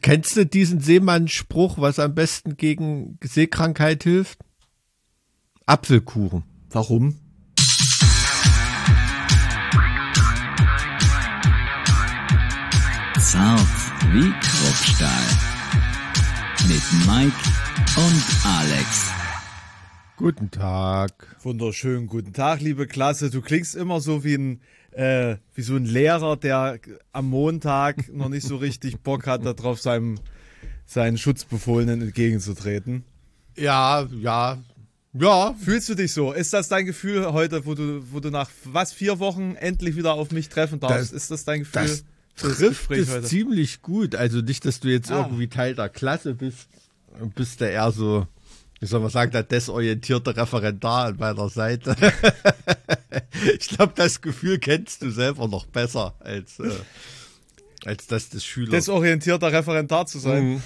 Kennst du diesen Seemannsspruch, was am besten gegen Seekrankheit hilft? Apfelkuchen. Warum? Zart wie Kruppstahl. Mit Mike und Alex. Guten Tag. Wunderschönen guten Tag, liebe Klasse. Du klingst immer so wie so ein Lehrer, der am Montag noch nicht so richtig Bock hat, darauf seinen Schutzbefohlenen entgegenzutreten. Ja. Fühlst du dich so? Ist das dein Gefühl heute, wo du nach 4 Wochen endlich wieder auf mich treffen darfst? Ist das dein Gefühl? Das trifft es ziemlich gut. Also nicht, dass du jetzt irgendwie Teil der Klasse bist. Bist du eher so, wie soll man sagen, der desorientierte Referendar an meiner Seite. Ich glaube, das Gefühl kennst du selber noch besser als das des Schülers. Desorientierter Referendar zu sein.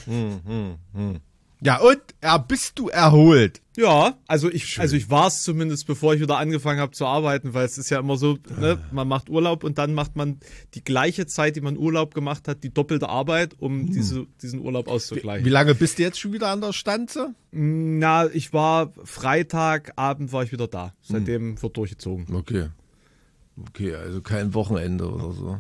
Ja, und bist du erholt? Ja, also ich war es zumindest, bevor ich wieder angefangen habe zu arbeiten, weil es ist ja immer so, ne, man macht Urlaub und dann macht man die gleiche Zeit, die man Urlaub gemacht hat, die doppelte Arbeit, um diesen Urlaub auszugleichen. Wie lange bist du jetzt schon wieder an der Stanze? Na, ich war Freitagabend war ich wieder da. Seitdem wird durchgezogen. Okay, also kein Wochenende oder so.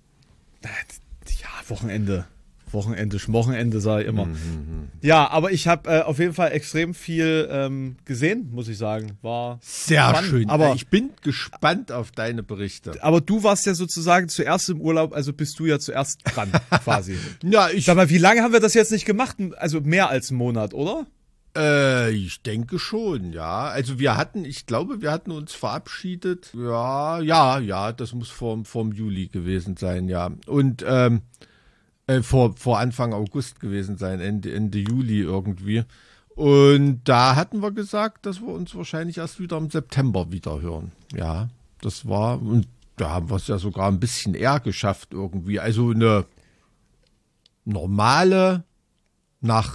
Ja, Wochenende, sage ich immer. Ja, aber ich habe auf jeden Fall extrem viel gesehen, muss ich sagen. War sehr spannend, schön. Aber ich bin gespannt auf deine Berichte. Aber du warst ja sozusagen zuerst im Urlaub, also bist du ja zuerst dran, quasi. Ja, Sag mal, wie lange haben wir das jetzt nicht gemacht? Also mehr als einen Monat, oder? Ich denke schon, ja. Also ich glaube, wir hatten uns verabschiedet. Ja, das muss vorm Juli gewesen sein, ja. Und vor Anfang August gewesen sein, Ende Juli irgendwie. Und da hatten wir gesagt, dass wir uns wahrscheinlich erst wieder im September wieder hören. Ja, das war, und da haben wir es ja sogar ein bisschen eher geschafft irgendwie. Also eine normale, nach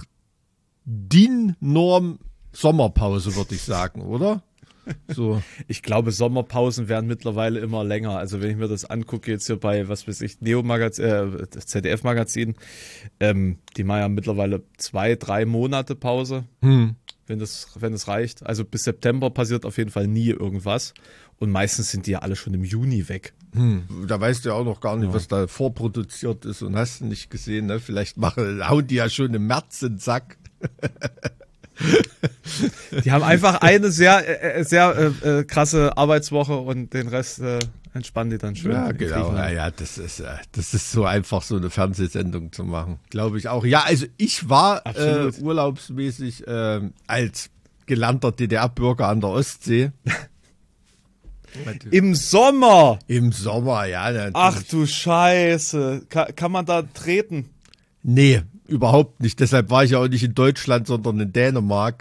DIN-Norm Sommerpause, würde ich sagen, oder? So. Ich glaube, Sommerpausen werden mittlerweile immer länger. Also wenn ich mir das angucke, jetzt hier bei, was weiß ich, Neo-Magazin, ZDF-Magazin, die machen ja mittlerweile 2-3 Monate Pause, wenn das reicht. Also bis September passiert auf jeden Fall nie irgendwas. Und meistens sind die ja alle schon im Juni weg. Da weißt du ja auch noch gar nicht, was da vorproduziert ist und hast du nicht gesehen, ne? Vielleicht hauen die ja schon im März in den Sack. Die haben einfach eine sehr krasse Arbeitswoche und den Rest entspannen die dann schön. Ja, genau. Ja, das ist so einfach, so eine Fernsehsendung zu machen. Glaube ich auch. Ja, also ich war urlaubsmäßig als gelernter DDR-Bürger an der Ostsee. Im Sommer? Im Sommer, ja. Natürlich. Ach du Scheiße. Kann man da treten? Nee, überhaupt nicht. Deshalb war ich ja auch nicht in Deutschland, sondern in Dänemark.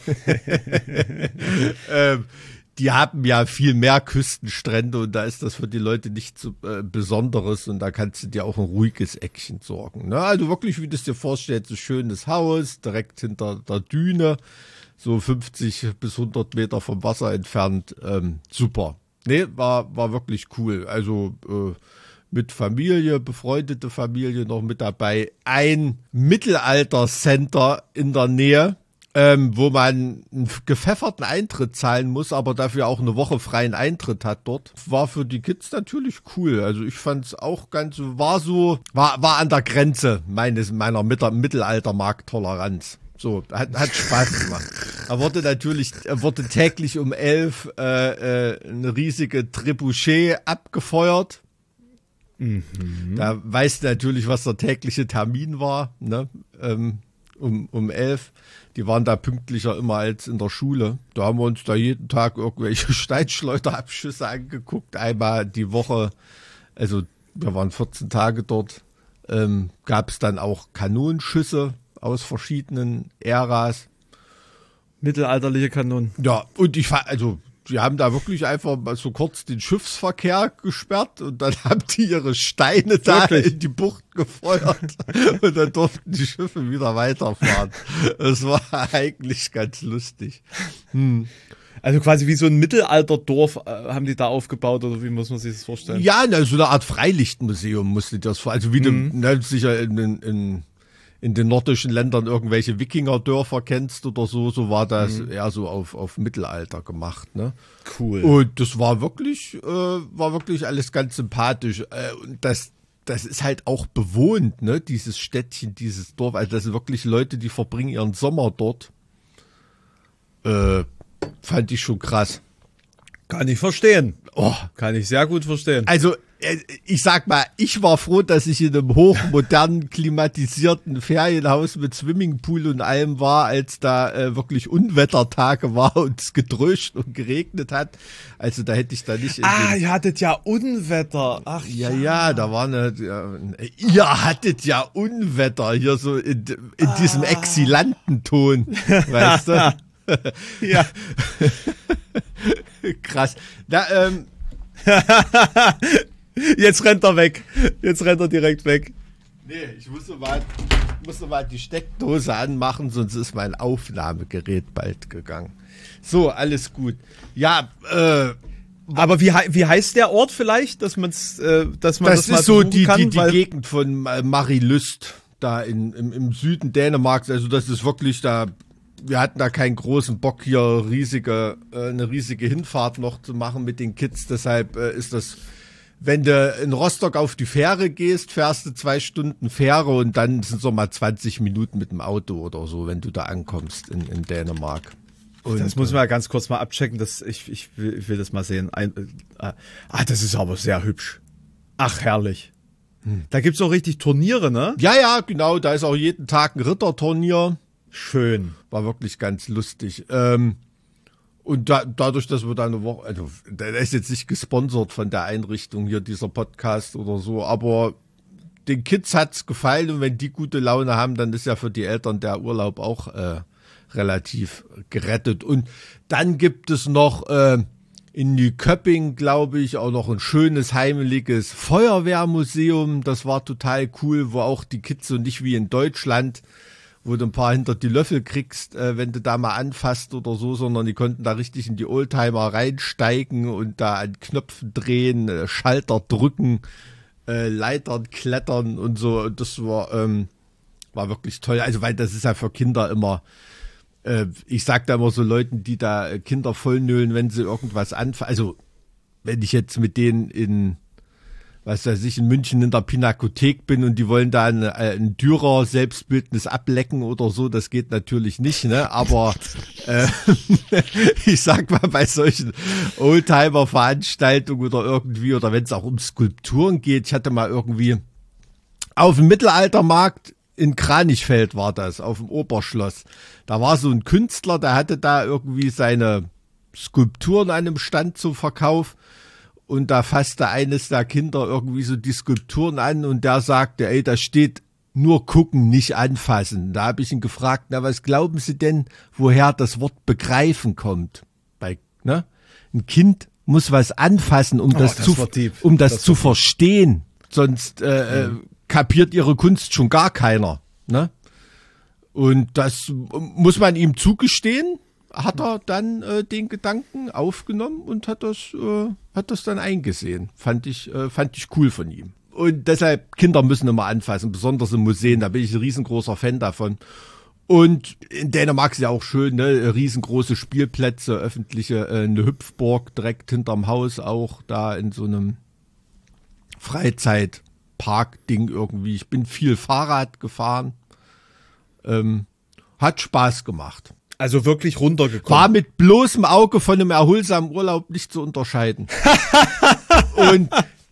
Die haben ja viel mehr Küstenstrände und da ist das für die Leute nicht so Besonderes und da kannst du dir auch ein ruhiges Eckchen sorgen. Ne? Also wirklich, wie du es dir vorstellst, ein schönes Haus direkt hinter der Düne, so 50 bis 100 Meter vom Wasser entfernt. Super. Nee, war wirklich cool. Also mit Familie, befreundete Familie noch mit dabei. Ein Mittelalter-Center in der Nähe, wo man einen gepfefferten Eintritt zahlen muss, aber dafür auch eine Woche freien Eintritt hat dort. War für die Kids natürlich cool. Also ich fand es auch war an der Grenze meiner Mittelalter-Markttoleranz. So, hat Spaß gemacht. Er wurde täglich um 11 eine riesige Trebuchet abgefeuert. Da weißt du natürlich, was der tägliche Termin war, ne? Um 11. Die waren da pünktlicher immer als in der Schule. Da haben wir uns da jeden Tag irgendwelche Steinschleuderabschüsse angeguckt. Einmal die Woche, also wir waren 14 Tage dort, gab es dann auch Kanonenschüsse aus verschiedenen Äras. Mittelalterliche Kanonen. Ja, und die haben da wirklich einfach mal so kurz den Schiffsverkehr gesperrt und dann haben die ihre Steine da in die Bucht gefeuert und dann durften die Schiffe wieder weiterfahren. Das war eigentlich ganz lustig. Also quasi wie so ein Mittelalterdorf haben die da aufgebaut oder wie muss man sich das vorstellen? Ja, so eine Art Freilichtmuseum musste das vor. Also wie du sicher in den nordischen Ländern irgendwelche Wikingerdörfer kennst oder so war das eher so auf Mittelalter gemacht, ne? Cool. Und das war wirklich alles ganz sympathisch. Und das ist halt auch bewohnt, ne? Dieses Städtchen, dieses Dorf. Also das sind wirklich Leute, die verbringen ihren Sommer dort. Fand ich schon krass. Kann ich verstehen. Oh. Kann ich sehr gut verstehen. Also, ich sag mal, ich war froh, dass ich in einem hochmodernen, klimatisierten Ferienhaus mit Swimmingpool und allem war, als da wirklich Unwettertage war und es gedröscht und geregnet hat. Also da hätte ich da nicht... Ihr hattet ja Unwetter. Ach ja, da war ihr hattet ja Unwetter, hier so in diesem exilanten Ton, weißt du? Ja. Krass. Jetzt rennt er weg. Jetzt rennt er direkt weg. Nee, ich muss noch mal die Steckdose anmachen, sonst ist mein Aufnahmegerät bald gegangen. So, alles gut. Ja, aber wie heißt der Ort vielleicht, dass man das mal ist so die kann, Gegend von Marielyst, da im Süden Dänemarks. Also das ist wirklich da. Wir hatten da keinen großen Bock, hier eine riesige Hinfahrt noch zu machen mit den Kids. Deshalb ist das, wenn du in Rostock auf die Fähre gehst, fährst du 2 Stunden Fähre und dann sind es so mal 20 Minuten mit dem Auto oder so, wenn du da ankommst in Dänemark. Und das muss man ja ganz kurz mal abchecken. Ich will das mal sehen. Das ist aber sehr hübsch. Ach, herrlich. Da gibt's auch richtig Turniere, ne? Ja, genau. Da ist auch jeden Tag ein Ritterturnier. Schön. War wirklich ganz lustig. Und dadurch, dass wir da eine Woche, also der ist jetzt nicht gesponsert von der Einrichtung hier, dieser Podcast oder so, aber den Kids hat's gefallen und wenn die gute Laune haben, dann ist ja für die Eltern der Urlaub auch relativ gerettet. Und dann gibt es noch in Nyköping, glaube ich, auch noch ein schönes, heimeliges Feuerwehrmuseum. Das war total cool, wo auch die Kids so nicht wie in Deutschland, wo du ein paar hinter die Löffel kriegst, wenn du da mal anfasst oder so, sondern die konnten da richtig in die Oldtimer reinsteigen und da an Knöpfen drehen, Schalter drücken, Leitern klettern und so. Und das war wirklich toll. Also, weil das ist ja für Kinder immer, ich sag da immer so Leuten, die da Kinder vollnölen, wenn sie irgendwas anfangen. Also, wenn ich jetzt mit denen in München in der Pinakothek bin und die wollen da ein Dürer-Selbstbildnis ablecken oder so, das geht natürlich nicht, ne? Aber ich sag mal, bei solchen Oldtimer-Veranstaltungen oder wenn es auch um Skulpturen geht, ich hatte mal irgendwie auf dem Mittelaltermarkt in Kranichfeld war das, auf dem Oberschloss. Da war so ein Künstler, der hatte da irgendwie seine Skulpturen an einem Stand zum Verkauf. Und da fasste eines der Kinder irgendwie so die Skulpturen an und der sagte, ey, da steht nur gucken, nicht anfassen. Da habe ich ihn gefragt, na, was glauben Sie denn, woher das Wort begreifen kommt? Ein Kind muss was anfassen, um das zu verstehen. Sonst kapiert ihre Kunst schon gar keiner. Ne? Und das muss man ihm zugestehen. Hat er dann den Gedanken aufgenommen und hat das dann eingesehen. Fand ich cool von ihm. Und deshalb, Kinder müssen immer anfassen, besonders in Museen, da bin ich ein riesengroßer Fan davon. Und in Dänemark ist ja auch schön, ne, riesengroße Spielplätze, öffentliche, eine Hüpfburg direkt hinterm Haus auch, da in so einem Freizeitpark-Ding irgendwie. Ich bin viel Fahrrad gefahren, hat Spaß gemacht. Also wirklich runtergekommen. War mit bloßem Auge von einem erholsamen Urlaub nicht zu unterscheiden. Und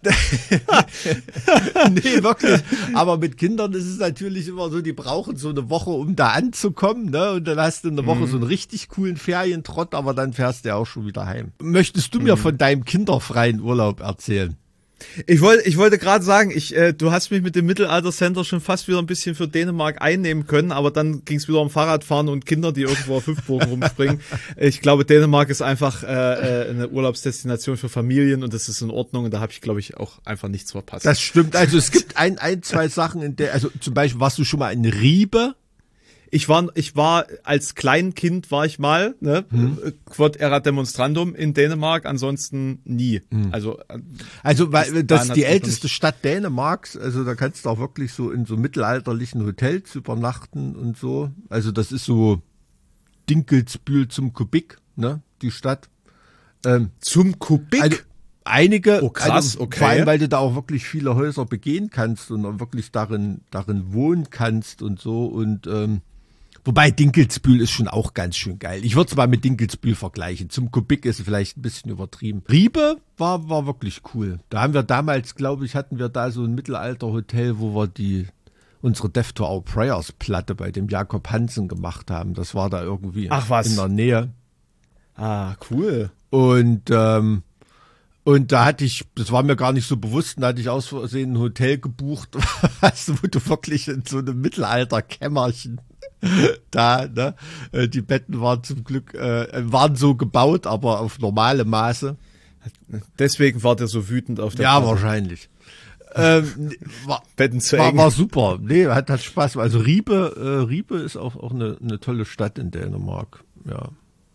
nee, wirklich. Aber mit Kindern ist es natürlich immer so, die brauchen so eine Woche, um da anzukommen, ne? Und dann hast du eine Woche so einen richtig coolen Ferientrott, aber dann fährst du ja auch schon wieder heim. Möchtest du mir von deinem kinderfreien Urlaub erzählen? Ich wollte gerade sagen, du hast mich mit dem Mittelalter-Center schon fast wieder ein bisschen für Dänemark einnehmen können, aber dann ging es wieder um Fahrradfahren und Kinder, die irgendwo auf Hüpfburgen rumspringen. Ich glaube, Dänemark ist einfach eine Urlaubsdestination für Familien und das ist in Ordnung und da habe ich, glaube ich, auch einfach nichts verpasst. Das stimmt. Also es gibt zwei Sachen, also zum Beispiel warst du schon mal in Ribe? Ich war als Kleinkind war ich mal, ne? Quod erat demonstrandum in Dänemark, ansonsten nie. Also weil das ist die hat's älteste Stadt Dänemarks, also da kannst du auch wirklich so in so mittelalterlichen Hotels übernachten und so. Also das ist so Dinkelsbühl zum Kubik, ne, die Stadt. zum Kubik. Also einige, Oh, krass, also, okay. vor allem, weil du da auch wirklich viele Häuser begehen kannst und auch wirklich darin wohnen kannst und so und wobei Dinkelsbühl ist schon auch ganz schön geil. Ich würde es mal mit Dinkelsbühl vergleichen. Zum Kubik ist es vielleicht ein bisschen übertrieben. Riebe war wirklich cool. Da haben wir damals, glaube ich, hatten wir da so ein Mittelalter-Hotel, wo wir unsere Death to Our Prayers Platte bei dem Jakob Hansen gemacht haben. Das war da irgendwie Ach, was? in der Nähe. Ah, cool. Und da hatte ich, das war mir gar nicht so bewusst, da hatte ich aus Versehen ein Hotel gebucht, wo du wirklich in so einem Mittelalter-Kämmerchen da, ne? Die Betten waren zum Glück, waren so gebaut, aber auf normale Maße. Deswegen war der so wütend auf der Ja, Platte. wahrscheinlich. Betten zu eng. War super. Nee, hat Spaß. Also Riebe ist auch eine tolle Stadt in Dänemark. Ja.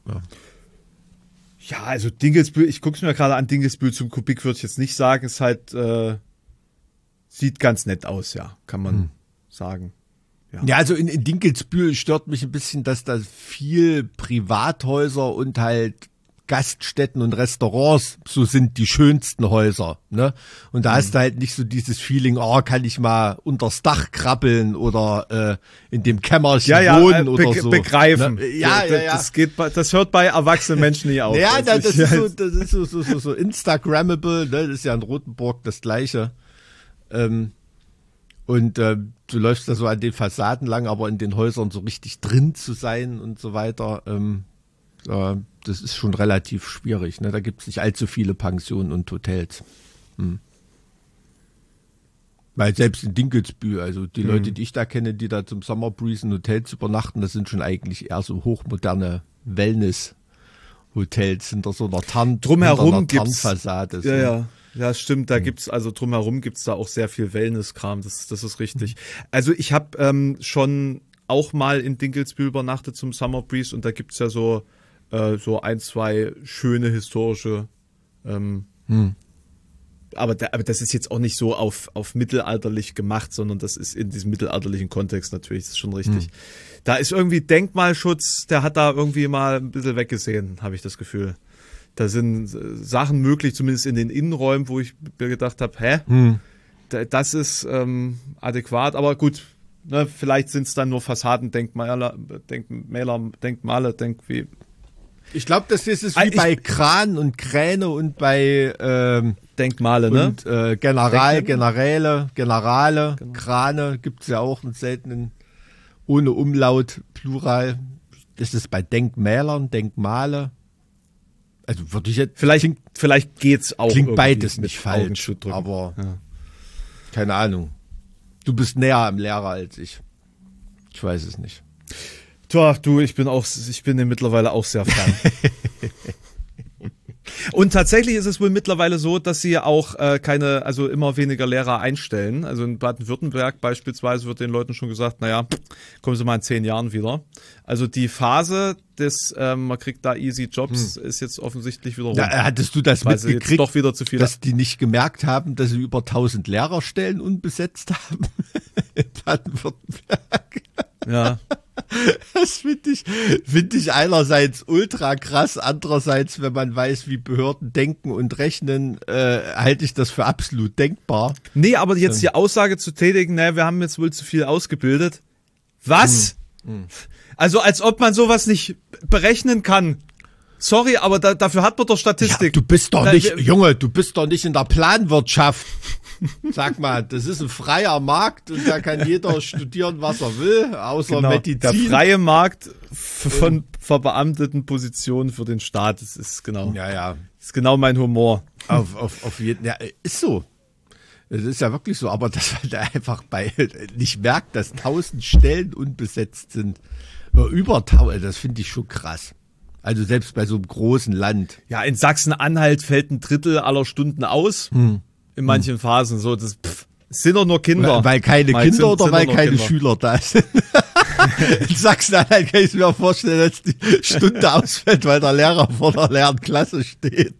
Ja, also Dinkelsbühl, ich guck's mir gerade an, Dinkelsbühl zum Kubik würde ich jetzt nicht sagen, ist halt, sieht ganz nett aus, ja, kann man sagen. Ja, also in Dinkelsbühl stört mich ein bisschen, dass da viel Privathäuser und halt Gaststätten und Restaurants so sind die schönsten Häuser, ne? Und da hast du halt nicht so dieses Feeling, kann ich mal unters Dach krabbeln oder in dem Kämmerchen wohnen oder so. Begreifen. Ne? Ja. Das hört bei erwachsenen Menschen nie auf. Ja, Also das ist so Instagrammable, ne? Das ist ja in Rothenburg das Gleiche. Und du läufst da so an den Fassaden lang, aber in den Häusern so richtig drin zu sein und so weiter, das ist schon relativ schwierig. Ne? Da gibt es nicht allzu viele Pensionen und Hotels. Weil selbst in Dinkelsbühl, also die Leute, die ich da kenne, die da zum Summer Breeze in Hotels übernachten, das sind schon eigentlich eher so hochmoderne Wellness-Hotels hinter so einer Drumherum gibt's Tarnfassade. Ja, stimmt. Da gibt's also drumherum gibt's da auch sehr viel Wellness-Kram. Das ist richtig. Also ich habe schon auch mal in Dinkelsbühl übernachtet zum Summer Breeze und da gibt's ja so ein, zwei schöne historische. Aber das ist jetzt auch nicht so auf mittelalterlich gemacht, sondern das ist in diesem mittelalterlichen Kontext natürlich, das ist schon richtig. Da ist irgendwie Denkmalschutz, der hat da irgendwie mal ein bisschen weggesehen, habe ich das Gefühl. Da sind Sachen möglich, zumindest in den Innenräumen, wo ich mir gedacht habe, das ist adäquat, aber gut, ne, vielleicht sind es dann nur Fassadendenkmale, Ich glaube, das ist wie bei Kran und Kräne und bei Denkmale, und, ne? Generale, Genau. Krane gibt es ja auch einen seltenen, ohne Umlaut, Plural. Das ist bei Denkmälern, Denkmale. Also würde ich jetzt. Vielleicht geht's auch. Klingt irgendwie beides mit nicht falsch, Augenzudrücken. aber keine Ahnung. Du bist näher am Lehrer als ich. Ich weiß es nicht. Tja, ich bin dem mittlerweile auch sehr fern. Und tatsächlich ist es wohl mittlerweile so, dass sie auch also immer weniger Lehrer einstellen. Also in Baden-Württemberg beispielsweise wird den Leuten schon gesagt, naja, kommen Sie mal in 10 Jahren wieder. Also die Phase des, man kriegt da easy Jobs, ist jetzt offensichtlich wieder rum. Ja, hattest du das weil sie jetzt mitgekriegt, doch wieder zu viel dass die nicht gemerkt haben, dass sie über 1000 Lehrerstellen unbesetzt haben in Baden-Württemberg? Ja. Das finde ich einerseits ultra krass, andererseits, wenn man weiß, wie Behörden denken und rechnen, halte ich das für absolut denkbar. Nee, aber jetzt die Aussage zu tätigen, naja, wir haben jetzt wohl zu viel ausgebildet. Was? Also als ob man sowas nicht berechnen kann. Sorry, aber dafür hat man doch Statistik. Ja, du bist doch nicht, Junge, du bist doch nicht in der Planwirtschaft. Sag mal, das ist ein freier Markt und da kann jeder studieren, was er will, außer Medizin. Der freie Markt von verbeamteten Positionen für den Staat, das ist genau. Ja. Das ist genau mein Humor. Auf jeden Fall. Ja, ist so. Das ist ja wirklich so, aber dass man da einfach nicht merkt, dass 1000 Stellen unbesetzt sind. Über 1000, das finde ich schon krass. Also selbst bei so einem großen Land. Ja, in Sachsen-Anhalt fällt 1/3 aller Stunden aus. In manchen Phasen so. Das sind doch nur Kinder. Weil keine Kinder oder weil keine Schüler da sind? In Sachsen-Anhalt kann ich mir vorstellen, dass die Stunde ausfällt, weil der Lehrer vor der leeren Klasse steht.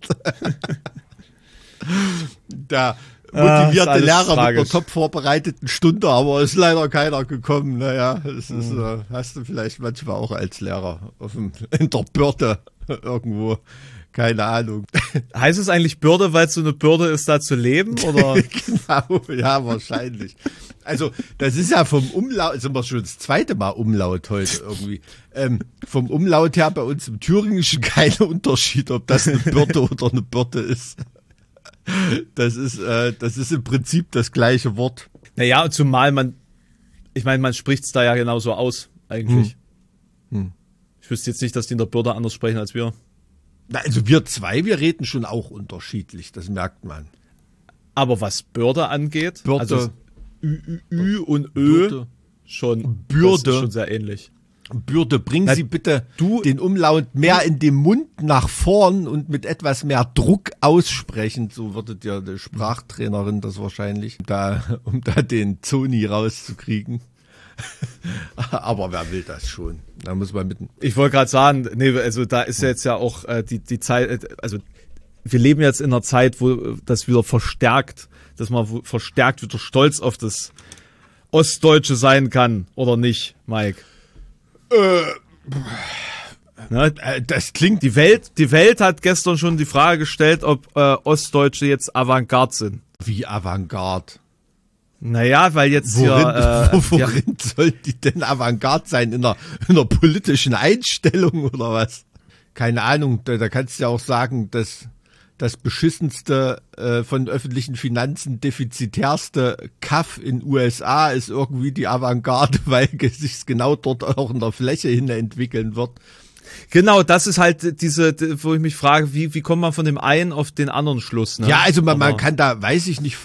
Da motivierte Lehrer tragisch. mit einer top vorbereiteten Stunde, aber ist leider keiner gekommen. Naja, das ist, hast du vielleicht manchmal auch als Lehrer in der Bürde irgendwo. Keine Ahnung. Heißt es eigentlich Bürde, weil es so eine Bürde ist, da zu leben? Oder? Genau, ja, wahrscheinlich. Also, das ist ja vom Umlaut, sind wir schon das zweite Mal Umlaut heute irgendwie. Vom Umlaut her bei uns im Thüringischen kein Unterschied, ob das eine Bürde oder eine Bürde ist. Das ist im Prinzip das gleiche Wort. Naja, und zumal man spricht es da ja genauso aus, eigentlich. Ich wüsste jetzt nicht, dass die in der Bürde anders sprechen als wir. Na, also wir reden schon auch unterschiedlich, das merkt man. Aber was Bürde angeht, Bürde, also Ü und Ö, Bürde. schon, Bürde. Das ist schon sehr ähnlich. Bürde, bringen Sie bitte den Umlaut mehr in den Mund nach vorn und mit etwas mehr Druck aussprechen. So würde dir die Sprachtrainerin das wahrscheinlich, um da den Zoni rauszukriegen. Aber wer will das schon? Da muss man mitten. Ich wollte gerade sagen, nee, also da ist jetzt ja auch die Zeit, also wir leben jetzt in einer Zeit, wo das wieder verstärkt, dass man verstärkt wieder stolz auf das Ostdeutsche sein kann, oder nicht, Mike? Das klingt. Die Welt hat gestern schon die Frage gestellt, ob Ostdeutsche jetzt Avantgarde sind. Wie Avantgarde? Naja, weil jetzt worin soll die denn Avantgarde sein? In einer politischen Einstellung oder was? Keine Ahnung, da kannst du ja auch sagen, dass das beschissenste von öffentlichen Finanzen defizitärste Kaff in USA ist irgendwie die Avantgarde, weil sich genau dort auch in der Fläche hin entwickeln wird. Genau, das ist halt wo ich mich frage, wie kommt man von dem einen auf den anderen Schluss? Ne? Ja, also man kann da, weiß ich nicht,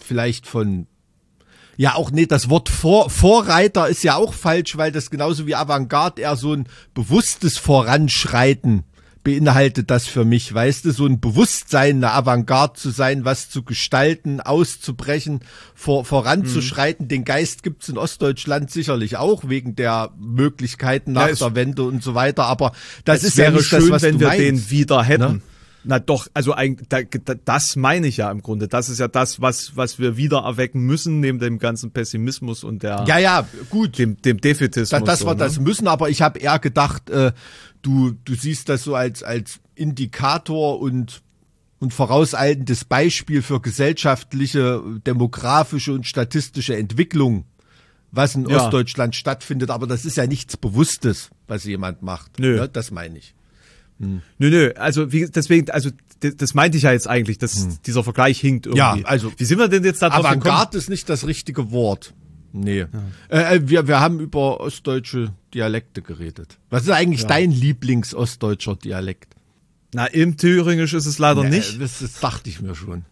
ja, auch nee, das Wort Vorreiter ist ja auch falsch, weil das genauso wie Avantgarde eher so ein bewusstes Voranschreiten beinhaltet das für mich, weißt du, so ein Bewusstsein, eine Avantgarde zu sein, was zu gestalten, auszubrechen, voranzuschreiten. Den Geist gibt's in Ostdeutschland sicherlich auch, wegen der Möglichkeiten nach der Wende und so weiter, aber das ist ja nicht schön, das, was wenn du wir meinst, den wieder hätten. ne? Na doch, also das meine ich ja im Grunde. Das ist ja das, was wir wieder erwecken müssen, neben dem ganzen Pessimismus und Ja, gut. dem Defätismus. Dass wir das müssen, aber ich habe eher gedacht, du siehst das so als Indikator und vorauseilendes Beispiel für gesellschaftliche, demografische und statistische Entwicklung, was in Ostdeutschland stattfindet. Aber das ist ja nichts Bewusstes, was jemand macht. Nö. Ne? Das meine ich. Nö, also das meinte ich ja jetzt eigentlich, dass dieser Vergleich hinkt irgendwie. Ja, also wie sind wir denn jetzt da drauf gekommen? Avantgarde ist nicht das richtige Wort. Nee. Ja. Wir haben über ostdeutsche Dialekte geredet. Was ist eigentlich dein Lieblings-ostdeutscher Dialekt? Na, im Thüringisch ist es leider nicht. Das dachte ich mir schon.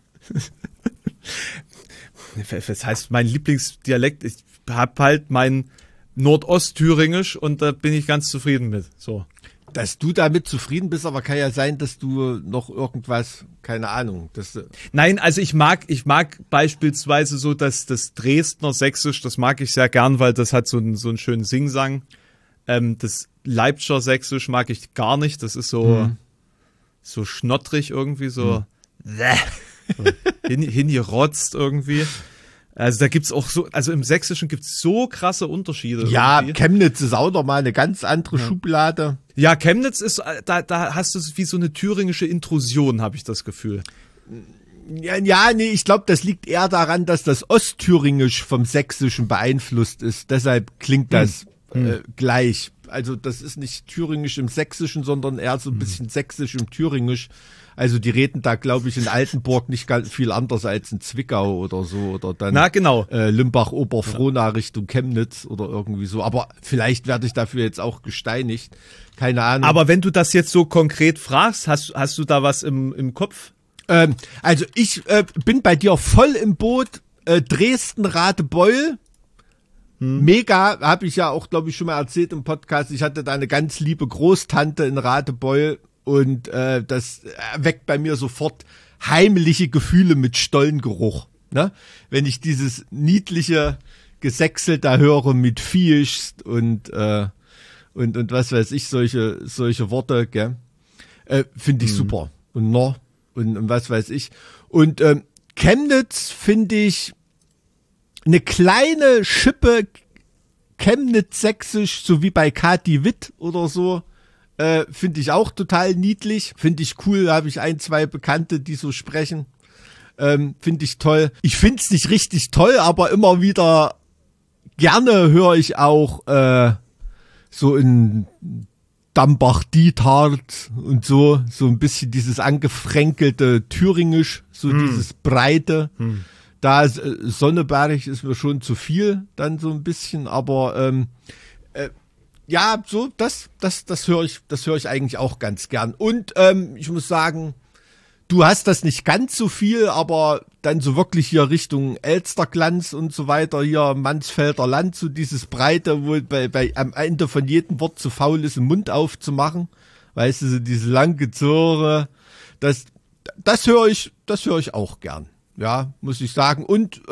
Das heißt, mein Lieblingsdialekt, ich habe halt mein Nordostthüringisch und da bin ich ganz zufrieden mit. So. Dass du damit zufrieden bist, aber kann ja sein, dass du noch irgendwas, keine Ahnung. Nein, also ich mag beispielsweise so das Dresdner Sächsisch, das mag ich sehr gern, weil das hat so einen schönen Singsang. Das Leipziger Sächsisch mag ich gar nicht, das ist so schnottrig irgendwie, so hingerotzt irgendwie. Also da gibt's auch also im Sächsischen gibt's so krasse Unterschiede. Ja, irgendwie. Chemnitz ist auch nochmal eine ganz andere Schublade. Ja, Chemnitz ist, da hast du wie so eine thüringische Intrusion, habe ich das Gefühl. Ja, nee, ich glaube, das liegt eher daran, dass das Ostthüringisch vom Sächsischen beeinflusst ist. Deshalb klingt das gleich. Also das ist nicht Thüringisch im Sächsischen, sondern eher so ein bisschen Sächsisch im Thüringisch. Also die reden da, glaube ich, in Altenburg nicht ganz viel anders als in Zwickau oder so. Oder dann Limbach-Oberfrohna Richtung Chemnitz oder irgendwie so. Aber vielleicht werde ich dafür jetzt auch gesteinigt. Keine Ahnung. Aber wenn du das jetzt so konkret fragst, hast du da was im Kopf? Also ich bin bei dir voll im Boot. Dresden-Radebeul. Mega, habe ich ja auch, glaube ich, schon mal erzählt im Podcast. Ich hatte da eine ganz liebe Großtante in Radebeul und das weckt bei mir sofort heimliche Gefühle mit Stollengeruch. Ne? Wenn ich dieses niedliche gesächselter höre mit Fischst und was weiß ich, solche Worte, gell? Finde ich super. Und noch und was weiß ich. Und Chemnitz finde ich eine kleine Schippe Chemnitz-Sächsisch, so wie bei Kati Witt oder so. Finde ich auch total niedlich. Finde ich cool. Da habe ich 1, 2 Bekannte, die so sprechen. Finde ich toll. Ich finde es nicht richtig toll, aber immer wieder gerne höre ich auch so in Dambach-Diethard und so ein bisschen dieses angefränkelte Thüringisch, so dieses Breite. Da Sonneberg ist mir schon zu viel, dann so ein bisschen, aber ja, so das höre ich eigentlich auch ganz gern. Und ich muss sagen, du hast das nicht ganz so viel, aber dann so wirklich hier Richtung Elsterglanz und so weiter, hier Mansfelder Land, so dieses Breite, wo bei am Ende von jedem Wort zu faul ist, den Mund aufzumachen. Weißt du, so diese langgezogene, das höre ich auch gern. Ja, muss ich sagen. Und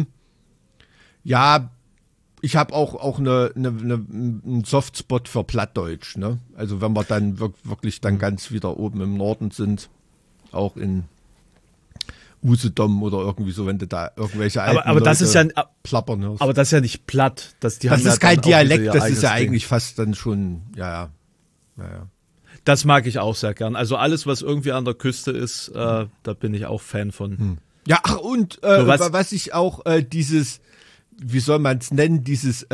ja, ich habe auch einen Softspot für Plattdeutsch, ne? Also wenn wir dann wirklich dann ganz wieder oben im Norden sind, auch in Usedom oder irgendwie so, wenn du da irgendwelche alten aber das Leute ist ja plappern hörst. Aber das ist ja nicht platt. Das ist kein Dialekt, das ist ja eigentlich fast dann schon, ja. Das mag ich auch sehr gern. Also alles, was irgendwie an der Küste ist, da bin ich auch Fan von. Ja, ach, und was ich auch dieses, wie soll man es nennen, dieses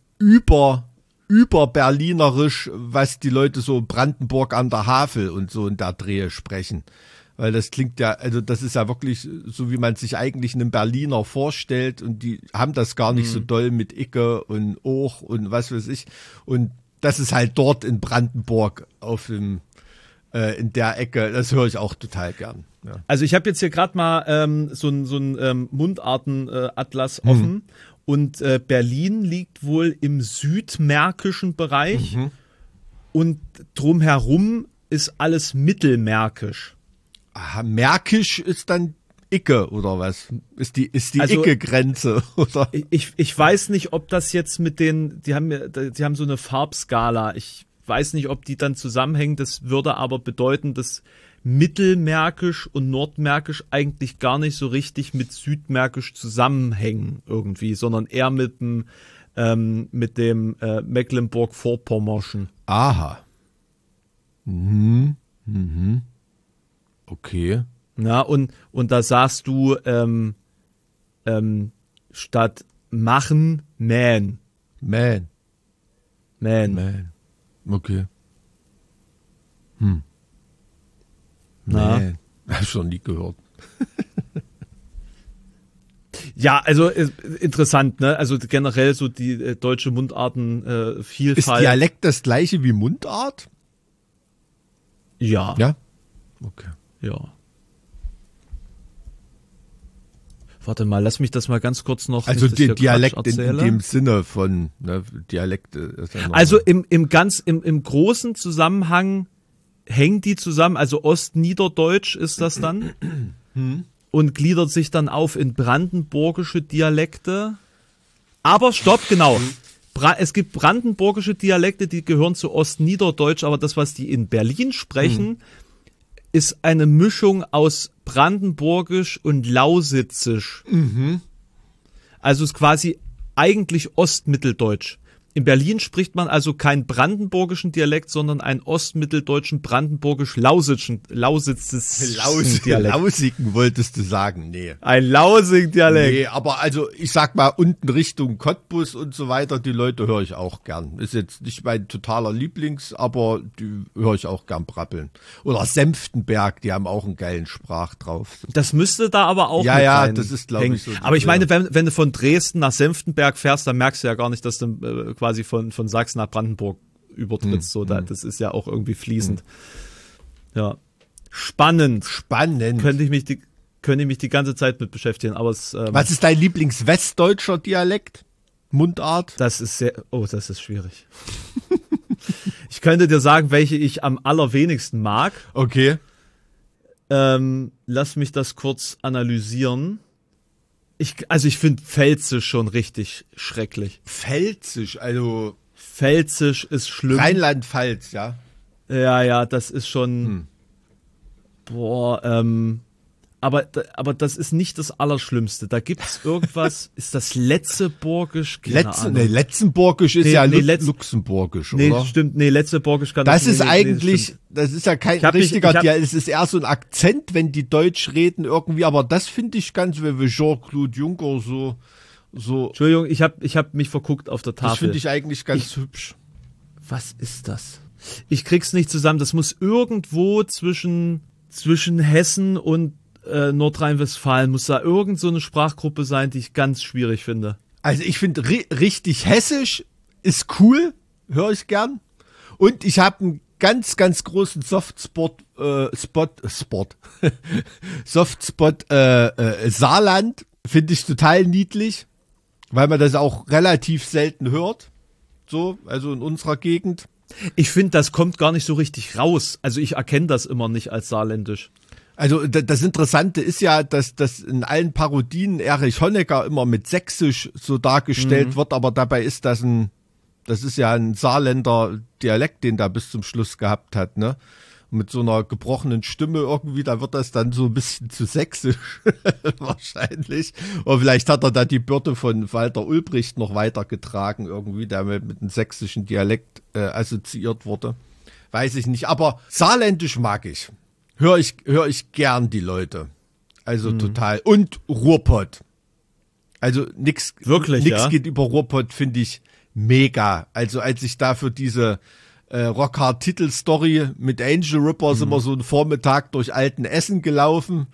über Berlinerisch, was die Leute so Brandenburg an der Havel und so in der Drehe sprechen. Weil das klingt ja, also das ist ja wirklich so, wie man sich eigentlich einen Berliner vorstellt, und die haben das gar nicht so doll mit Icke und Och und was weiß ich. Und das ist halt dort in Brandenburg in der Ecke, das höre ich auch total gern. Ja. Also ich habe jetzt hier gerade mal so ein Mundarten-Atlas offen, und Berlin liegt wohl im südmärkischen Bereich und drumherum ist alles mittelmärkisch. Aha, Märkisch ist dann Icke oder was? Ist die also, Icke-Grenze, oder? Ich weiß nicht, ob das jetzt mit die haben so eine Farbskala. Ich weiß nicht, ob die dann zusammenhängen. Das würde aber bedeuten, dass Mittelmärkisch und Nordmärkisch eigentlich gar nicht so richtig mit Südmärkisch zusammenhängen irgendwie, sondern eher mit dem Mecklenburg-Vorpommerschen. Aha. Okay. Na, und da sagst du statt machen, mähen. Man. Okay. Na? Man. Hab ich schon nie gehört. Ja, also interessant, ne? Also generell so die deutsche Mundartenvielfalt. Ist Dialekt das gleiche wie Mundart? Ja. Ja? Okay. Ja. Warte mal, lass mich das mal ganz kurz noch. Also der Dialekt in dem Sinne von Dialekte. Ist ja also im großen Zusammenhang hängen die zusammen. Also Ostniederdeutsch ist das dann und gliedert sich dann auf in brandenburgische Dialekte. Aber stopp, genau. Es gibt brandenburgische Dialekte, die gehören zu Ostniederdeutsch, aber das, was die in Berlin sprechen, ist eine Mischung aus Brandenburgisch und Lausitzisch. Also ist quasi eigentlich Ostmitteldeutsch. In Berlin spricht man also keinen brandenburgischen Dialekt, sondern einen ostmitteldeutschen brandenburgisch-lausigen Dialekt. Lausigen wolltest du sagen, nee. Ein lausigen Dialekt. Nee, aber also ich sag mal, unten Richtung Cottbus und so weiter, die Leute höre ich auch gern. Ist jetzt nicht mein totaler Lieblings, aber die höre ich auch gern brabbeln. Oder Senftenberg, die haben auch einen geilen Sprach drauf. Das müsste da aber auch Ja, das ist, glaube ich, so. Aber ich meine, wenn du von Dresden nach Senftenberg fährst, dann merkst du ja gar nicht, dass du quasi von Sachsen nach Brandenburg übertrittst. Das ist ja auch irgendwie fließend. Ja. Spannend. Könnte ich mich die ganze Zeit mit beschäftigen. Aber was ist dein Lieblings-westdeutscher Dialekt? Mundart? Das ist schwierig. Ich könnte dir sagen, welche ich am allerwenigsten mag. Okay. Lass mich das kurz analysieren. Ich finde Pfälzisch schon richtig schrecklich. Pfälzisch, also Pfälzisch ist schlimm. Rheinland-Pfalz, ja. Ja, das ist schon. Aber das ist nicht das Allerschlimmste. Da gibt's irgendwas, ist das Letzeburgisch? Letzenburgisch ist Luxemburgisch, oder? Nee, stimmt, Letzeburgisch kann das ist eigentlich, das ist ja kein richtiger, es ist eher so ein Akzent, wenn die Deutsch reden irgendwie, aber das finde ich ganz, wie Jean-Claude Juncker so. Entschuldigung, ich hab mich verguckt auf der Tafel. Das finde ich eigentlich ganz hübsch. Was ist das? Ich krieg's nicht zusammen. Das muss irgendwo zwischen Hessen und Nordrhein-Westfalen muss da irgend so eine Sprachgruppe sein, die ich ganz schwierig finde. Also ich finde richtig hessisch ist cool, höre ich gern. Und ich habe einen ganz, ganz großen Softspot Saarland, finde ich total niedlich, weil man das auch relativ selten hört. So, also in unserer Gegend. Ich finde, das kommt gar nicht so richtig raus. Also ich erkenne das immer nicht als saarländisch. Also das Interessante ist ja, dass das in allen Parodien Erich Honecker immer mit Sächsisch so dargestellt wird, aber dabei ist das ist ja ein Saarländer Dialekt, den der bis zum Schluss gehabt hat, ne? Mit so einer gebrochenen Stimme irgendwie, da wird das dann so ein bisschen zu sächsisch wahrscheinlich. Oder vielleicht hat er da die Bürde von Walter Ulbricht noch weitergetragen irgendwie, der mit einem sächsischen Dialekt assoziiert wurde. Weiß ich nicht, aber saarländisch mag ich. Hör ich gern die Leute. Also total. Und Ruhrpott. Also nix geht über Ruhrpott, finde ich mega. Also als ich da für diese Rockhard-Titel-Story mit Angel Ripper sind wir so einen Vormittag durch Altenessen gelaufen,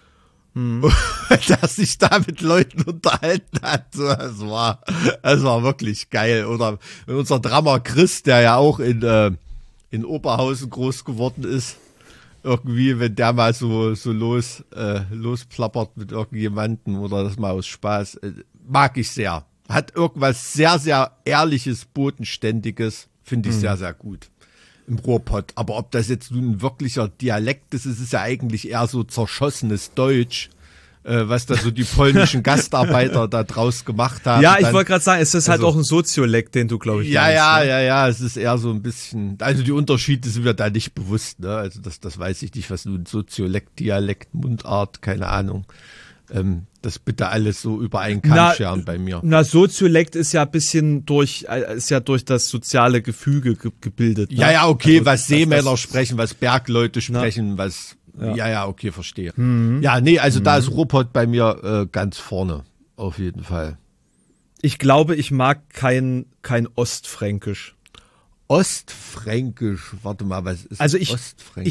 dass sich da mit Leuten unterhalten hat. Das war wirklich geil. Oder unser Drummer Chris, der ja auch in Oberhausen groß geworden ist, irgendwie, wenn der mal so losplappert mit irgendjemandem oder das mal aus Spaß, mag ich sehr. Hat irgendwas sehr, sehr Ehrliches, Bodenständiges, finde ich sehr, sehr gut im Ruhrpott. Aber ob das jetzt nun ein wirklicher Dialekt ist, es ist ja eigentlich eher so zerschossenes Deutsch, was da so die polnischen Gastarbeiter da draus gemacht haben. Ja, ich wollte gerade sagen, es ist halt auch ein Soziolekt, den du, glaube ich, meinst, Ja, es ist eher so ein bisschen, also die Unterschiede sind mir da nicht bewusst, ne? Also das weiß ich nicht, was nun Soziolekt, Dialekt, Mundart, keine Ahnung. Das bitte alles so über einen Kamm scheren bei mir. Soziolekt ist ja ein bisschen durch das soziale Gefüge gebildet. Ne? Ja, okay, also, was Seemänner sprechen, was Bergleute sprechen, was, okay, verstehe. Ja, nee, also da ist Ruhrpott bei mir ganz vorne, auf jeden Fall. Ich glaube, ich mag kein Ostfränkisch. Ostfränkisch, warte mal, was ist Ostfränkisch?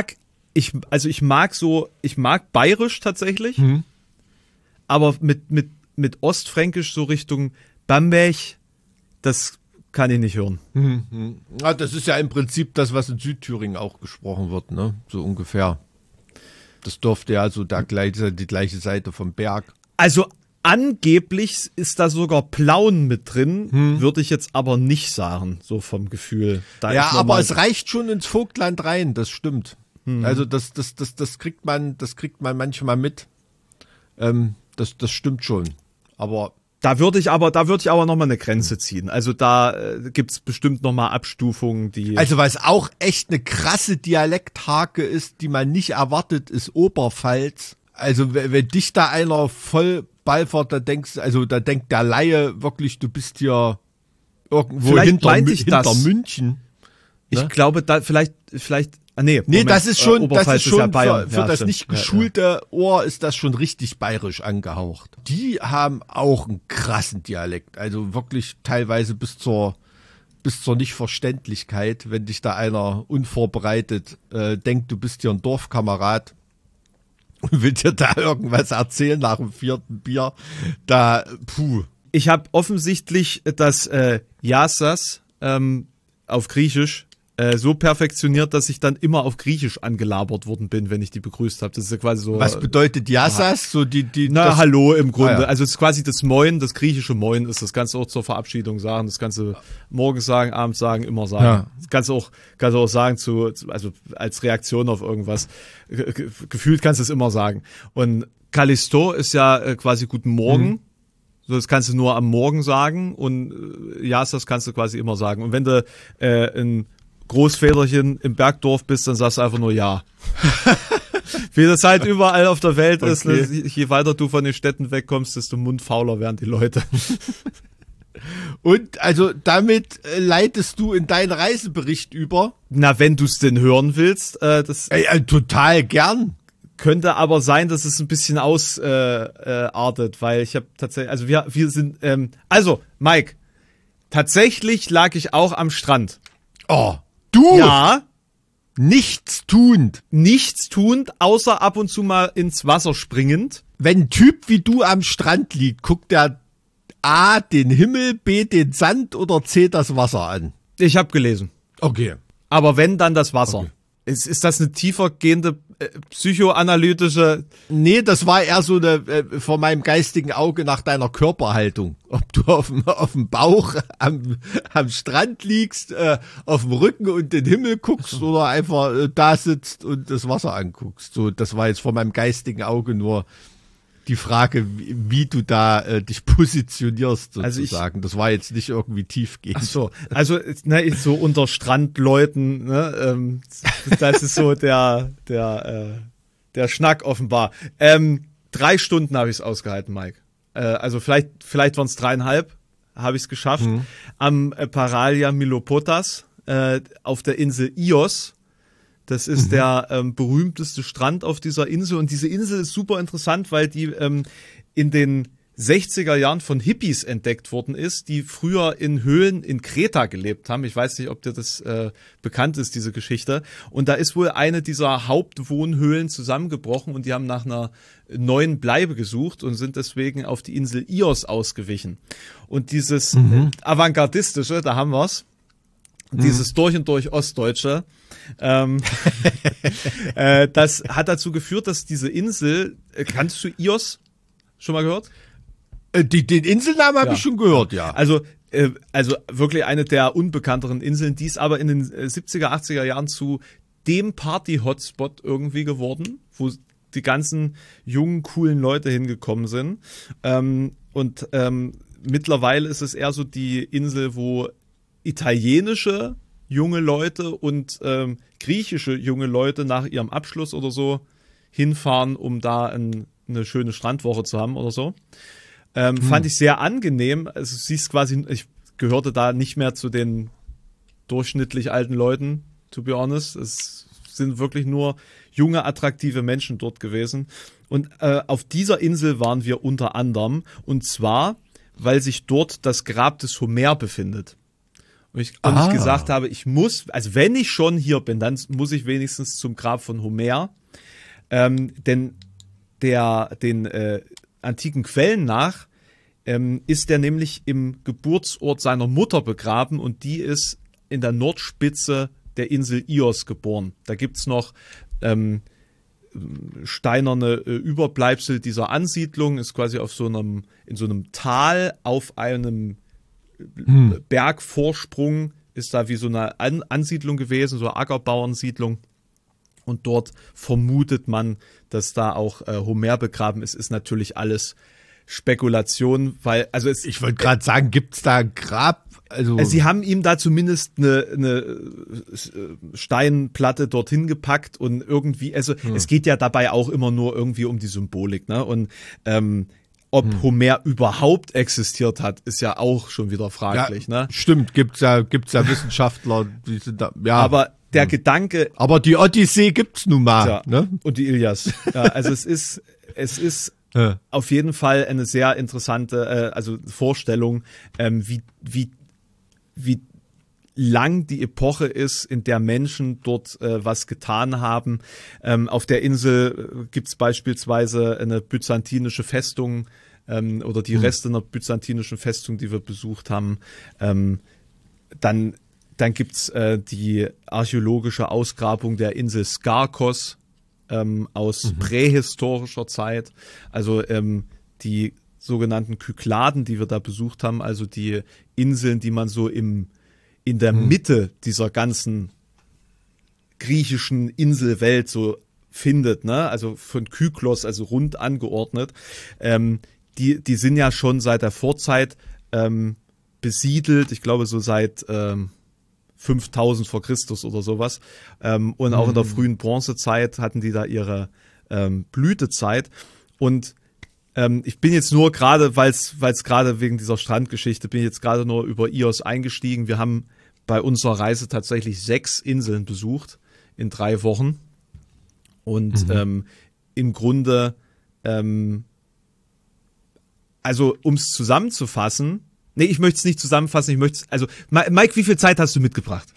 Ich mag Bayerisch tatsächlich. Aber mit Ostfränkisch so Richtung Bamberg, das kann ich nicht hören. Ja, das ist ja im Prinzip das, was in Südthüringen auch gesprochen wird, ne? So ungefähr. Das dürfte ja so die gleiche Seite vom Berg. Also angeblich ist da sogar Plauen mit drin, würde ich jetzt aber nicht sagen, so vom Gefühl. Aber es reicht schon ins Vogtland rein, das stimmt. Also das kriegt man manchmal mit. Das stimmt schon. Aber da würde ich aber noch mal eine Grenze ziehen. Also da gibt's bestimmt noch mal Abstufungen, die. Also was auch echt eine krasse Dialekthake ist, die man nicht erwartet, ist Oberpfalz. Also wenn dich da einer voll balfert, da denkt der Laie wirklich, du bist hier irgendwo hinter München. Ne? Ich glaube, da vielleicht. Nee, Moment, das ist schon ja Bayern. Für das nicht geschulte Ohr ist das schon richtig bayerisch angehaucht. Die haben auch einen krassen Dialekt, also wirklich teilweise bis zur Nichtverständlichkeit, wenn dich da einer unvorbereitet denkt, du bist hier ein Dorfkamerad und will dir da irgendwas erzählen nach dem 4. Bier, Ich habe offensichtlich das Yassas auf Griechisch so perfektioniert, dass ich dann immer auf Griechisch angelabert worden bin, wenn ich die begrüßt habe. Das ist ja quasi so. Was bedeutet Yassas? So Hallo im Grunde. Ja. Also es ist quasi das Moin, das griechische Moin ist das Ganze auch zur Verabschiedung sagen. Das Ganze morgens sagen, abends sagen, immer sagen. Ja. Das kannst du auch sagen also als Reaktion auf irgendwas. Gefühlt kannst du es immer sagen. Und Callisto ist ja quasi Guten Morgen. So, das kannst du nur am Morgen sagen und das kannst du quasi immer sagen. Und wenn du ein Großväterchen im Bergdorf bist, dann sagst du einfach nur ja. Wie das halt überall auf der Welt ist. Ne? Je weiter du von den Städten wegkommst, desto mundfauler werden die Leute. Und also damit leitest du in deinen Reisebericht über? Na, wenn du es denn hören willst, das total gern. könnte aber sein, dass es ein bisschen ausartet, weil ich habe tatsächlich, also wir sind, also Mike, tatsächlich lag ich auch am Strand. Oh, du? Ja. Nichtstuend. Nichtstuend, außer ab und zu mal ins Wasser springend. Wenn ein Typ wie du am Strand liegt, guckt der A den Himmel, B den Sand oder C das Wasser an? Ich habe gelesen. Okay. Aber wenn, dann das Wasser. Okay. Ist das eine tiefergehende psychoanalytische... Nee, das war eher so eine vor meinem geistigen Auge nach deiner Körperhaltung. Ob du auf dem Bauch am Strand liegst, auf dem Rücken und den Himmel guckst oder einfach da sitzt und das Wasser anguckst. So, das war jetzt vor meinem geistigen Auge nur die Frage, wie du da dich positionierst sozusagen. Das war jetzt nicht irgendwie tiefgehend. Ach so, also ne, so unter Strandleuten, ne, das ist so der Schnack offenbar. 3 Stunden habe ich es ausgehalten, Mike. Also vielleicht waren es 3,5, habe ich es geschafft. Am Paralia Milopotas auf der Insel Ios. Das ist der berühmteste Strand auf dieser Insel. Und diese Insel ist super interessant, weil die in den 60er Jahren von Hippies entdeckt worden ist, die früher in Höhlen in Kreta gelebt haben. Ich weiß nicht, ob dir das bekannt ist, diese Geschichte. Und da ist wohl eine dieser Hauptwohnhöhlen zusammengebrochen und die haben nach einer neuen Bleibe gesucht und sind deswegen auf die Insel Ios ausgewichen. Und dieses Avantgardistische, da haben wir's, dieses durch und durch Ostdeutsche, das hat dazu geführt, dass diese Insel, kannst du Ios schon mal gehört? Den Inselnamen habe ich schon gehört, ja. Also wirklich eine der unbekannteren Inseln, die ist aber in den 70er, 80er Jahren zu dem Party-Hotspot irgendwie geworden, wo die ganzen jungen, coolen Leute hingekommen sind. Und mittlerweile ist es eher so die Insel, wo italienische junge Leute und griechische junge Leute nach ihrem Abschluss oder so hinfahren, um da eine schöne Strandwoche zu haben oder so. Fand ich sehr angenehm. Also du siehst quasi, ich gehörte da nicht mehr zu den durchschnittlich alten Leuten, to be honest. Es sind wirklich nur junge, attraktive Menschen dort gewesen. Und auf dieser Insel waren wir unter anderem, und zwar, weil sich dort das Grab des Homer befindet. Und ich gesagt habe, ich muss, also wenn ich schon hier bin, dann muss ich wenigstens zum Grab von Homer, denn den antiken Quellen nach ist er nämlich im Geburtsort seiner Mutter begraben und die ist in der Nordspitze der Insel Ios geboren. Da gibt's noch steinerne Überbleibsel dieser Ansiedlung, ist quasi in so einem Tal auf einem Bergvorsprung, ist da wie so eine Ansiedlung gewesen, so eine Ackerbauernsiedlung. Und dort vermutet man, dass da auch Homer begraben ist. Ist natürlich alles Spekulation, weil, also ich wollte gerade sagen, gibt's da ein Grab? Also sie haben ihm da zumindest eine Steinplatte dorthin gepackt und irgendwie, also es geht ja dabei auch immer nur irgendwie um die Symbolik, ne? Und ob Homer überhaupt existiert hat, ist ja auch schon wieder fraglich, ja, ne? Stimmt, gibt's ja Wissenschaftler, die sind da, ja. Aber der Gedanke. Aber die Odyssee gibt's nun mal, ja, ne? Und die Ilias. Ja, also es ist auf jeden Fall eine sehr interessante, Vorstellung, wie lang die Epoche ist, in der Menschen dort was getan haben. Auf der Insel gibt es beispielsweise eine byzantinische Festung oder die Reste einer byzantinischen Festung, die wir besucht haben. Dann gibt es die archäologische Ausgrabung der Insel Skarkos aus prähistorischer Zeit. Also die sogenannten Kykladen, die wir da besucht haben, also die Inseln, die man so in der Mitte dieser ganzen griechischen Inselwelt so findet, ne? Also von Kyklos, also rund angeordnet, die sind ja schon seit der Vorzeit besiedelt, ich glaube so seit 5000 vor Christus oder sowas. Und auch in der frühen Bronzezeit hatten die da ihre Blütezeit. Und ich bin jetzt nur gerade, weil es gerade wegen dieser Strandgeschichte, bin ich jetzt gerade nur über Ios eingestiegen. Wir haben bei unserer Reise tatsächlich 6 Inseln besucht in 3 Wochen. Und im Grunde, also um es zusammenzufassen, ich möchte es nicht zusammenfassen, Mike, wie viel Zeit hast du mitgebracht?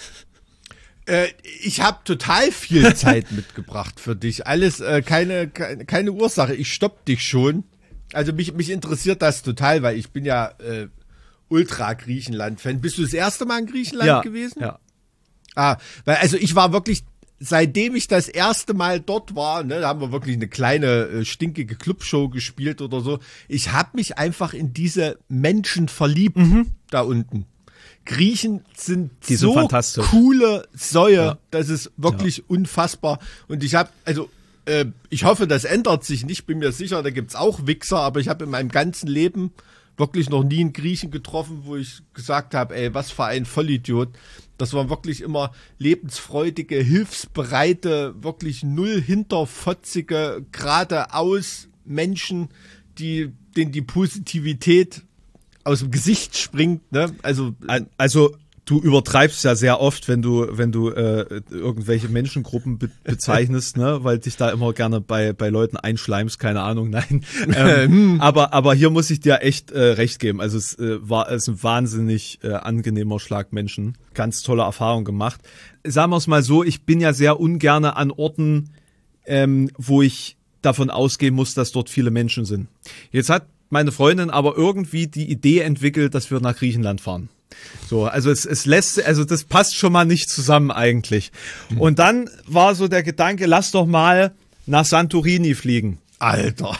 Ich habe total viel Zeit mitgebracht für dich. Alles, keine Ursache. Ich stopp dich schon. Also mich interessiert das total, weil ich bin ja Ultra-Griechenland-Fan. Bist du das erste Mal in Griechenland gewesen? Ja. Also ich war wirklich, seitdem ich das erste Mal dort war, ne, da haben wir wirklich eine kleine stinkige Clubshow gespielt oder so. Ich habe mich einfach in diese Menschen verliebt da unten. Griechen sind so coole Säue, das ist wirklich unfassbar. Und ich hoffe, das ändert sich nicht, bin mir sicher, da gibt's auch Wichser, aber ich habe in meinem ganzen Leben wirklich noch nie einen Griechen getroffen, wo ich gesagt habe, ey, was für ein Vollidiot. Das waren wirklich immer lebensfreudige, hilfsbereite, wirklich null hinterfotzige, geradeaus Menschen, denen die Positivität aus dem Gesicht springt, ne? Also du übertreibst ja sehr oft, wenn du irgendwelche Menschengruppen bezeichnest, ne, weil dich da immer gerne bei Leuten einschleimst, keine Ahnung, nein. Aber hier muss ich dir echt recht geben. Also es ist ein wahnsinnig angenehmer Schlag Menschen. Ganz tolle Erfahrung gemacht. Sagen wir es mal so, ich bin ja sehr ungerne an Orten, wo ich davon ausgehen muss, dass dort viele Menschen sind. Jetzt hat meine Freundin aber irgendwie die Idee entwickelt, dass wir nach Griechenland fahren. So, also das passt schon mal nicht zusammen eigentlich. Und dann war so der Gedanke, lass doch mal nach Santorini fliegen. Alter,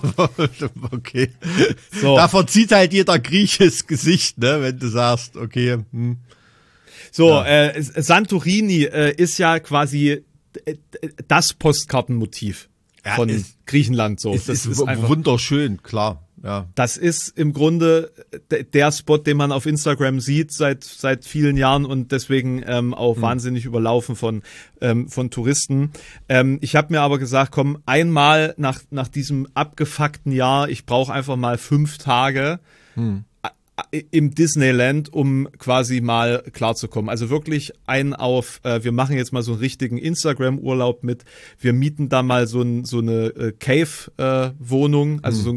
okay. So. Da verzieht halt jeder Grieche das Gesicht, ne, wenn du sagst, okay. So, Santorini ist ja quasi das Postkartenmotiv von Griechenland. So, das ist einfach wunderschön, klar. Ja. Das ist im Grunde der Spot, den man auf Instagram sieht seit vielen Jahren und deswegen auch wahnsinnig überlaufen von Touristen. Ich habe mir aber gesagt, komm, einmal nach diesem abgefuckten Jahr, ich brauche einfach mal 5 Tage im Disneyland, um quasi mal klarzukommen. Also wirklich wir machen jetzt mal so einen richtigen Instagram-Urlaub mit. Wir mieten da mal so eine Cave-Wohnung. Also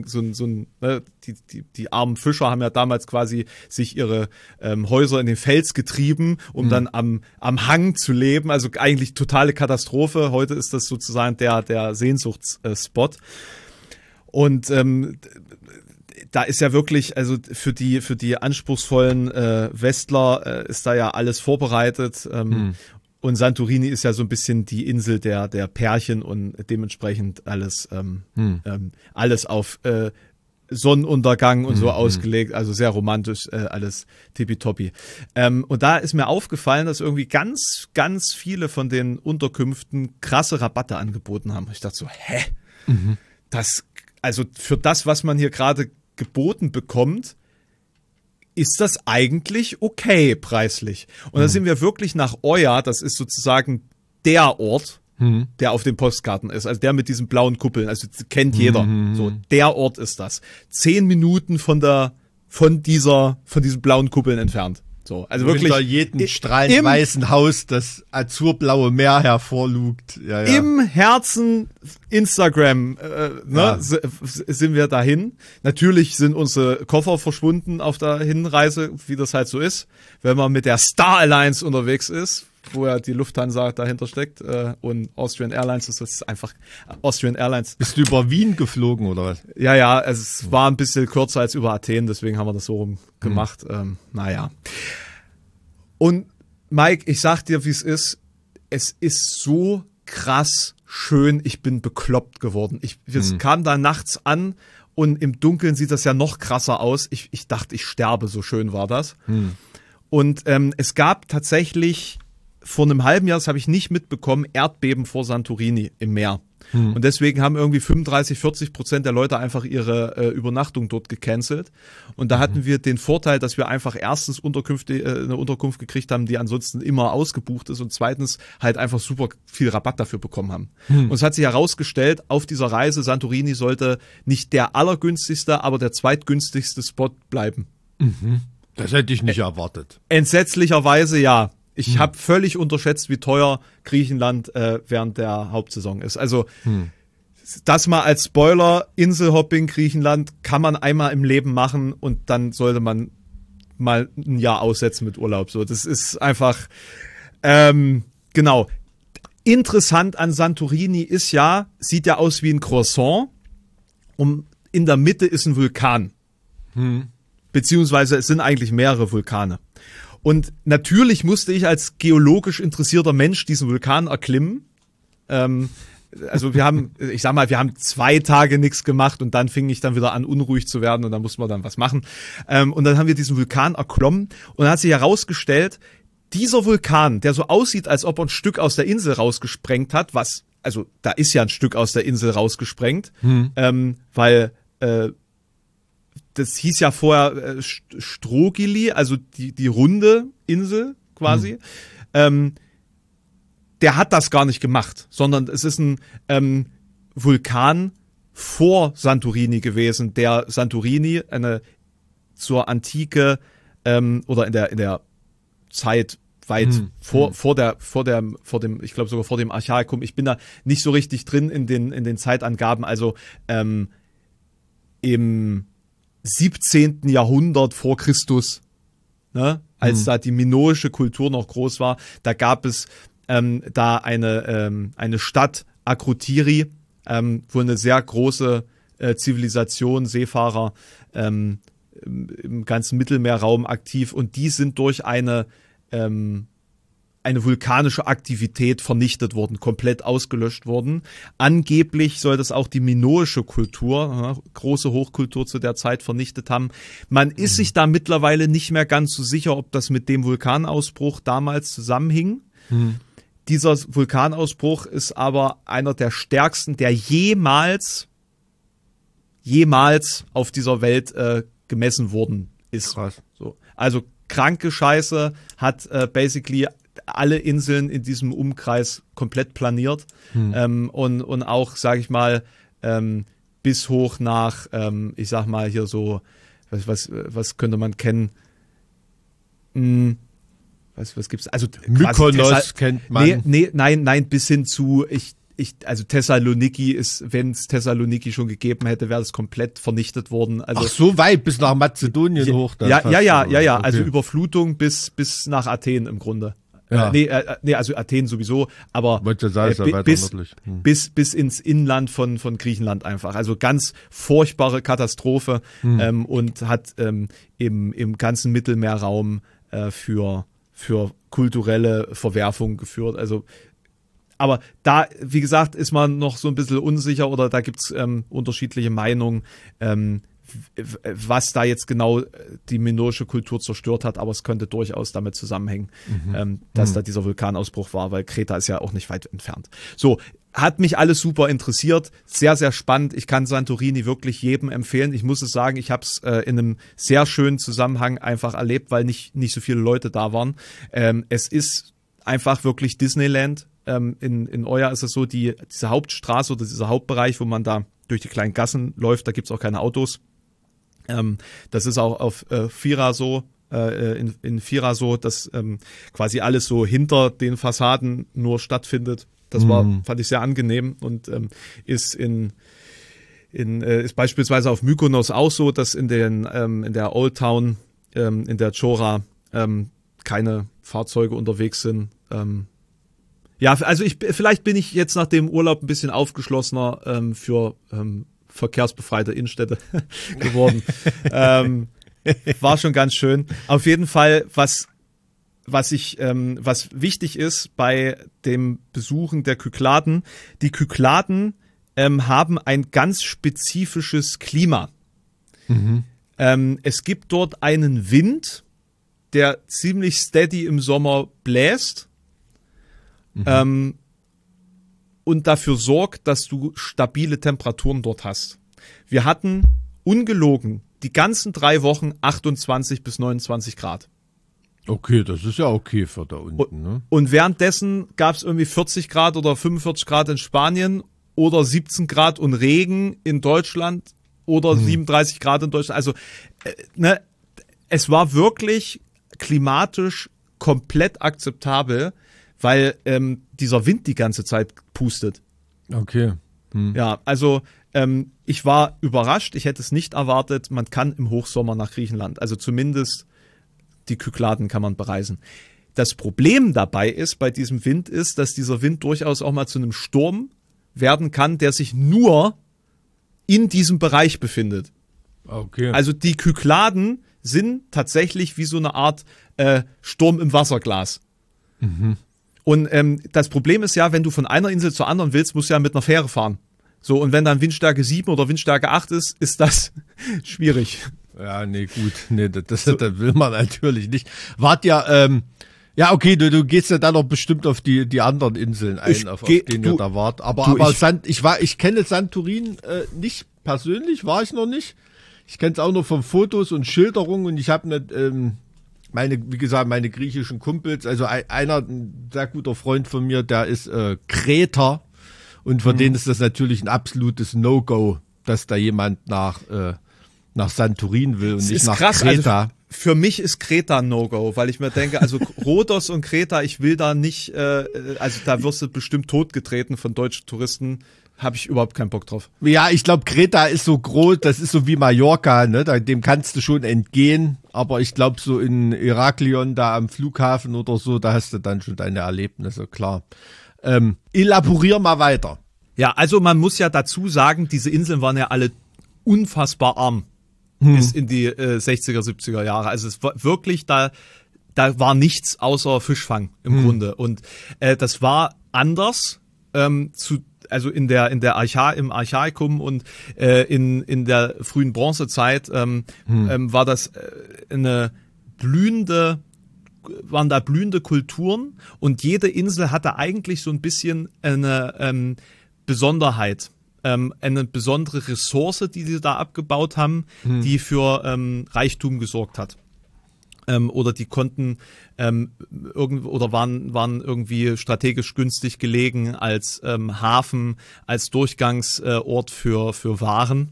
die armen Fischer haben ja damals quasi sich ihre Häuser in den Fels getrieben, um dann am Hang zu leben. Also eigentlich totale Katastrophe. Heute ist das sozusagen der Sehnsuchtsspot. Und da ist ja wirklich, also für die anspruchsvollen Westler ist da ja alles vorbereitet. Und Santorini ist ja so ein bisschen die Insel der Pärchen und dementsprechend alles auf Sonnenuntergang und so ausgelegt, also sehr romantisch, alles tippitoppi. Und da ist mir aufgefallen, dass irgendwie ganz, ganz viele von den Unterkünften krasse Rabatte angeboten haben. Ich dachte so, also für das, was man hier gerade geboten bekommt, ist das eigentlich okay preislich. Und da sind wir wirklich nach Oya, das ist sozusagen der Ort, der auf den Postkarten ist, also der mit diesen blauen Kuppeln, also kennt jeder. So, der Ort ist das. 10 Minuten von diesen blauen Kuppeln entfernt. So, also wirklich hinter jedem strahlend weißen Haus das azurblaue Meer hervorlugt. Ja. Im Herzen Instagram sind wir dahin. Natürlich sind unsere Koffer verschwunden auf der Hinreise, wie das halt so ist, wenn man mit der Star Alliance unterwegs ist, wo ja die Lufthansa dahinter steckt und Austrian Airlines, das ist einfach Austrian Airlines. Bist du über Wien geflogen oder was? Ja, es war ein bisschen kürzer als über Athen, deswegen haben wir das so rum gemacht. Naja. Und Mike, ich sag dir, wie es ist so krass schön, ich bin bekloppt geworden. Wir kamen da nachts an und im Dunkeln sieht das ja noch krasser aus. Ich dachte, ich sterbe, so schön war das. Und es gab tatsächlich vor einem halben Jahr, das habe ich nicht mitbekommen, Erdbeben vor Santorini im Meer. Und deswegen haben irgendwie 35-40% der Leute einfach ihre Übernachtung dort gecancelt. Und da hatten wir den Vorteil, dass wir einfach erstens eine Unterkunft gekriegt haben, die ansonsten immer ausgebucht ist, und zweitens halt einfach super viel Rabatt dafür bekommen haben. Und es hat sich herausgestellt, auf dieser Reise Santorini sollte nicht der allergünstigste, aber der zweitgünstigste Spot bleiben. Das hätte ich nicht erwartet. Entsetzlicherweise ja. Ich habe völlig unterschätzt, wie teuer Griechenland während der Hauptsaison ist. Also das mal als Spoiler, Inselhopping Griechenland kann man einmal im Leben machen und dann sollte man mal ein Jahr aussetzen mit Urlaub. So, das ist einfach, genau. Interessant an Santorini ist ja, sieht ja aus wie ein Croissant und in der Mitte ist ein Vulkan. Beziehungsweise es sind eigentlich mehrere Vulkane. Und natürlich musste ich als geologisch interessierter Mensch diesen Vulkan erklimmen. Also wir haben 2 Tage nichts gemacht und dann fing ich dann wieder an, unruhig zu werden und dann mussten wir dann was machen. Und dann haben wir diesen Vulkan erklommen und dann hat sich herausgestellt, dieser Vulkan, der so aussieht, als ob er ein Stück aus der Insel rausgesprengt hat, also da ist ja ein Stück aus der Insel rausgesprengt, weil das hieß ja vorher Strogili, also die runde Insel quasi. Der hat das gar nicht gemacht, sondern es ist ein Vulkan vor Santorini gewesen, der Santorini zur Antike oder in der Zeit weit vor dem, ich glaube sogar vor dem Archaikum. Ich bin da nicht so richtig drin in den Zeitangaben, also im 17. Jahrhundert vor Christus, ne, als da die minoische Kultur noch groß war, da gab es da eine Stadt, Akrotiri, wo eine sehr große Zivilisation, Seefahrer im ganzen Mittelmeerraum aktiv, und die sind durch eine vulkanische Aktivität vernichtet worden, komplett ausgelöscht worden. Angeblich soll das auch die minoische Kultur, große Hochkultur zu der Zeit, vernichtet haben. Man ist sich da mittlerweile nicht mehr ganz so sicher, ob das mit dem Vulkanausbruch damals zusammenhing. Dieser Vulkanausbruch ist aber einer der stärksten, der jemals auf dieser Welt gemessen worden ist. Krass. So. Also kranke Scheiße, hat basically alle Inseln in diesem Umkreis komplett planiert, und auch, sage ich mal, bis hoch nach, ich sag mal hier so, was könnte man kennen? Was gibt's? Also Mykonos kennt man. Nein, bis hin zu also Thessaloniki ist, wenn es Thessaloniki schon gegeben hätte, wäre das komplett vernichtet worden. Also, ach, so weit bis nach Mazedonien hoch. Dann ja. Okay. Also Überflutung bis nach Athen im Grunde. Ja. Also Athen sowieso, aber bis ins Inland von Griechenland einfach. Also ganz furchtbare Katastrophe, und hat im ganzen Mittelmeerraum für kulturelle Verwerfung geführt. Also, aber da, wie gesagt, ist man noch so ein bisschen unsicher, oder da gibt's unterschiedliche Meinungen, was da jetzt genau die minoische Kultur zerstört hat, aber es könnte durchaus damit zusammenhängen, dass da dieser Vulkanausbruch war, weil Kreta ist ja auch nicht weit entfernt. So, hat mich alles super interessiert, sehr, sehr spannend. Ich kann Santorini wirklich jedem empfehlen. Ich muss es sagen, ich habe es in einem sehr schönen Zusammenhang einfach erlebt, weil nicht so viele Leute da waren. Es ist einfach wirklich Disneyland. In Oya ist es so, diese Hauptstraße oder dieser Hauptbereich, wo man da durch die kleinen Gassen läuft, da gibt's auch keine Autos. Das ist auch auf Fira so, in Fira so, dass quasi alles so hinter den Fassaden nur stattfindet. Das fand ich sehr angenehm, und ist ist beispielsweise auf Mykonos auch so, dass in der Old Town, in der Chora, keine Fahrzeuge unterwegs sind. Ja, also vielleicht bin ich jetzt nach dem Urlaub ein bisschen aufgeschlossener für verkehrsbefreite Innenstädte geworden. War schon ganz schön. Auf jeden Fall, was wichtig ist bei dem Besuchen der Kykladen, die Kykladen haben ein ganz spezifisches Klima. Es gibt dort einen Wind, der ziemlich steady im Sommer bläst, und dafür sorgt, dass du stabile Temperaturen dort hast. Wir hatten ungelogen die ganzen 3 Wochen 28 bis 29 Grad. Okay, das ist ja okay für da unten, ne? Und währenddessen gab es irgendwie 40 Grad oder 45 Grad in Spanien oder 17 Grad und Regen in Deutschland oder 37 Grad in Deutschland. Also, es war wirklich klimatisch komplett akzeptabel, weil dieser Wind die ganze Zeit pustet. Okay. Ja, also ich war überrascht, ich hätte es nicht erwartet, man kann im Hochsommer nach Griechenland, also zumindest die Kykladen kann man bereisen. Das Problem dabei ist, bei diesem Wind ist, dass dieser Wind durchaus auch mal zu einem Sturm werden kann, der sich nur in diesem Bereich befindet. Okay. Also die Kykladen sind tatsächlich wie so eine Art Sturm im Wasserglas. Und das Problem ist ja, wenn du von einer Insel zur anderen willst, musst du ja mit einer Fähre fahren. So, und wenn dann Windstärke 7 oder Windstärke 8 ist das schwierig. Ja, nee, gut. Nee, das will man natürlich nicht. Wart ja, ja, okay, du gehst ja dann noch bestimmt auf die anderen Inseln ein, auf denen ihr da wart. Aber ich kenne Santorin nicht persönlich, war ich noch nicht. Ich kenne es auch nur von Fotos und Schilderungen und ich habe wie gesagt, meine griechischen Kumpels, also ein sehr guter Freund von mir, der ist Kreter und für den ist das natürlich ein absolutes No-Go, dass da jemand nach Santorin will und nicht nach Kreta. Also für mich ist Kreta ein No-Go, weil ich mir denke, also Rhodos und Kreta, ich will da nicht, also da wirst du bestimmt totgetreten von deutschen Touristen, habe ich überhaupt keinen Bock drauf. Ja, ich glaube, Kreta ist so groß, das ist so wie Mallorca, ne? Dem kannst du schon entgehen, aber ich glaube, so in Heraklion, da am Flughafen oder so, da hast du dann schon deine Erlebnisse, klar. Elaborier mal weiter. Ja, also man muss ja dazu sagen, diese Inseln waren ja alle unfassbar arm bis in die 60er, 70er Jahre. Also es war wirklich, da war nichts außer Fischfang im Grunde. Und das war anders also im Archaikum und in der frühen Bronzezeit war das waren da blühende Kulturen und jede Insel hatte eigentlich so ein bisschen eine Besonderheit. Eine besondere Ressource, die sie da abgebaut haben, die für Reichtum gesorgt hat. Oder die konnten waren irgendwie strategisch günstig gelegen als Hafen, als Durchgangsort für Waren.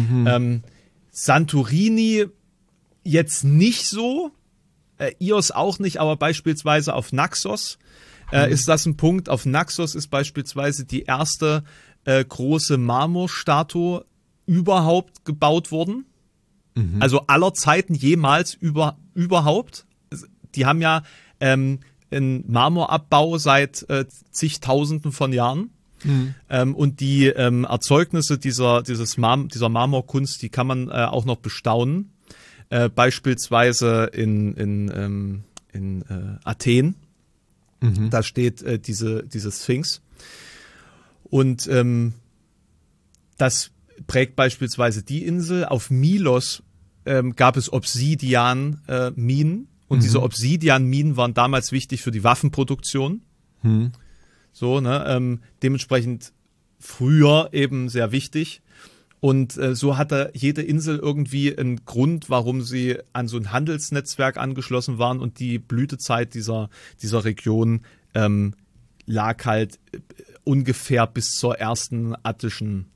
Santorini jetzt nicht so, Ios auch nicht, aber beispielsweise auf Naxos ist das ein Punkt. Auf Naxos ist beispielsweise die erste große Marmorstatue überhaupt gebaut worden. Also aller Zeiten jemals überhaupt. Die haben ja einen Marmorabbau seit zigtausenden von Jahren. Und die Erzeugnisse dieser Marmorkunst, die kann man auch noch bestaunen. Beispielsweise in Athen. Da steht diese Sphinx. Und das prägt beispielsweise die Insel. Auf Milos gab es Obsidian-Minen. Und diese Obsidian-Minen waren damals wichtig für die Waffenproduktion. So, ne? Dementsprechend früher eben sehr wichtig. Und so hatte jede Insel irgendwie einen Grund, warum sie an so ein Handelsnetzwerk angeschlossen waren. Und die Blütezeit dieser Region lag halt ungefähr bis zum ersten attischen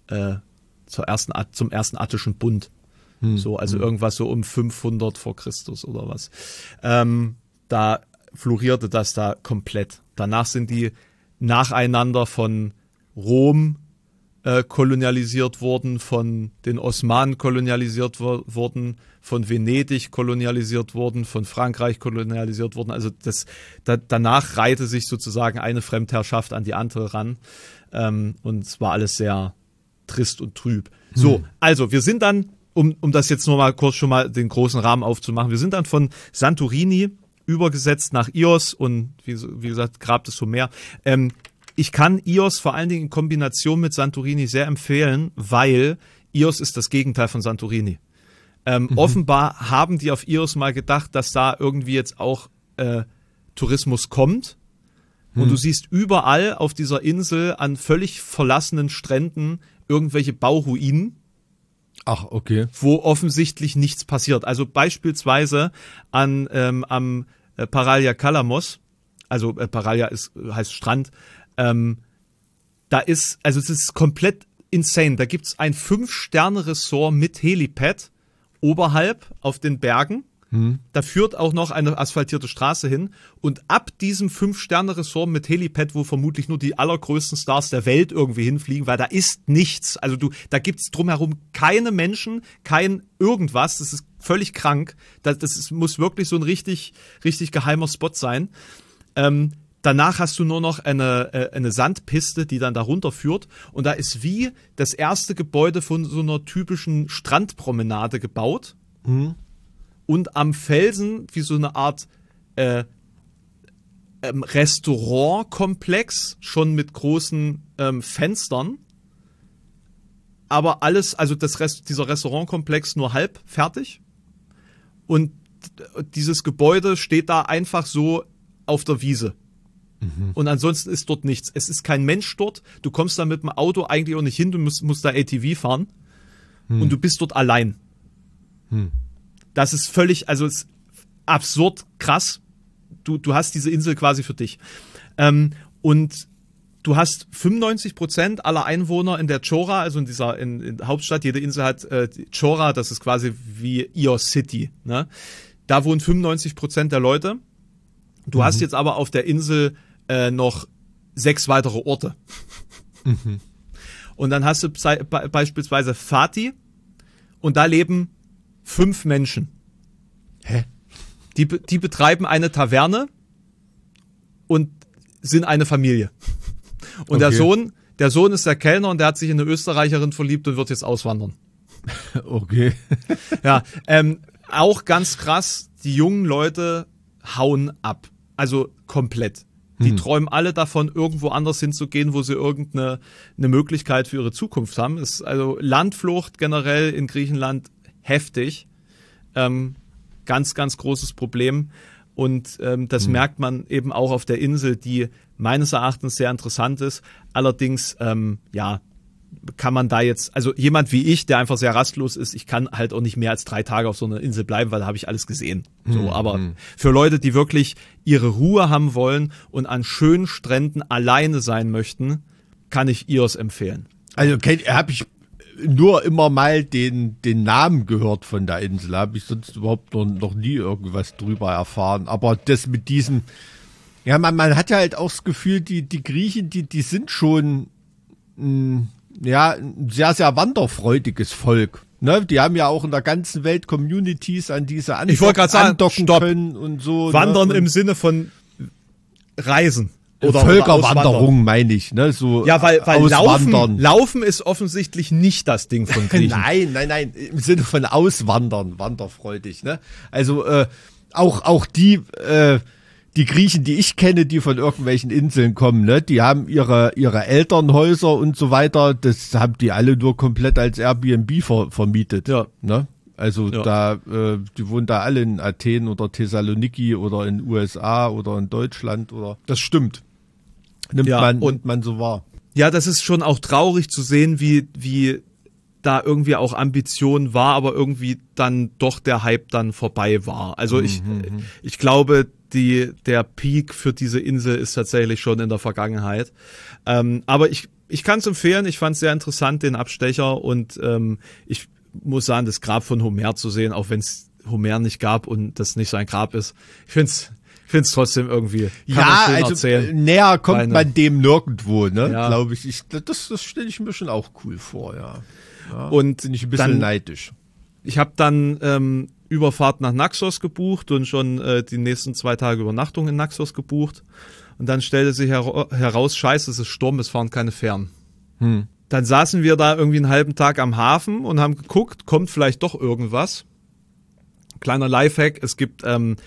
Bund. So, also irgendwas so um 500 vor Christus oder was. Da florierte das da komplett. Danach sind die nacheinander von Rom kolonialisiert worden, von den Osmanen kolonialisiert worden, von Venedig kolonialisiert worden, von Frankreich kolonialisiert worden. Also danach reihte sich sozusagen eine Fremdherrschaft an die andere ran. Und es war alles sehr trist und trüb. So, also wir sind dann, um das jetzt nur mal kurz schon mal den großen Rahmen aufzumachen, wir sind dann von Santorini übergesetzt nach Ios und wie gesagt, Grab des Homer. Ich kann Ios vor allen Dingen in Kombination mit Santorini sehr empfehlen, weil Ios ist das Gegenteil von Santorini. Offenbar haben die auf Ios mal gedacht, dass da irgendwie jetzt auch Tourismus kommt. Und du siehst überall auf dieser Insel an völlig verlassenen Stränden irgendwelche Bauruinen. Ach, okay. Wo offensichtlich nichts passiert. Also beispielsweise am Paralia Kalamos, also Paralia heißt Strand, da ist, also es ist komplett insane. Da gibt's ein 5-Sterne-Resort mit Helipad oberhalb auf den Bergen. Da führt auch noch eine asphaltierte Straße hin. Und ab diesem 5-Sterne-Resort mit Helipad, wo vermutlich nur die allergrößten Stars der Welt irgendwie hinfliegen, weil da ist nichts. Also da gibt's drumherum keine Menschen, kein irgendwas. Das ist völlig krank. Muss wirklich so ein richtig, richtig geheimer Spot sein. Danach hast du nur noch eine Sandpiste, die dann da runterführt. Und da ist wie das erste Gebäude von so einer typischen Strandpromenade gebaut. Und am Felsen wie so eine Art Restaurantkomplex, schon mit großen Fenstern. Aber alles, also dieser Restaurantkomplex nur halb fertig. Und dieses Gebäude steht da einfach so auf der Wiese. Und ansonsten ist dort nichts. Es ist kein Mensch dort. Du kommst da mit dem Auto eigentlich auch nicht hin. Du musst da ATV fahren. Und du bist dort allein. Das ist völlig, also ist absurd krass. Du hast diese Insel quasi für dich. Und du hast 95% aller Einwohner in der Chora, also in dieser in Hauptstadt, jede Insel hat Chora, das ist quasi wie Io City. Ne? Da wohnen 95% der Leute. Du hast jetzt aber auf der Insel noch 6 weitere Orte. Und dann hast du beispielsweise Fati und da leben 5 Menschen. Hä? Die betreiben eine Taverne und sind eine Familie. Und Okay. der Sohn ist der Kellner und der hat sich in eine Österreicherin verliebt und wird jetzt auswandern. Okay. Ja, auch ganz krass, die jungen Leute hauen ab. Also komplett. Die träumen alle davon, irgendwo anders hinzugehen, wo sie irgendeine Möglichkeit für ihre Zukunft haben. Ist also Landflucht generell in Griechenland heftig. Ganz, ganz großes Problem. Und das merkt man eben auch auf der Insel, die meines Erachtens sehr interessant ist. Allerdings, kann man da jetzt, also jemand wie ich, der einfach sehr rastlos ist, ich kann halt auch nicht mehr als 3 Tage auf so einer Insel bleiben, weil da habe ich alles gesehen. So, aber für Leute, die wirklich ihre Ruhe haben wollen und an schönen Stränden alleine sein möchten, kann ich Ios empfehlen. Also habe ich nur immer mal den Namen gehört von der Insel, habe ich sonst überhaupt noch nie irgendwas drüber erfahren. Aber das mit diesem, ja, man hat ja halt auch das Gefühl, die Griechen, die sind schon ein sehr, sehr wanderfreudiges Volk. Ne? Die haben ja auch in der ganzen Welt Communities, an diese Ich wollte gerade sagen, andocken stopp. können und so. Wandern ne? im Sinne von Reisen. Oder Völkerwanderung meine ich, ne? So Ja, weil Auswandern. Laufen ist offensichtlich nicht das Ding von Griechen. Nein, im Sinne von Auswandern, wanderfreudig, ne? Also auch die Griechen, die ich kenne, die von irgendwelchen Inseln kommen, ne, die haben ihre Elternhäuser und so weiter, das haben die alle nur komplett als Airbnb vermietet, Ja. ne? Also Ja. die wohnen da alle in Athen oder Thessaloniki oder in USA oder in Deutschland oder das stimmt. Nimmt man so wahr. Ja, das ist schon auch traurig zu sehen, wie da irgendwie auch Ambition war, aber irgendwie dann doch der Hype dann vorbei war. Also ich glaube, der Peak für diese Insel ist tatsächlich schon in der Vergangenheit. Aber ich kann es empfehlen, ich fand es sehr interessant, den Abstecher, und ich muss sagen, das Grab von Homer zu sehen, auch wenn es Homer nicht gab und das nicht sein Grab ist, ich find's trotzdem irgendwie. Näher kommt man dem nirgendwo, ne? Ja. Glaube ich. Das stelle ich mir schon auch cool vor, ja. Und bin ich ein bisschen neidisch. Ich habe dann Überfahrt nach Naxos gebucht und schon die nächsten 2 Tage Übernachtung in Naxos gebucht. Und dann stellte sich heraus, scheiße, es ist Sturm, es fahren keine Fähren. Dann saßen wir da irgendwie einen halben Tag am Hafen und haben geguckt, kommt vielleicht doch irgendwas. Kleiner Lifehack, es gibt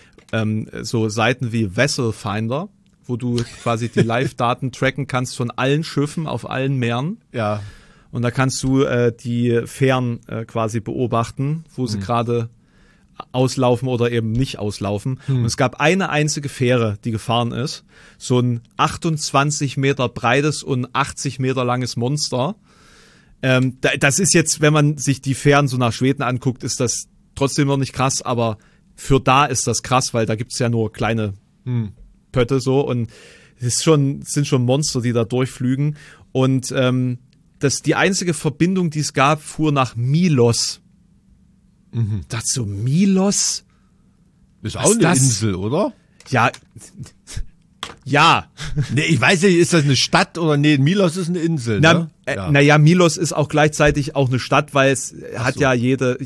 so Seiten wie Vessel Finder, wo du quasi die Live-Daten tracken kannst von allen Schiffen auf allen Meeren. Ja. Und da kannst du die Fähren quasi beobachten, wo sie gerade auslaufen oder eben nicht auslaufen. Und es gab eine einzige Fähre, die gefahren ist. So ein 28 Meter breites und 80 Meter langes Monster. Das ist jetzt, wenn man sich die Fähren so nach Schweden anguckt, ist das trotzdem noch nicht krass, aber für da ist das krass, weil da gibt's ja nur kleine Pötte so und es sind schon Monster, die da durchflügen. Und die einzige Verbindung, die es gab, fuhr nach Milos. Dazu Milos? Ist auch eine Insel, oder? Ja. Ja. Nee, ich weiß nicht, ist das eine Stadt oder nee, Milos ist eine Insel, ne? Naja, Milos ist auch gleichzeitig auch eine Stadt, weil es hat ja jede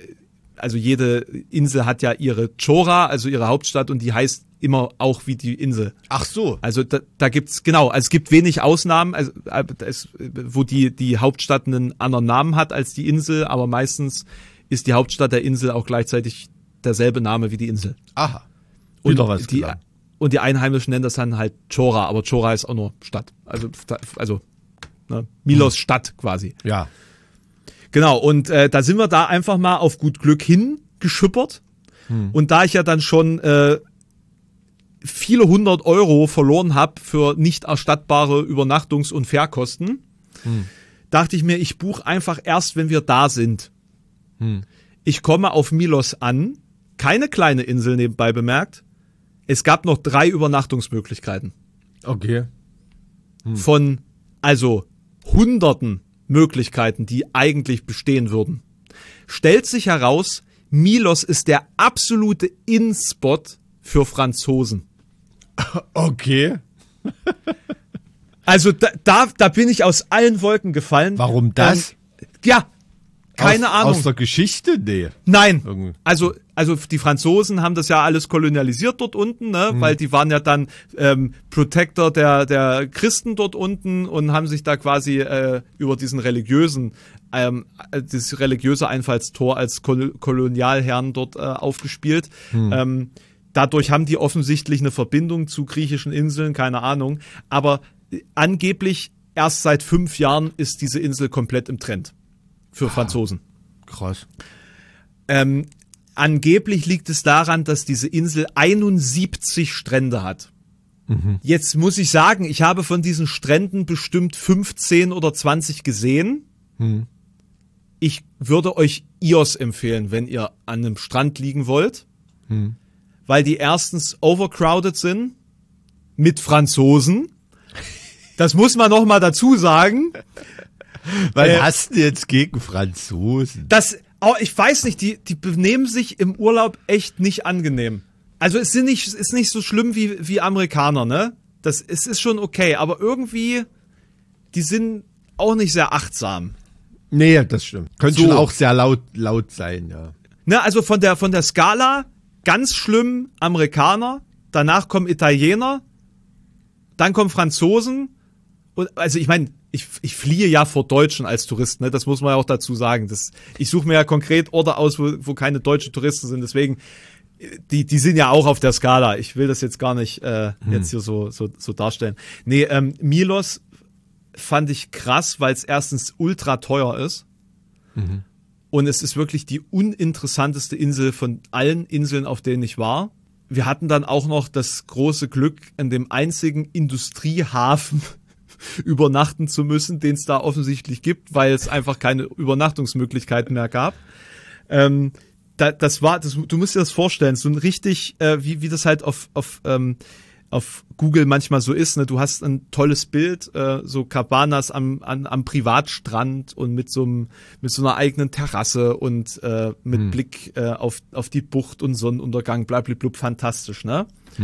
Insel hat ja ihre Chora, also ihre Hauptstadt und die heißt immer auch wie die Insel. Ach so. Also da gibt's, genau, also es gibt wenig Ausnahmen, wo die Hauptstadt einen anderen Namen hat als die Insel, aber meistens ist die Hauptstadt der Insel auch gleichzeitig derselbe Name wie die Insel. Aha. Und die Einheimischen nennen das dann halt Chora, aber Chora ist auch nur Stadt. Also Milos Stadt quasi. Ja. Genau, und da sind wir da einfach mal auf gut Glück hingeschippert. Und da ich ja dann schon viele 100 Euro verloren habe für nicht erstattbare Übernachtungs- und Fährkosten, dachte ich mir, ich buche einfach erst, wenn wir da sind. Ich komme auf Milos an, keine kleine Insel nebenbei bemerkt. Es gab noch 3 Übernachtungsmöglichkeiten. Okay. Von also Hunderten Möglichkeiten, die eigentlich bestehen würden. Stellt sich heraus, Milos ist der absolute In-Spot für Franzosen. Okay. Also da bin ich aus allen Wolken gefallen. Warum das? Ja, keine Ahnung. Aus der Geschichte? Nee. Nein. Irgendwie. Also die Franzosen haben das ja alles kolonialisiert dort unten, ne? Weil die waren ja dann Protector der Christen dort unten und haben sich da quasi über diesen dieses religiöse Einfallstor als Kolonialherren dort aufgespielt. Dadurch haben die offensichtlich eine Verbindung zu griechischen Inseln, keine Ahnung. Aber angeblich erst seit 5 Jahren ist diese Insel komplett im Trend für Franzosen. Krass. Angeblich liegt es daran, dass diese Insel 71 Strände hat. Jetzt muss ich sagen, ich habe von diesen Stränden bestimmt 15 oder 20 gesehen. Ich würde euch Ios empfehlen, wenn ihr an einem Strand liegen wollt. Weil die erstens overcrowded sind mit Franzosen. Das muss man noch mal dazu sagen. Was hast du jetzt gegen Franzosen? Ich weiß nicht, die benehmen sich im Urlaub echt nicht angenehm. Also ist nicht so schlimm wie Amerikaner, ne? Es ist schon okay, aber irgendwie, die sind auch nicht sehr achtsam. Nee, das stimmt. Könnte schon auch sehr laut sein, ja. Ne, also von der Skala, ganz schlimm Amerikaner, danach kommen Italiener, dann kommen Franzosen und also ich meine, ich fliehe ja vor Deutschen als Tourist, ne? Das muss man ja auch dazu sagen. Ich suche mir ja konkret Orte aus, wo keine deutschen Touristen sind. Deswegen, die sind ja auch auf der Skala. Ich will das jetzt gar nicht jetzt hier so darstellen. Nee, Milos fand ich krass, weil es erstens ultra teuer ist. Und es ist wirklich die uninteressanteste Insel von allen Inseln, auf denen ich war. Wir hatten dann auch noch das große Glück, in dem einzigen Industriehafen übernachten zu müssen, den es da offensichtlich gibt, weil es einfach keine Übernachtungsmöglichkeiten mehr gab. Du musst dir das vorstellen, so ein richtig, wie das halt auf Google manchmal so ist, ne? Du hast ein tolles Bild, so Cabanas am Privatstrand und mit so einer eigenen Terrasse und mit Blick auf die Bucht und Sonnenuntergang, blablablub, fantastisch, ne?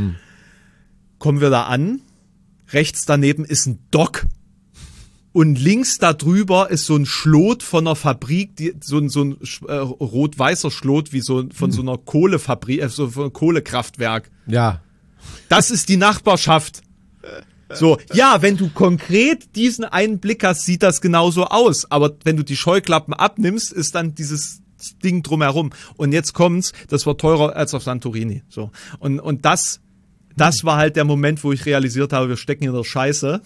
Kommen wir da an, rechts daneben ist ein Dock und links da drüber ist so ein Schlot von einer Fabrik, so ein rot-weißer Schlot wie von so einer Kohlefabrik, so von einem Kohlekraftwerk. Ja. Das ist die Nachbarschaft. So, ja, wenn du konkret diesen einen Blick hast, sieht das genauso aus. Aber wenn du die Scheuklappen abnimmst, ist dann dieses Ding drumherum. Und jetzt kommt's, das war teurer als auf Santorini. So. Und das war halt der Moment, wo ich realisiert habe, wir stecken in der Scheiße.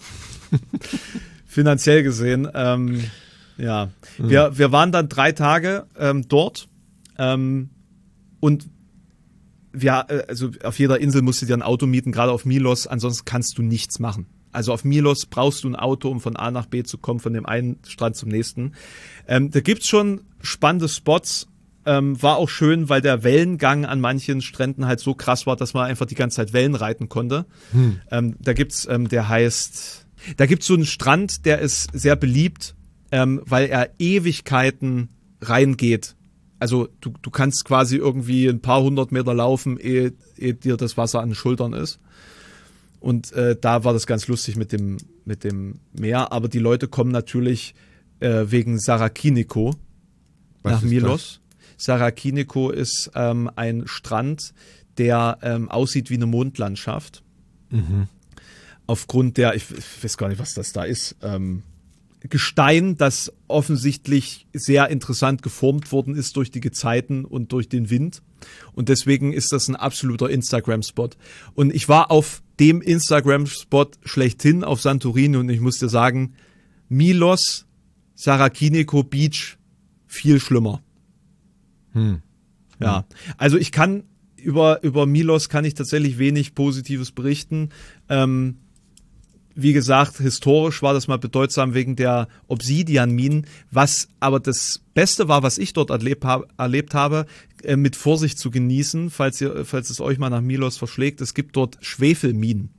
Finanziell gesehen. Ja. Wir waren dann 3 Tage dort. Und ja, also auf jeder Insel musst du dir ein Auto mieten, gerade auf Milos, ansonsten kannst du nichts machen. Also auf Milos brauchst du ein Auto, um von A nach B zu kommen, von dem einen Strand zum nächsten. Da gibt's schon spannende Spots. War auch schön, weil der Wellengang an manchen Stränden halt so krass war, dass man einfach die ganze Zeit Wellen reiten konnte. Da gibt's so einen Strand, der ist sehr beliebt, weil er Ewigkeiten reingeht. Also du kannst quasi irgendwie ein paar 100 Meter laufen, ehe dir das Wasser an den Schultern ist. Und da war das ganz lustig mit dem Meer. Aber die Leute kommen natürlich wegen Sarakiniko nach Milos. Sarakiniko ist ein Strand, der aussieht wie eine Mondlandschaft. Aufgrund der, ich weiß gar nicht, was das da ist, Gestein, das offensichtlich sehr interessant geformt worden ist durch die Gezeiten und durch den Wind. Und deswegen ist das ein absoluter Instagram-Spot. Und ich war auf dem Instagram-Spot schlechthin auf Santorini und ich muss dir sagen, Milos, Sarakiniko Beach, viel schlimmer. Ja, also ich kann über Milos kann ich tatsächlich wenig Positives berichten. Wie gesagt, historisch war das mal bedeutsam wegen der Obsidianminen, was aber das Beste war, was ich dort erlebt habe, mit Vorsicht zu genießen, falls es euch mal nach Milos verschlägt. Es gibt dort Schwefelminen.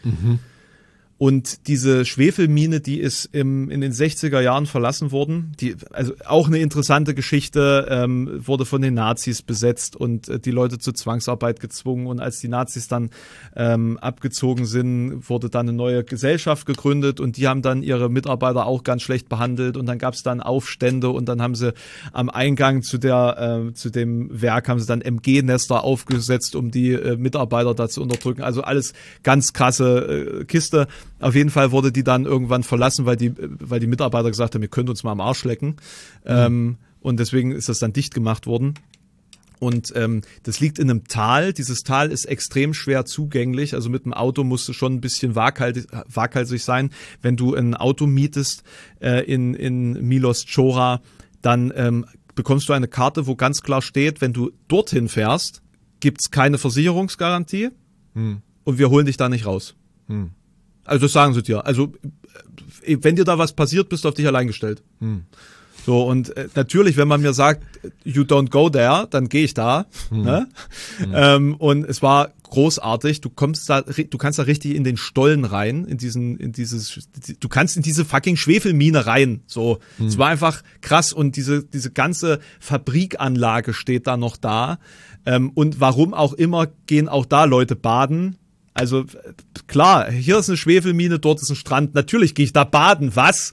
Und diese Schwefelmine, die ist in den 60er Jahren verlassen worden. Also auch eine interessante Geschichte, wurde von den Nazis besetzt und die Leute zur Zwangsarbeit gezwungen. Und als die Nazis dann abgezogen sind, wurde dann eine neue Gesellschaft gegründet und die haben dann ihre Mitarbeiter auch ganz schlecht behandelt. Und dann gab es dann Aufstände und dann haben sie am Eingang zu dem Werk haben sie dann MG-Nester aufgesetzt, um die Mitarbeiter da zu unterdrücken. Also alles ganz krasse Kiste. Auf jeden Fall wurde die dann irgendwann verlassen, weil die Mitarbeiter gesagt haben, ihr könnt uns mal am Arsch lecken. Und deswegen ist das dann dicht gemacht worden. Und das liegt in einem Tal. Dieses Tal ist extrem schwer zugänglich. Also mit dem Auto musst du schon ein bisschen waghalsig sein. Wenn du ein Auto mietest in Milos Chora, dann bekommst du eine Karte, wo ganz klar steht, wenn du dorthin fährst, gibt's keine Versicherungsgarantie und wir holen dich da nicht raus. Also das sagen sie dir. Also wenn dir da was passiert, bist du auf dich allein gestellt. So, und natürlich, wenn man mir sagt, you don't go there, dann gehe ich da. Ne? Und es war großartig. Du kannst da richtig in den Stollen rein, du kannst in diese fucking Schwefelmine rein. So, es war einfach krass und diese ganze Fabrikanlage steht da noch da. Und warum auch immer gehen auch da Leute baden. Also klar, hier ist eine Schwefelmine, dort ist ein Strand. Natürlich gehe ich da baden. Was?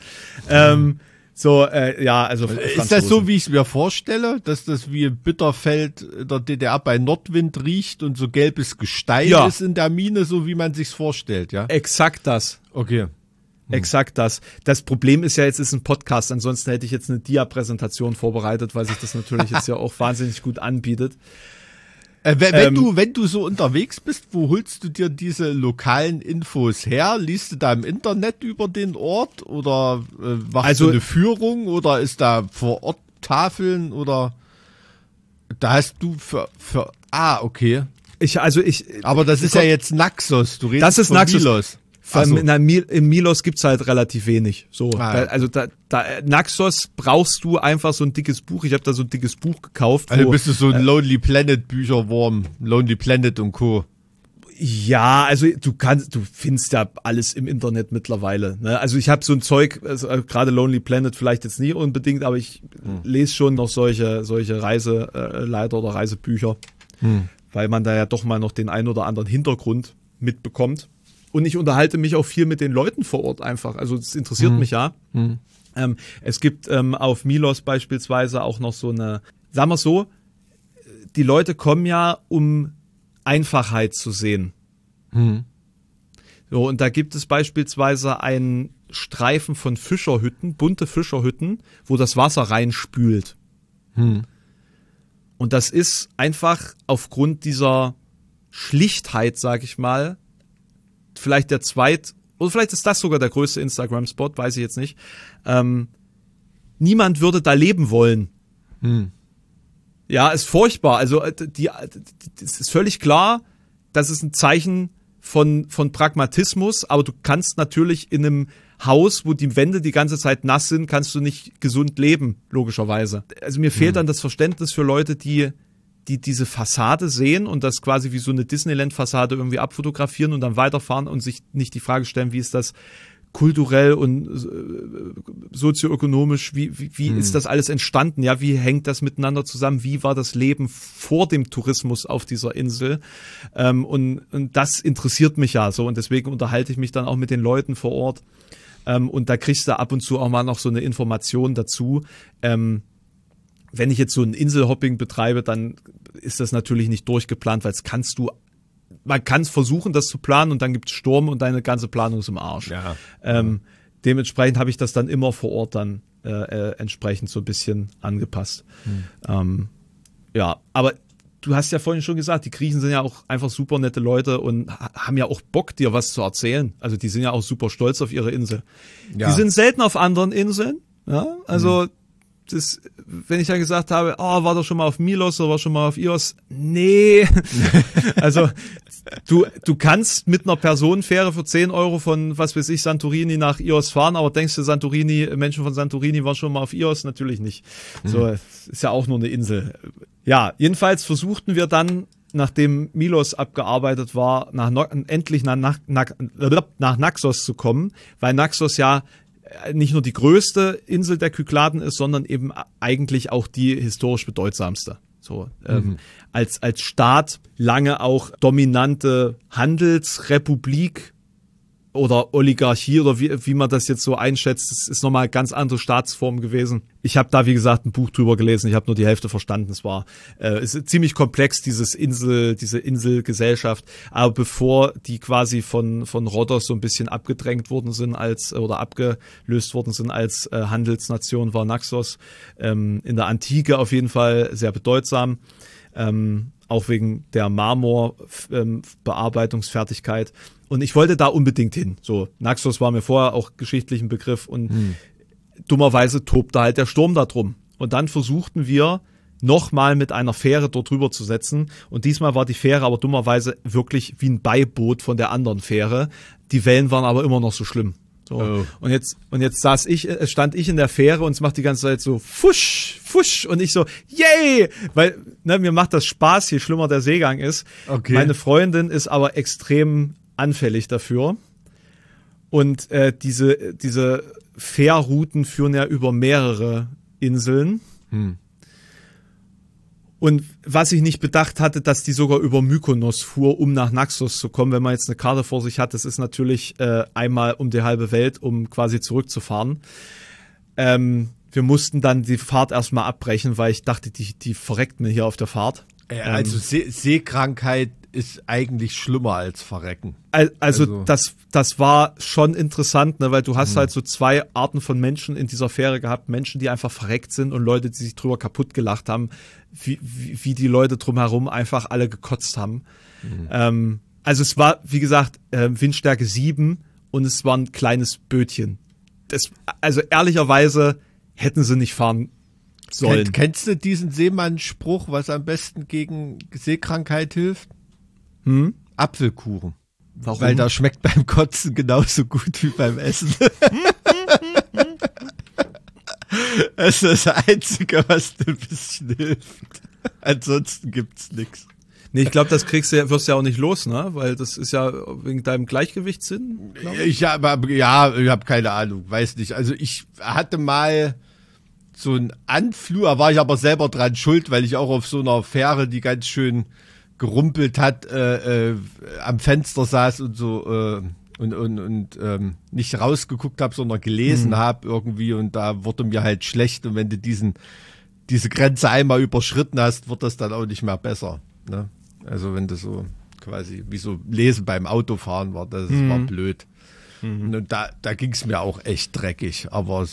Also ist das so, wie ich es mir vorstelle, dass das wie im Bitterfeld in der DDR bei Nordwind riecht und so gelbes Gestein ist in der Mine, so wie man sich's vorstellt, ja? Exakt das. Okay. Exakt das. Das Problem ist ja, jetzt ist ein Podcast, ansonsten hätte ich jetzt eine Dia-Präsentation vorbereitet, weil sich das natürlich jetzt ja auch wahnsinnig gut anbietet. Wenn du so unterwegs bist, wo holst du dir diese lokalen Infos her? Liest du da im Internet über den Ort oder machst du eine Führung oder ist da vor Ort Tafeln oder da hast du okay. Aber das ist ja jetzt Naxos, du redest das ist von Naxos. Milos. Im Milos gibt's halt relativ wenig. So, also Naxos brauchst du einfach so ein dickes Buch. Ich habe da so ein dickes Buch gekauft. Also bist du so ein Lonely Planet Bücherwurm, Lonely Planet und Co. Ja, also du findest ja alles im Internet mittlerweile. Ne? Also ich habe so ein Zeug, gerade Lonely Planet vielleicht jetzt nie unbedingt, aber ich lese schon noch solche Reiseleiter oder Reisebücher, weil man da ja doch mal noch den ein oder anderen Hintergrund mitbekommt. Und ich unterhalte mich auch viel mit den Leuten vor Ort einfach. Also das interessiert mich ja. Es gibt auf Milos beispielsweise auch noch so eine, sagen wir so, die Leute kommen ja, um Einfachheit zu sehen. So, und da gibt es beispielsweise einen Streifen von Fischerhütten, bunte Fischerhütten, wo das Wasser reinspült. Und das ist einfach aufgrund dieser Schlichtheit, sag ich mal, vielleicht oder vielleicht ist das sogar der größte Instagram-Spot, weiß ich jetzt nicht. Niemand würde da leben wollen. Ja, ist furchtbar. Also es ist völlig klar, das ist ein Zeichen von Pragmatismus, aber du kannst natürlich in einem Haus, wo die Wände die ganze Zeit nass sind, kannst du nicht gesund leben, logischerweise. Also mir fehlt dann das Verständnis für Leute, die diese Fassade sehen und das quasi wie so eine Disneyland-Fassade irgendwie abfotografieren und dann weiterfahren und sich nicht die Frage stellen, wie ist das kulturell und sozioökonomisch, wie ist das alles entstanden? Ja, wie hängt das miteinander zusammen? Wie war das Leben vor dem Tourismus auf dieser Insel? Und das interessiert mich ja so und deswegen unterhalte ich mich dann auch mit den Leuten vor Ort. Und da kriegst du ab und zu auch mal noch so eine Information dazu. Wenn ich jetzt so ein Inselhopping betreibe, dann ist das natürlich nicht durchgeplant, weil man kann es versuchen, das zu planen und dann gibt es Sturm und deine ganze Planung ist im Arsch. Ja. Dementsprechend habe ich das dann immer vor Ort dann entsprechend so ein bisschen angepasst. Ja, aber du hast ja vorhin schon gesagt, die Griechen sind ja auch einfach super nette Leute und haben ja auch Bock, dir was zu erzählen. Also die sind ja auch super stolz auf ihre Insel. Ja. Die sind selten auf anderen Inseln. Ja, also wenn ich dann gesagt habe, war doch schon mal auf Milos oder war schon mal auf Ios? Nee. Also du kannst mit einer Personenfähre für 10 Euro von, was weiß ich, Santorini nach Ios fahren, aber denkst du, Menschen von Santorini waren schon mal auf Ios? Natürlich nicht. So, ist ja auch nur eine Insel. Ja, jedenfalls versuchten wir dann, nachdem Milos abgearbeitet war, endlich nach Naxos zu kommen, weil Naxos ja nicht nur die größte Insel der Kykladen ist, sondern eben eigentlich auch die historisch bedeutsamste. So, als Staat lange auch dominante Handelsrepublik oder Oligarchie oder wie man das jetzt so einschätzt, das ist nochmal eine ganz andere Staatsform gewesen. Ich habe da, wie gesagt, ein Buch drüber gelesen, ich habe nur die Hälfte verstanden. Es ist ziemlich komplex, diese Inselgesellschaft, aber bevor die quasi von Rhodos so ein bisschen abgedrängt worden sind oder abgelöst worden sind als Handelsnation, war Naxos in der Antike auf jeden Fall sehr bedeutsam. Auch wegen der Marmorbearbeitungsfertigkeit. Und ich wollte da unbedingt hin. So, Naxos war mir vorher auch geschichtlich ein Begriff und dummerweise tobte halt der Sturm da drum. Und dann versuchten wir nochmal mit einer Fähre dort rüber zu setzen. Und diesmal war die Fähre aber dummerweise wirklich wie ein Beiboot von der anderen Fähre. Die Wellen waren aber immer noch so schlimm. So. Oh. Und jetzt stand ich in der Fähre und es macht die ganze Zeit so fusch, fusch und ich so, yay! Weil mir macht das Spaß, je schlimmer der Seegang ist. Okay. Meine Freundin ist aber extrem anfällig dafür. Und diese Fährrouten führen ja über mehrere Inseln. Und was ich nicht bedacht hatte, dass die sogar über Mykonos fuhr, um nach Naxos zu kommen. Wenn man jetzt eine Karte vor sich hat, das ist natürlich einmal um die halbe Welt, um quasi zurückzufahren. Wir mussten dann die Fahrt erstmal abbrechen, weil ich dachte, die verreckt mir hier auf der Fahrt. Also Seekrankheit ist eigentlich schlimmer als Verrecken. Also das war schon interessant, ne, weil du hast halt so zwei Arten von Menschen in dieser Fähre gehabt. Menschen, die einfach verreckt sind und Leute, die sich drüber kaputt gelacht haben, wie die Leute drumherum einfach alle gekotzt haben. Also es war, wie gesagt, Windstärke 7 und es war ein kleines Bötchen. Also ehrlicherweise hätten sie nicht fahren sollen. Kennst du diesen Seemann-Spruch, was am besten gegen Seekrankheit hilft? Apfelkuchen. Warum? Weil das schmeckt beim Kotzen genauso gut wie beim Essen. Das ist das Einzige, was ein bisschen hilft. Ansonsten gibt's nichts. Nee, ich glaube, das wirst du ja auch nicht los, ne? Weil das ist ja wegen deinem Gleichgewichtssinn. Ich habe keine Ahnung, weiß nicht. Also ich hatte mal so einen Anflug, da war ich aber selber dran schuld, weil ich auch auf so einer Fähre, die ganz schön gerumpelt hat, am Fenster saß und so und nicht rausgeguckt habe, sondern gelesen habe irgendwie und da wurde mir halt schlecht und wenn du diese Grenze einmal überschritten hast, wird das dann auch nicht mehr besser. Ne? Also wenn du so quasi wie so Lesen beim Autofahren war, das war blöd. Und da ging es mir auch echt dreckig, aber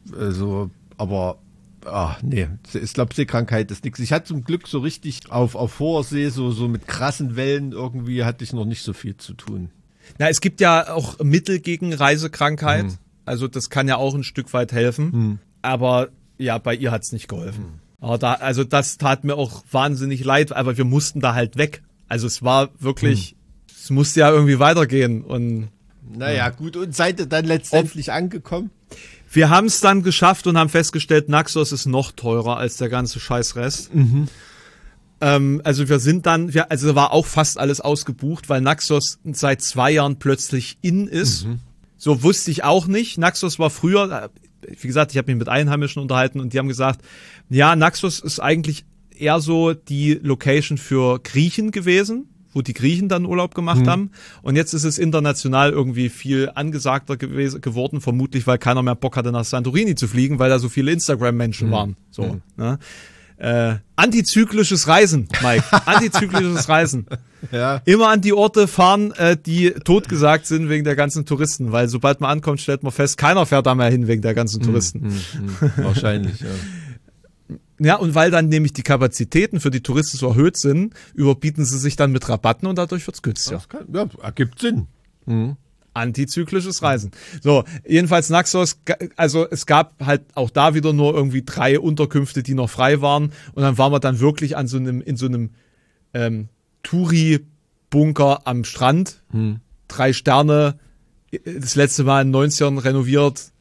nee, ich glaube, Seekrankheit ist nichts. Ich hatte zum Glück so richtig auf hoher See, so mit krassen Wellen irgendwie hatte ich noch nicht so viel zu tun. Na, es gibt ja auch Mittel gegen Reisekrankheit. Also das kann ja auch ein Stück weit helfen. Aber ja, bei ihr hat es nicht geholfen. Aber das tat mir auch wahnsinnig leid, aber wir mussten da halt weg. Also es war wirklich, es musste ja irgendwie weitergehen und naja, gut, und seid ihr dann letztendlich angekommen? wir haben es dann geschafft und haben festgestellt, Naxos ist noch teurer als der ganze Scheißrest. Also wir sind dann, also war auch fast alles ausgebucht, weil Naxos seit 2 Jahren plötzlich in ist. So wusste ich auch nicht. Naxos war früher, wie gesagt, ich habe mich mit Einheimischen unterhalten und die haben gesagt, ja, Naxos ist eigentlich eher so die Location für Griechen gewesen, wo die Griechen dann Urlaub gemacht haben. Und jetzt ist es international irgendwie viel angesagter geworden, vermutlich, weil keiner mehr Bock hatte, nach Santorini zu fliegen, weil da so viele Instagram-Menschen waren. So, ne? Antizyklisches Reisen, Mike. Antizyklisches Reisen. Ja. Immer an die Orte fahren, die totgesagt sind wegen der ganzen Touristen, weil sobald man ankommt, stellt man fest, keiner fährt da mehr hin wegen der ganzen Touristen. Wahrscheinlich, ja. Ja, und weil dann nämlich die Kapazitäten für die Touristen so erhöht sind, überbieten sie sich dann mit Rabatten und dadurch wird's günstiger. Ja, ergibt Sinn. Antizyklisches Reisen. So, jedenfalls Naxos, also es gab halt auch da wieder nur irgendwie 3 Unterkünfte, die noch frei waren und dann waren wir dann wirklich in so einem Touri-Bunker am Strand. 3 Sterne, das letzte Mal in den 90ern renoviert.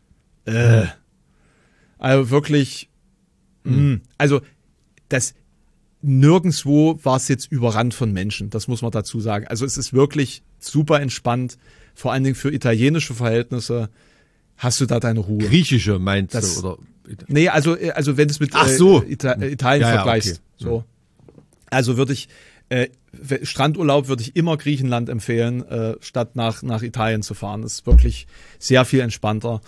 Also wirklich, also das nirgendwo war es jetzt überrannt von Menschen, das muss man dazu sagen. Also es ist wirklich super entspannt, vor allen Dingen für italienische Verhältnisse hast du da deine Ruhe. Griechische meinst du? Oder? Nee, also wenn du es mit Italien vergleichst. Okay. So. Also würde ich, Strandurlaub würde ich immer Griechenland empfehlen, statt nach Italien zu fahren. Das ist wirklich sehr viel entspannter.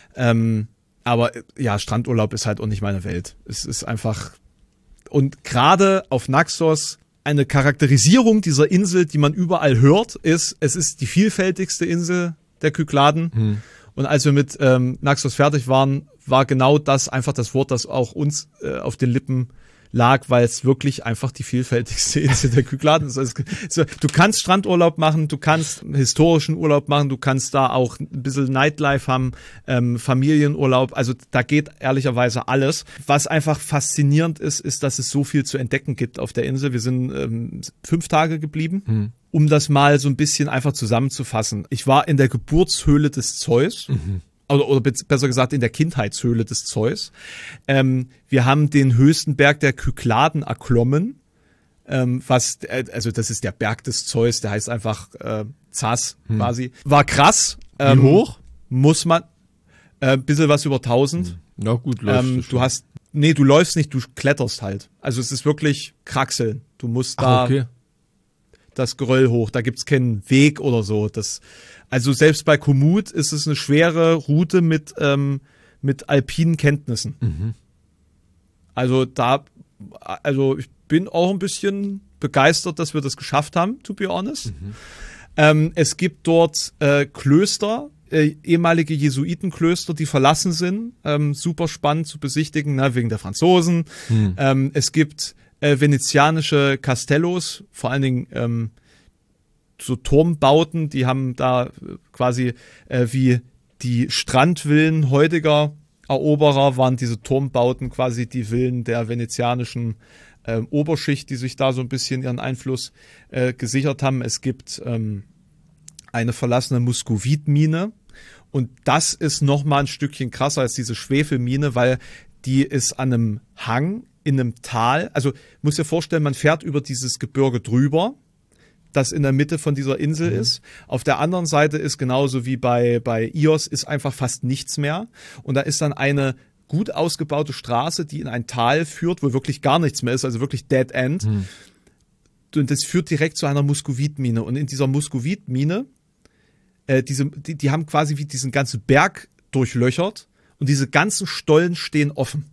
Aber ja, Strandurlaub ist halt auch nicht meine Welt. Es ist einfach, und gerade auf Naxos, eine Charakterisierung dieser Insel, die man überall hört, ist, es ist die vielfältigste Insel der Kykladen. Und als wir mit Naxos fertig waren, war genau das einfach das Wort, das auch uns auf den Lippen lag, weil es wirklich einfach die vielfältigste Insel der Kykladen ist. Also, du kannst Strandurlaub machen, du kannst historischen Urlaub machen, du kannst da auch ein bisschen Nightlife haben, Familienurlaub, also da geht ehrlicherweise alles. Was einfach faszinierend ist, dass es so viel zu entdecken gibt auf der Insel. Wir sind 5 Tage geblieben, um das mal so ein bisschen einfach zusammenzufassen. Ich war in der Geburtshöhle des Zeus. Oder besser gesagt in der Kindheitshöhle des Zeus. Wir haben den höchsten Berg der Kykladen erklommen, also das ist der Berg des Zeus, der heißt einfach Zas quasi. War krass. Wie hoch? Muss man, bisschen was über 1000. Na gut, läufst du du läufst nicht, du kletterst halt. Also es ist wirklich Kraxeln. Du musst da das Geröll hoch, da gibt's keinen Weg oder so. Also selbst bei Komoot ist es eine schwere Route mit alpinen Kenntnissen. Also ich bin auch ein bisschen begeistert, dass wir das geschafft haben, to be honest. Es gibt dort Klöster, ehemalige Jesuitenklöster, die verlassen sind, super spannend zu besichtigen, wegen der Franzosen. Es gibt venezianische Castellos, vor allen Dingen so Turmbauten, die haben da quasi wie die Strandvillen heutiger Eroberer waren diese Turmbauten quasi die Villen der venezianischen Oberschicht, die sich da so ein bisschen ihren Einfluss gesichert haben. Es gibt eine verlassene Muskovitmine und das ist noch mal ein Stückchen krasser als diese Schwefelmine, weil die ist an einem Hang in einem Tal. Also muss dir vorstellen, man fährt über dieses Gebirge drüber, das in der Mitte von dieser Insel ist. Auf der anderen Seite ist genauso wie bei Ios ist einfach fast nichts mehr. Und da ist dann eine gut ausgebaute Straße, die in ein Tal führt, wo wirklich gar nichts mehr ist, also wirklich Dead End. Und das führt direkt zu einer Muskovitmine. Und in dieser Muskovitmine, die haben quasi wie diesen ganzen Berg durchlöchert und diese ganzen Stollen stehen offen.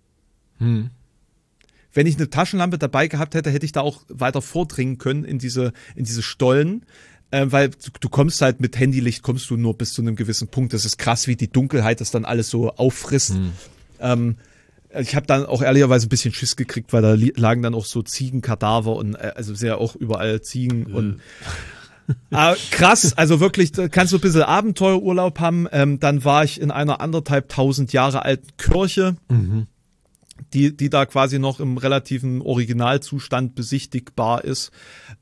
Wenn ich eine Taschenlampe dabei gehabt hätte, hätte ich da auch weiter vordringen können in diese Stollen, weil du kommst halt mit Handylicht, kommst du nur bis zu einem gewissen Punkt. Das ist krass, wie die Dunkelheit das dann alles so auffrisst. Ich habe dann auch ehrlicherweise ein bisschen Schiss gekriegt, weil da lagen dann auch so Ziegenkadaver und also sehr auch überall Ziegen und krass, also wirklich, da kannst du ein bisschen Abenteuerurlaub haben. Dann war ich in einer 1500 Jahre alten Kirche. die da quasi noch im relativen Originalzustand besichtigbar ist,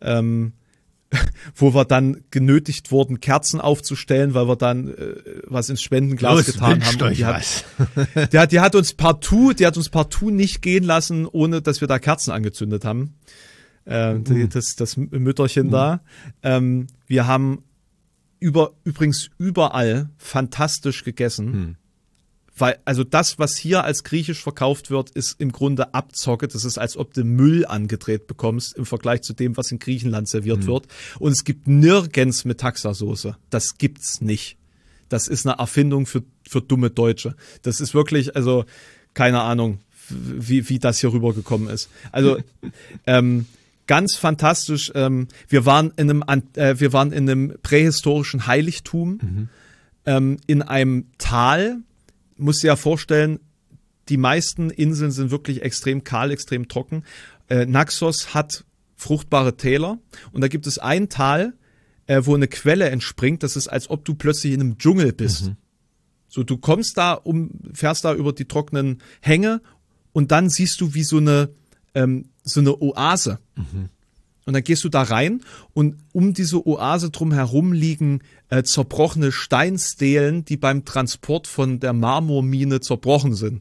wo wir dann genötigt wurden, Kerzen aufzustellen, weil wir dann was ins Spendenglas getan haben. Und die hat uns partout nicht gehen lassen, ohne dass wir da Kerzen angezündet haben. Das Mütterchen da. Wir haben übrigens überall fantastisch gegessen. Weil, also das, was hier als griechisch verkauft wird, ist im Grunde Abzocke. Das ist, als ob du Müll angedreht bekommst im Vergleich zu dem, was in Griechenland serviert wird. Und es gibt nirgends Metaxa-Soße. Das gibt's nicht. Das ist eine Erfindung für dumme Deutsche. Das ist wirklich, also, keine Ahnung, wie das hier rübergekommen ist. Also, ganz fantastisch. Wir waren in einem prähistorischen Heiligtum, in einem Tal. Musst dir ja vorstellen, die meisten Inseln sind wirklich extrem kahl, extrem trocken. Naxos hat fruchtbare Täler und da gibt es ein Tal, wo eine Quelle entspringt. Das ist, als ob du plötzlich in einem Dschungel bst. So, du kommst da fährst da über die trockenen Hänge und dann siehst du wie so eine Oase. Und dann gehst du da rein und um diese Oase drumherum liegen zerbrochene Steinstelen, die beim Transport von der Marmormine zerbrochen sind.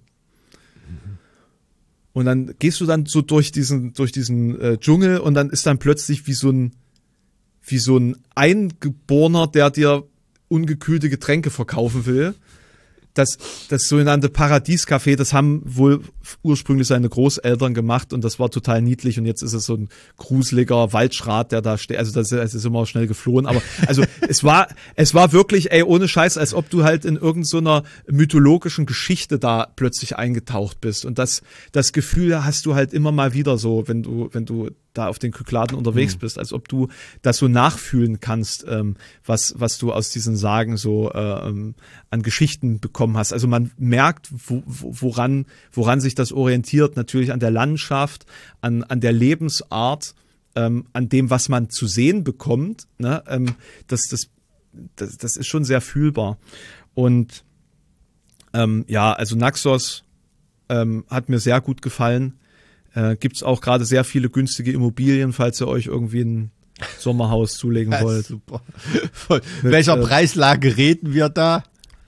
Und dann gehst du dann so durch diesen Dschungel und dann ist dann plötzlich wie so ein Eingeborener, der dir ungekühlte Getränke verkaufen will. Das sogenannte Paradiescafé, das haben wohl ursprünglich seine Großeltern gemacht und das war total niedlich und jetzt ist es so ein gruseliger Waldschrat, der da steht. Also das ist immer schnell geflohen, aber also es war wirklich, ohne Scheiß, als ob du halt in irgendeiner mythologischen Geschichte da plötzlich eingetaucht bist und das Gefühl hast du halt immer mal wieder so, wenn du da auf den Kykladen unterwegs bist, als ob du das so nachfühlen kannst, was du aus diesen Sagen so an Geschichten bekommen hast. Also man merkt, woran sich das orientiert, natürlich an der Landschaft, an der Lebensart, an dem, was man zu sehen bekommt. Ne? Das ist schon sehr fühlbar. Und also Naxos hat mir sehr gut gefallen. Gibt's auch gerade sehr viele günstige Immobilien, falls ihr euch irgendwie ein Sommerhaus zulegen wollt. Super. Von welcher Preislage reden wir da?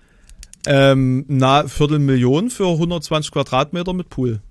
250.000 für 120 Quadratmeter mit Pool.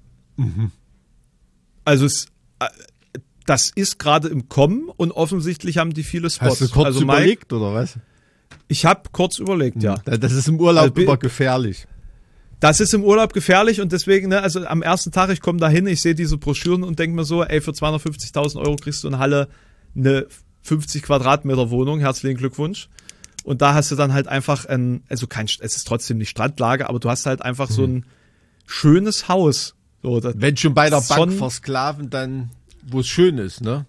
Also das ist gerade im Kommen und offensichtlich haben die viele Spots. Hast du kurz überlegt, oder was? Ich habe kurz überlegt, ja. Das ist im Urlaub immer gefährlich. Das ist im Urlaub gefährlich und deswegen, ne, also am ersten Tag, ich komme da hin, ich sehe diese Broschüren und denke mir so, für 250.000 Euro kriegst du in Halle eine 50 Quadratmeter Wohnung, herzlichen Glückwunsch. Und da hast du dann halt einfach es ist trotzdem nicht Strandlage, aber du hast halt einfach so ein schönes Haus. So, wenn schon bei der Bank versklaven, dann, wo es schön ist, ne?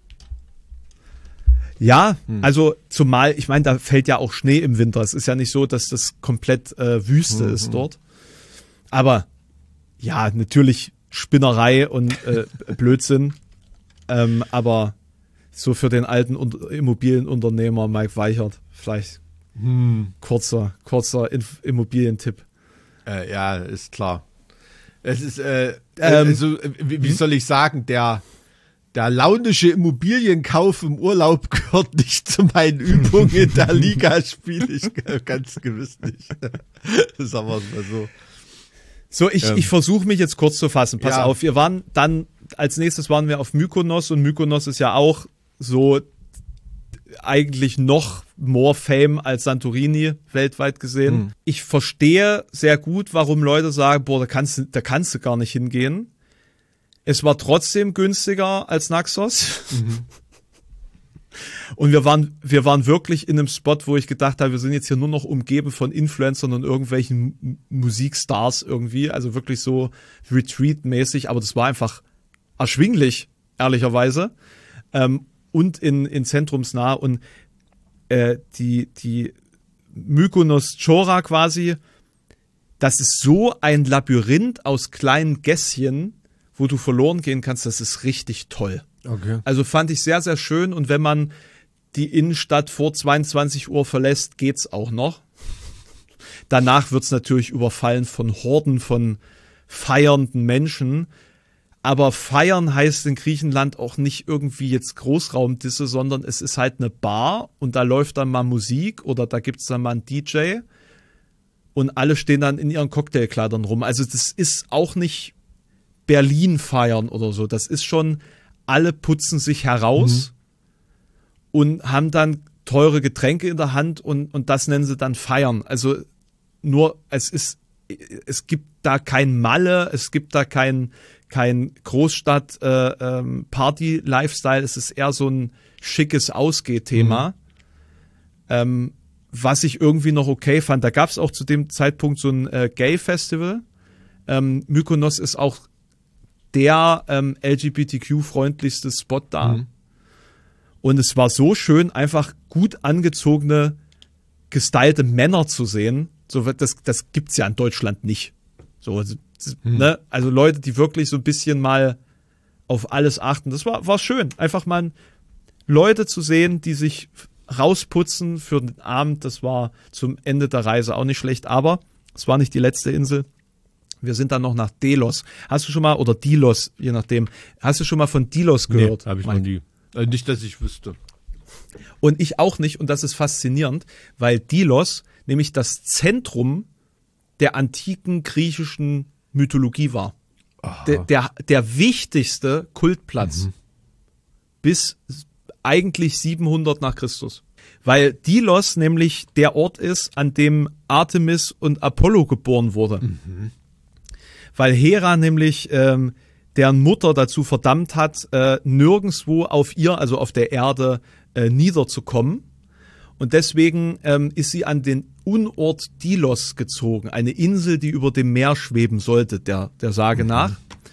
Ja, also zumal, ich meine, da fällt ja auch Schnee im Winter. Es ist ja nicht so, dass das komplett Wüste ist dort. Aber ja, natürlich Spinnerei und Blödsinn. Aber so für den alten Immobilienunternehmer Mike Weichert vielleicht kurzer Immobilientipp. Ja, ist klar. Es ist, also, wie soll ich sagen, der launische Immobilienkauf im Urlaub gehört nicht zu meinen Übungen in der Liga, spiele ich ganz gewiss nicht. Sagen wir es mal so. So, ich versuche mich jetzt kurz zu fassen. Pass auf, wir waren dann, als nächstes waren wir auf Mykonos und Mykonos ist ja auch so eigentlich noch more Fame als Santorini weltweit gesehen. Ich verstehe sehr gut, warum Leute sagen, boah, da kannst du gar nicht hingehen. Es war trotzdem günstiger als Naxos. Und wir waren wirklich in einem Spot, wo ich gedacht habe, wir sind jetzt hier nur noch umgeben von Influencern und irgendwelchen Musikstars irgendwie, also wirklich so Retreat-mäßig, aber das war einfach erschwinglich, ehrlicherweise, und in zentrumsnah und die Mykonos Chora quasi, das ist so ein Labyrinth aus kleinen Gässchen, wo du verloren gehen kannst, das ist richtig toll. Okay. Also fand ich sehr, sehr schön und wenn man die Innenstadt vor 22 Uhr verlässt, geht's auch noch. Danach wird's natürlich überfallen von Horden von feiernden Menschen. Aber feiern heißt in Griechenland auch nicht irgendwie jetzt Großraumdisse, sondern es ist halt eine Bar und da läuft dann mal Musik oder da gibt's dann mal einen DJ und alle stehen dann in ihren Cocktailkleidern rum. Also das ist auch nicht Berlin feiern oder so. Das ist schon, alle putzen sich heraus und haben dann teure Getränke in der Hand und das nennen sie dann feiern. Also nur, es gibt da kein Malle, es gibt da kein Großstadt Party-Lifestyle, es ist eher so ein schickes Ausgeh-Thema, was ich irgendwie noch okay fand. Da gab es auch zu dem Zeitpunkt so ein Gay-Festival. Mykonos ist auch der LGBTQ-freundlichste Spot da. Und es war so schön, einfach gut angezogene, gestylte Männer zu sehen. So, das gibt's ja in Deutschland nicht. So, ne? Also Leute, die wirklich so ein bisschen mal auf alles achten. Das war schön. Einfach mal Leute zu sehen, die sich rausputzen für den Abend. Das war zum Ende der Reise auch nicht schlecht. Aber es war nicht die letzte Insel. Wir sind dann noch nach Delos. Hast du schon mal, oder Delos, je nachdem, hast du schon mal von Delos gehört? Nee, habe ich noch nie. Nicht, dass ich wüsste. Und ich auch nicht. Und das ist faszinierend, weil Delos nämlich das Zentrum der antiken griechischen Mythologie war. Der wichtigste Kultplatz bis eigentlich 700 nach Christus. Weil Delos nämlich der Ort ist, an dem Artemis und Apollo geboren wurde. Weil Hera nämlich deren Mutter dazu verdammt hat, nirgendwo auf ihr, also auf der Erde, niederzukommen. Und deswegen ist sie an den Unort Delos gezogen, eine Insel, die über dem Meer schweben sollte, der Sage nach.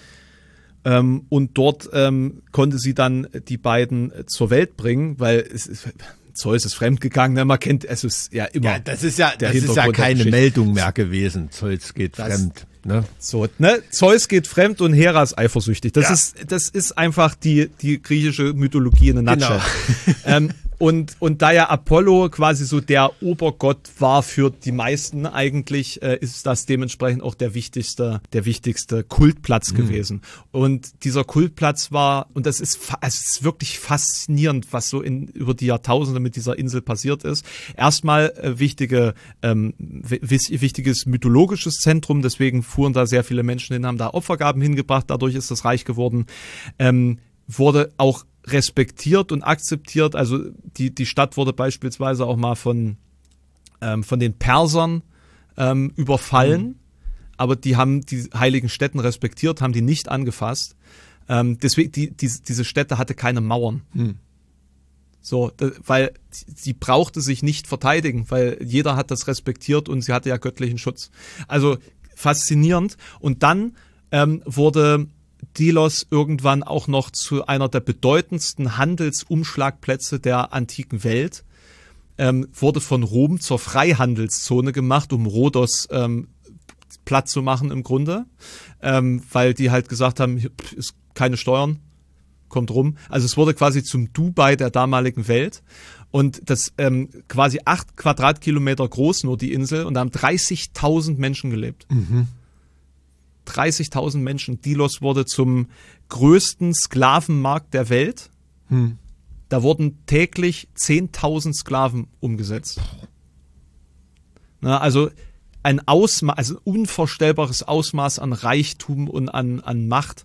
Und dort konnte sie dann die beiden zur Welt bringen, weil Zeus ist fremdgegangen, ne? Man kennt, es ist ja immer. Ja, das ist ja keine Meldung mehr gewesen. Zeus geht fremd. Ne? So, ne? Zeus geht fremd und Hera ist eifersüchtig. Das ist einfach die griechische Mythologie in a nutshell. Genau. Und da ja Apollo quasi so der Obergott war für die meisten eigentlich, ist das dementsprechend auch der wichtigste Kultplatz gewesen. Und dieser Kultplatz war, und es ist wirklich faszinierend, was so über die Jahrtausende mit dieser Insel passiert ist. Erstmal wichtiges mythologisches Zentrum, deswegen fuhren da sehr viele Menschen hin, haben da Opfergaben hingebracht, dadurch ist das reich geworden. Wurde auch respektiert und akzeptiert, also die Stadt wurde beispielsweise auch mal von den Persern überfallen, aber die haben die heiligen Stätten respektiert, haben die nicht angefasst. Deswegen, diese Stätte hatte keine Mauern. So, weil sie brauchte sich nicht verteidigen, weil jeder hat das respektiert und sie hatte ja göttlichen Schutz. Also faszinierend. Und dann wurde Delos irgendwann auch noch zu einer der bedeutendsten Handelsumschlagplätze der antiken Welt, wurde von Rom zur Freihandelszone gemacht, um Rhodos platt zu machen im Grunde, weil die halt gesagt haben, hier ist keine Steuern, kommt rum. Also es wurde quasi zum Dubai der damaligen Welt und das quasi 8 Quadratkilometer groß nur die Insel und da haben 30.000 Menschen gelebt. 30.000 Menschen. Delos wurde zum größten Sklavenmarkt der Welt. Da wurden täglich 10.000 Sklaven umgesetzt. Na, also ein unvorstellbares Ausmaß an Reichtum und an Macht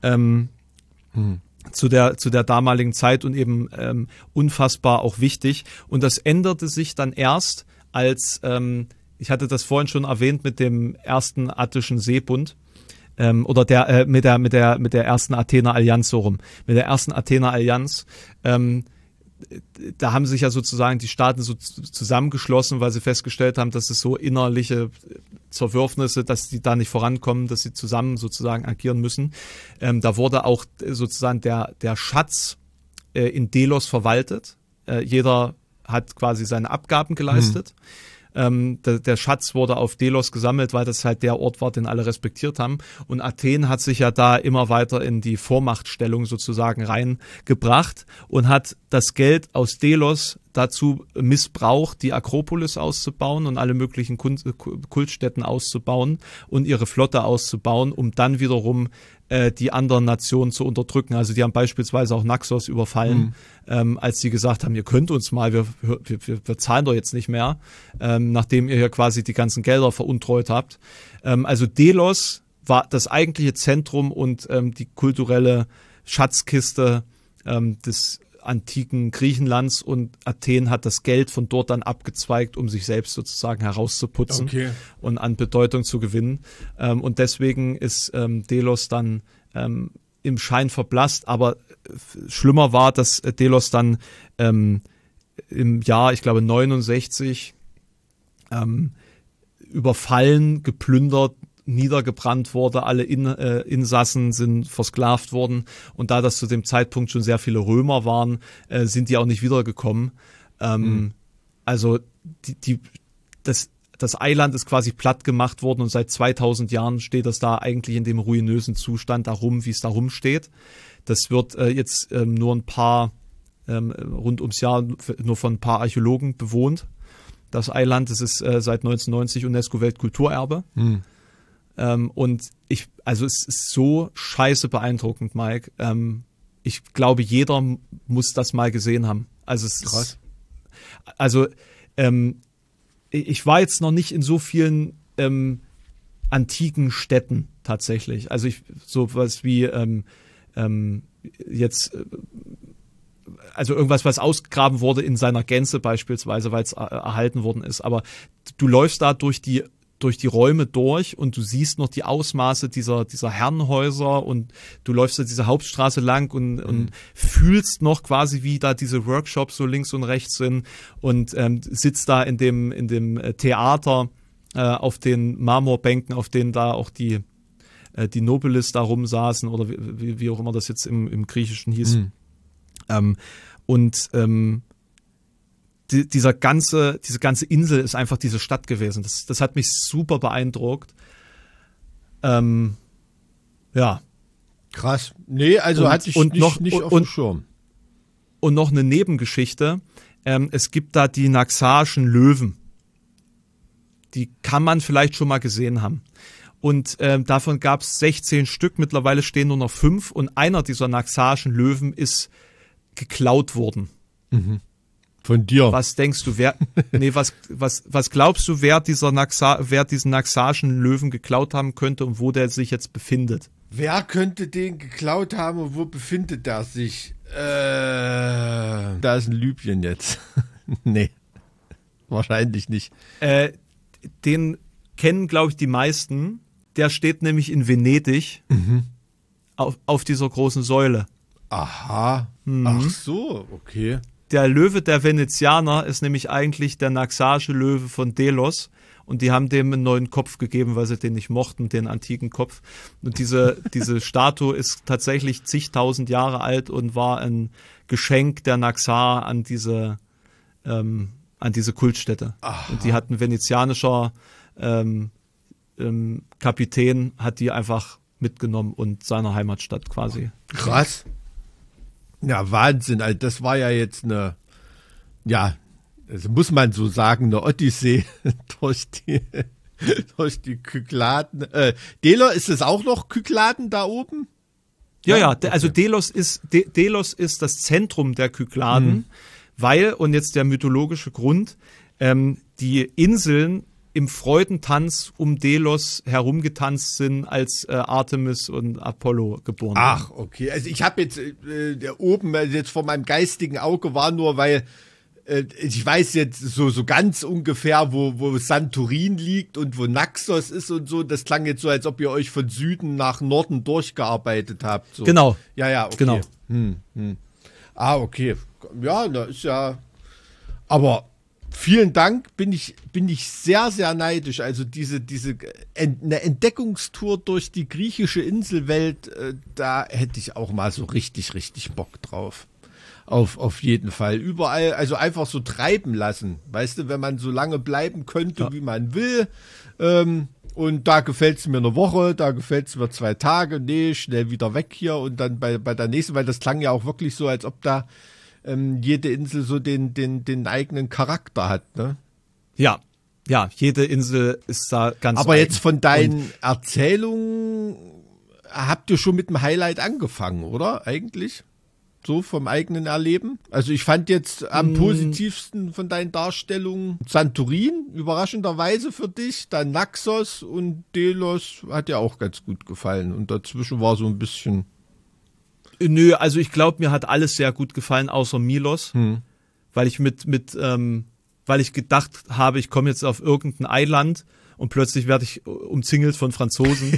zu der damaligen Zeit und eben unfassbar auch wichtig. Und das änderte sich dann erst, als ich hatte das vorhin schon erwähnt mit dem ersten attischen Seebund. Oder mit der ersten Athener Allianz so rum. Mit der ersten Athener Allianz, da haben sich ja sozusagen die Staaten so zusammengeschlossen, weil sie festgestellt haben, dass es so innerliche Zerwürfnisse, dass die da nicht vorankommen, dass sie zusammen sozusagen agieren müssen. Da wurde auch sozusagen der Schatz in Delos verwaltet. Jeder hat quasi seine Abgaben geleistet. Der Schatz wurde auf Delos gesammelt, weil das halt der Ort war, den alle respektiert haben. Und Athen hat sich ja da immer weiter in die Vormachtstellung sozusagen reingebracht und hat das Geld aus Delos dazu missbraucht, die Akropolis auszubauen und alle möglichen Kultstätten auszubauen und ihre Flotte auszubauen, um dann wiederum die anderen Nationen zu unterdrücken. Also die haben beispielsweise auch Naxos überfallen, als sie gesagt haben, ihr könnt uns mal, wir zahlen doch jetzt nicht mehr, nachdem ihr hier quasi die ganzen Gelder veruntreut habt. Also Delos war das eigentliche Zentrum und die kulturelle Schatzkiste des antiken Griechenlands, und Athen hat das Geld von dort dann abgezweigt, um sich selbst sozusagen herauszuputzen und an Bedeutung zu gewinnen. Und deswegen ist Delos dann im Schein verblasst, aber schlimmer war, dass Delos dann im Jahr, ich glaube 69, überfallen, geplündert, niedergebrannt wurde, alle Insassen sind versklavt worden, und da das zu dem Zeitpunkt schon sehr viele Römer waren, sind die auch nicht wiedergekommen. Also das Eiland ist quasi platt gemacht worden, und seit 2000 Jahren steht das da eigentlich in dem ruinösen Zustand darum, wie es da rumsteht. Das wird jetzt nur ein paar, rund ums Jahr nur von ein paar Archäologen bewohnt. Das Eiland, das ist seit 1990 UNESCO-Weltkulturerbe. Und es ist so scheiße beeindruckend, Mike. Ich glaube, jeder muss das mal gesehen haben. Also es krass. Ich war jetzt noch nicht in so vielen antiken Städten tatsächlich. Also sowas wie also irgendwas, was ausgegraben wurde in seiner Gänze beispielsweise, weil es erhalten worden ist. Aber du läufst da durch die Räume durch und du siehst noch die Ausmaße dieser Herrenhäuser, und du läufst da diese Hauptstraße lang und fühlst noch quasi, wie da diese Workshops so links und rechts sind, und sitzt da in dem Theater auf den Marmorbänken, auf denen da auch die Nobilis da rumsaßen, oder wie auch immer das jetzt im Griechischen hieß. Diese ganze Insel ist einfach diese Stadt gewesen. Das hat mich super beeindruckt. Ja. Krass. Nee, also hatte ich nicht auf dem Schirm. Und noch eine Nebengeschichte. Es gibt da die naxaischen Löwen. Die kann man vielleicht schon mal gesehen haben. Und davon gab es 16 Stück. Mittlerweile stehen nur noch 5. Und einer dieser naxaischen Löwen ist geklaut worden. Von dir. Was denkst du, was glaubst du, wer diesen naxaischen Löwen geklaut haben könnte und wo der sich jetzt befindet? Wer könnte den geklaut haben und wo befindet er sich? Da ist ein Libyen jetzt. Nee, wahrscheinlich nicht. Den kennen, glaube ich, die meisten. Der steht nämlich in Venedig auf dieser großen Säule. Aha. Ach so, okay. Der Löwe der Venezianer ist nämlich eigentlich der naxaische Löwe von Delos, und die haben dem einen neuen Kopf gegeben, weil sie den nicht mochten, den antiken Kopf. Und diese Statue ist tatsächlich zigtausend Jahre alt und war ein Geschenk der Naxar an diese Kultstätte. Aha. Und die hat ein venezianischer Kapitän, hat die einfach mitgenommen und seiner Heimatstadt quasi. Krass. Ja, Wahnsinn. Also das war ja jetzt also muss man so sagen, eine Odyssee durch die Kykladen. Delos, ist es auch noch Kykladen da oben? Ja, okay. Also Delos ist das Zentrum der Kykladen, weil, und jetzt der mythologische Grund, die Inseln im Freudentanz um Delos herumgetanzt sind, als Artemis und Apollo geboren wurden. Ach, okay. Also ich habe jetzt oben jetzt vor meinem geistigen Auge war nur, weil ich weiß jetzt so ganz ungefähr, wo Santorin liegt und wo Naxos ist und so. Das klang jetzt so, als ob ihr euch von Süden nach Norden durchgearbeitet habt. So. Genau. Ja, okay. Genau. Ah, okay. Ja, da ist ja. Aber vielen Dank, bin ich sehr, sehr neidisch. Also eine Entdeckungstour durch die griechische Inselwelt, da hätte ich auch mal so richtig, richtig Bock drauf. Auf jeden Fall. Überall, also einfach so treiben lassen. Weißt du, wenn man so lange bleiben könnte, wie man will. Und da gefällt es mir eine Woche, da gefällt es mir 2 Tage. Nee, schnell wieder weg hier. Und dann bei der nächsten, weil das klang ja auch wirklich so, als ob da jede Insel so den eigenen Charakter hat, ne? Ja, jede Insel ist da ganz Aber eigen. jetzt von deinen Erzählungen habt ihr schon mit dem Highlight angefangen, oder? Eigentlich? So vom eigenen Erleben? Also ich fand jetzt am positivsten von deinen Darstellungen Santorin, überraschenderweise für dich, dann Naxos und Delos hat dir auch ganz gut gefallen. Und dazwischen war so ein bisschen... Nö, also ich glaube, mir hat alles sehr gut gefallen, außer Milos, weil ich weil ich gedacht habe, ich komme jetzt auf irgendein Eiland und plötzlich werde ich umzingelt von Franzosen.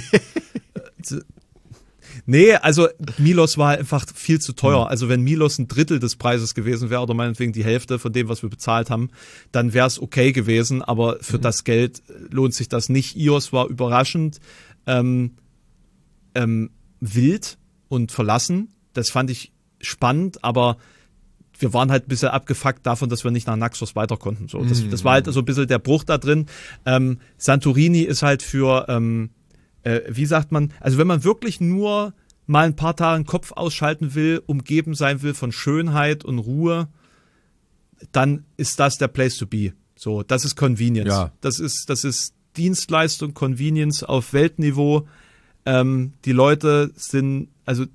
Nee, also Milos war einfach viel zu teuer. Also wenn Milos 1/3 des Preises gewesen wäre oder meinetwegen die Hälfte von dem, was wir bezahlt haben, dann wäre es okay gewesen, aber für das Geld lohnt sich das nicht. Ios war überraschend wild und verlassen. Das fand ich spannend, aber wir waren halt ein bisschen abgefuckt davon, dass wir nicht nach Naxos weiter konnten. So, das war halt so ein bisschen der Bruch da drin. Santorini ist halt für, wie sagt man, also wenn man wirklich nur mal ein paar Tage den Kopf ausschalten will, umgeben sein will von Schönheit und Ruhe, dann ist das der Place to be. So, das ist Convenience. Ja. Das ist Dienstleistung, Convenience auf Weltniveau. Die Leute sind, also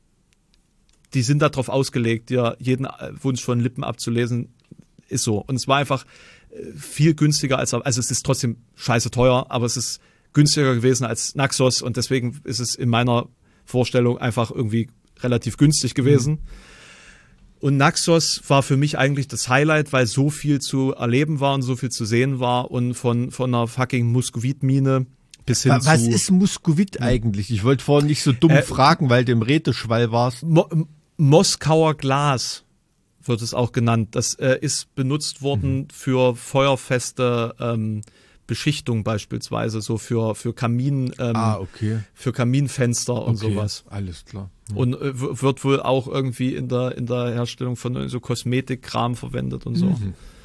die sind darauf ausgelegt, dir jeden Wunsch von Lippen abzulesen, ist so. Und es war einfach viel günstiger also es ist trotzdem scheiße teuer, aber es ist günstiger gewesen als Naxos und deswegen ist es in meiner Vorstellung einfach irgendwie relativ günstig gewesen. Und Naxos war für mich eigentlich das Highlight, weil so viel zu erleben war und so viel zu sehen war und von einer fucking Muskovitmine bis hin Was zu... ist Muskovit eigentlich? Ich wollte vorhin nicht so dumm fragen, weil du im Redeschwall warst. Moskauer Glas wird es auch genannt. Das ist benutzt worden für feuerfeste Beschichtung beispielsweise, so für Kamin, Okay. für Kaminfenster und sowas. Alles klar. Und wird wohl auch irgendwie in der Herstellung von so Kosmetikkram verwendet und so.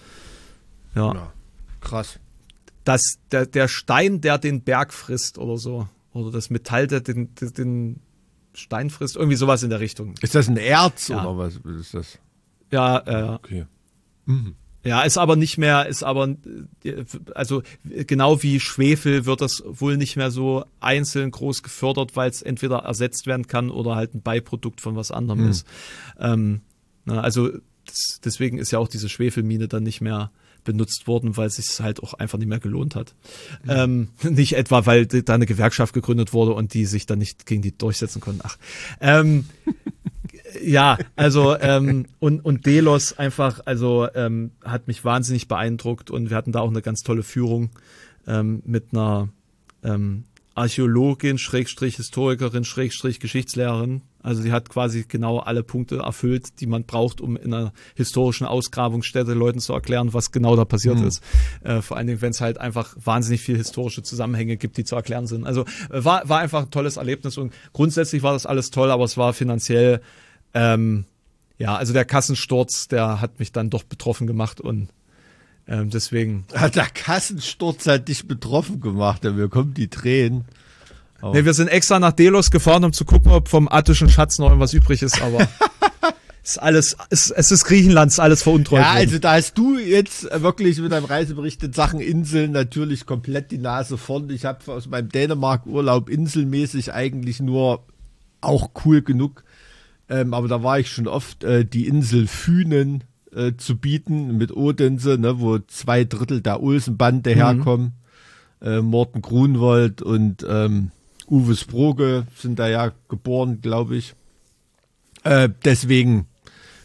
Ja. Krass. Der Stein, der den Berg frisst oder so. Oder das Metall, der den Stein frisst. Irgendwie sowas in der Richtung. Ist das ein Erz Ja. oder was ist das? Ja, Okay. ja, ist aber nicht mehr, also genau wie Schwefel wird das wohl nicht mehr so einzeln groß gefördert, weil es entweder ersetzt werden kann oder halt ein Beiprodukt von was anderem ist. Also deswegen ist ja auch diese Schwefelmine dann nicht mehr benutzt worden, weil es sich halt auch einfach nicht mehr gelohnt hat. Nicht etwa, weil da eine Gewerkschaft gegründet wurde und die sich dann nicht gegen die durchsetzen konnten. Ja, also und Delos einfach, also hat mich wahnsinnig beeindruckt und wir hatten da auch eine ganz tolle Führung mit einer Archäologin, Historikerin, Geschichtslehrerin. Also sie hat quasi genau alle Punkte erfüllt, die man braucht, um in einer historischen Ausgrabungsstätte Leuten zu erklären, was genau da passiert ist. Vor allen Dingen, wenn es halt einfach wahnsinnig viel historische Zusammenhänge gibt, die zu erklären sind. Also war einfach ein tolles Erlebnis und grundsätzlich war das alles toll, aber es war finanziell also der Kassensturz, der hat mich dann doch betroffen gemacht und deswegen. Der Kassensturz hat dich betroffen gemacht, mir kommen die Tränen. Nee, wir sind extra nach Delos gefahren, um zu gucken, ob vom attischen Schatz noch irgendwas übrig ist, aber es ist Griechenland, ist alles veruntreut worden. Also da hast du jetzt wirklich mit deinem Reisebericht in Sachen Inseln natürlich komplett die Nase vorn. Ich habe aus meinem Dänemark-Urlaub inselmäßig eigentlich nur auch cool genug. Aber da war ich schon oft, die Insel Fünen zu bieten mit Odense, ne, wo 2/3 der Olsenbande herkommen. Morten Grunwald und Uwe Sproge sind da ja geboren, glaube ich. Deswegen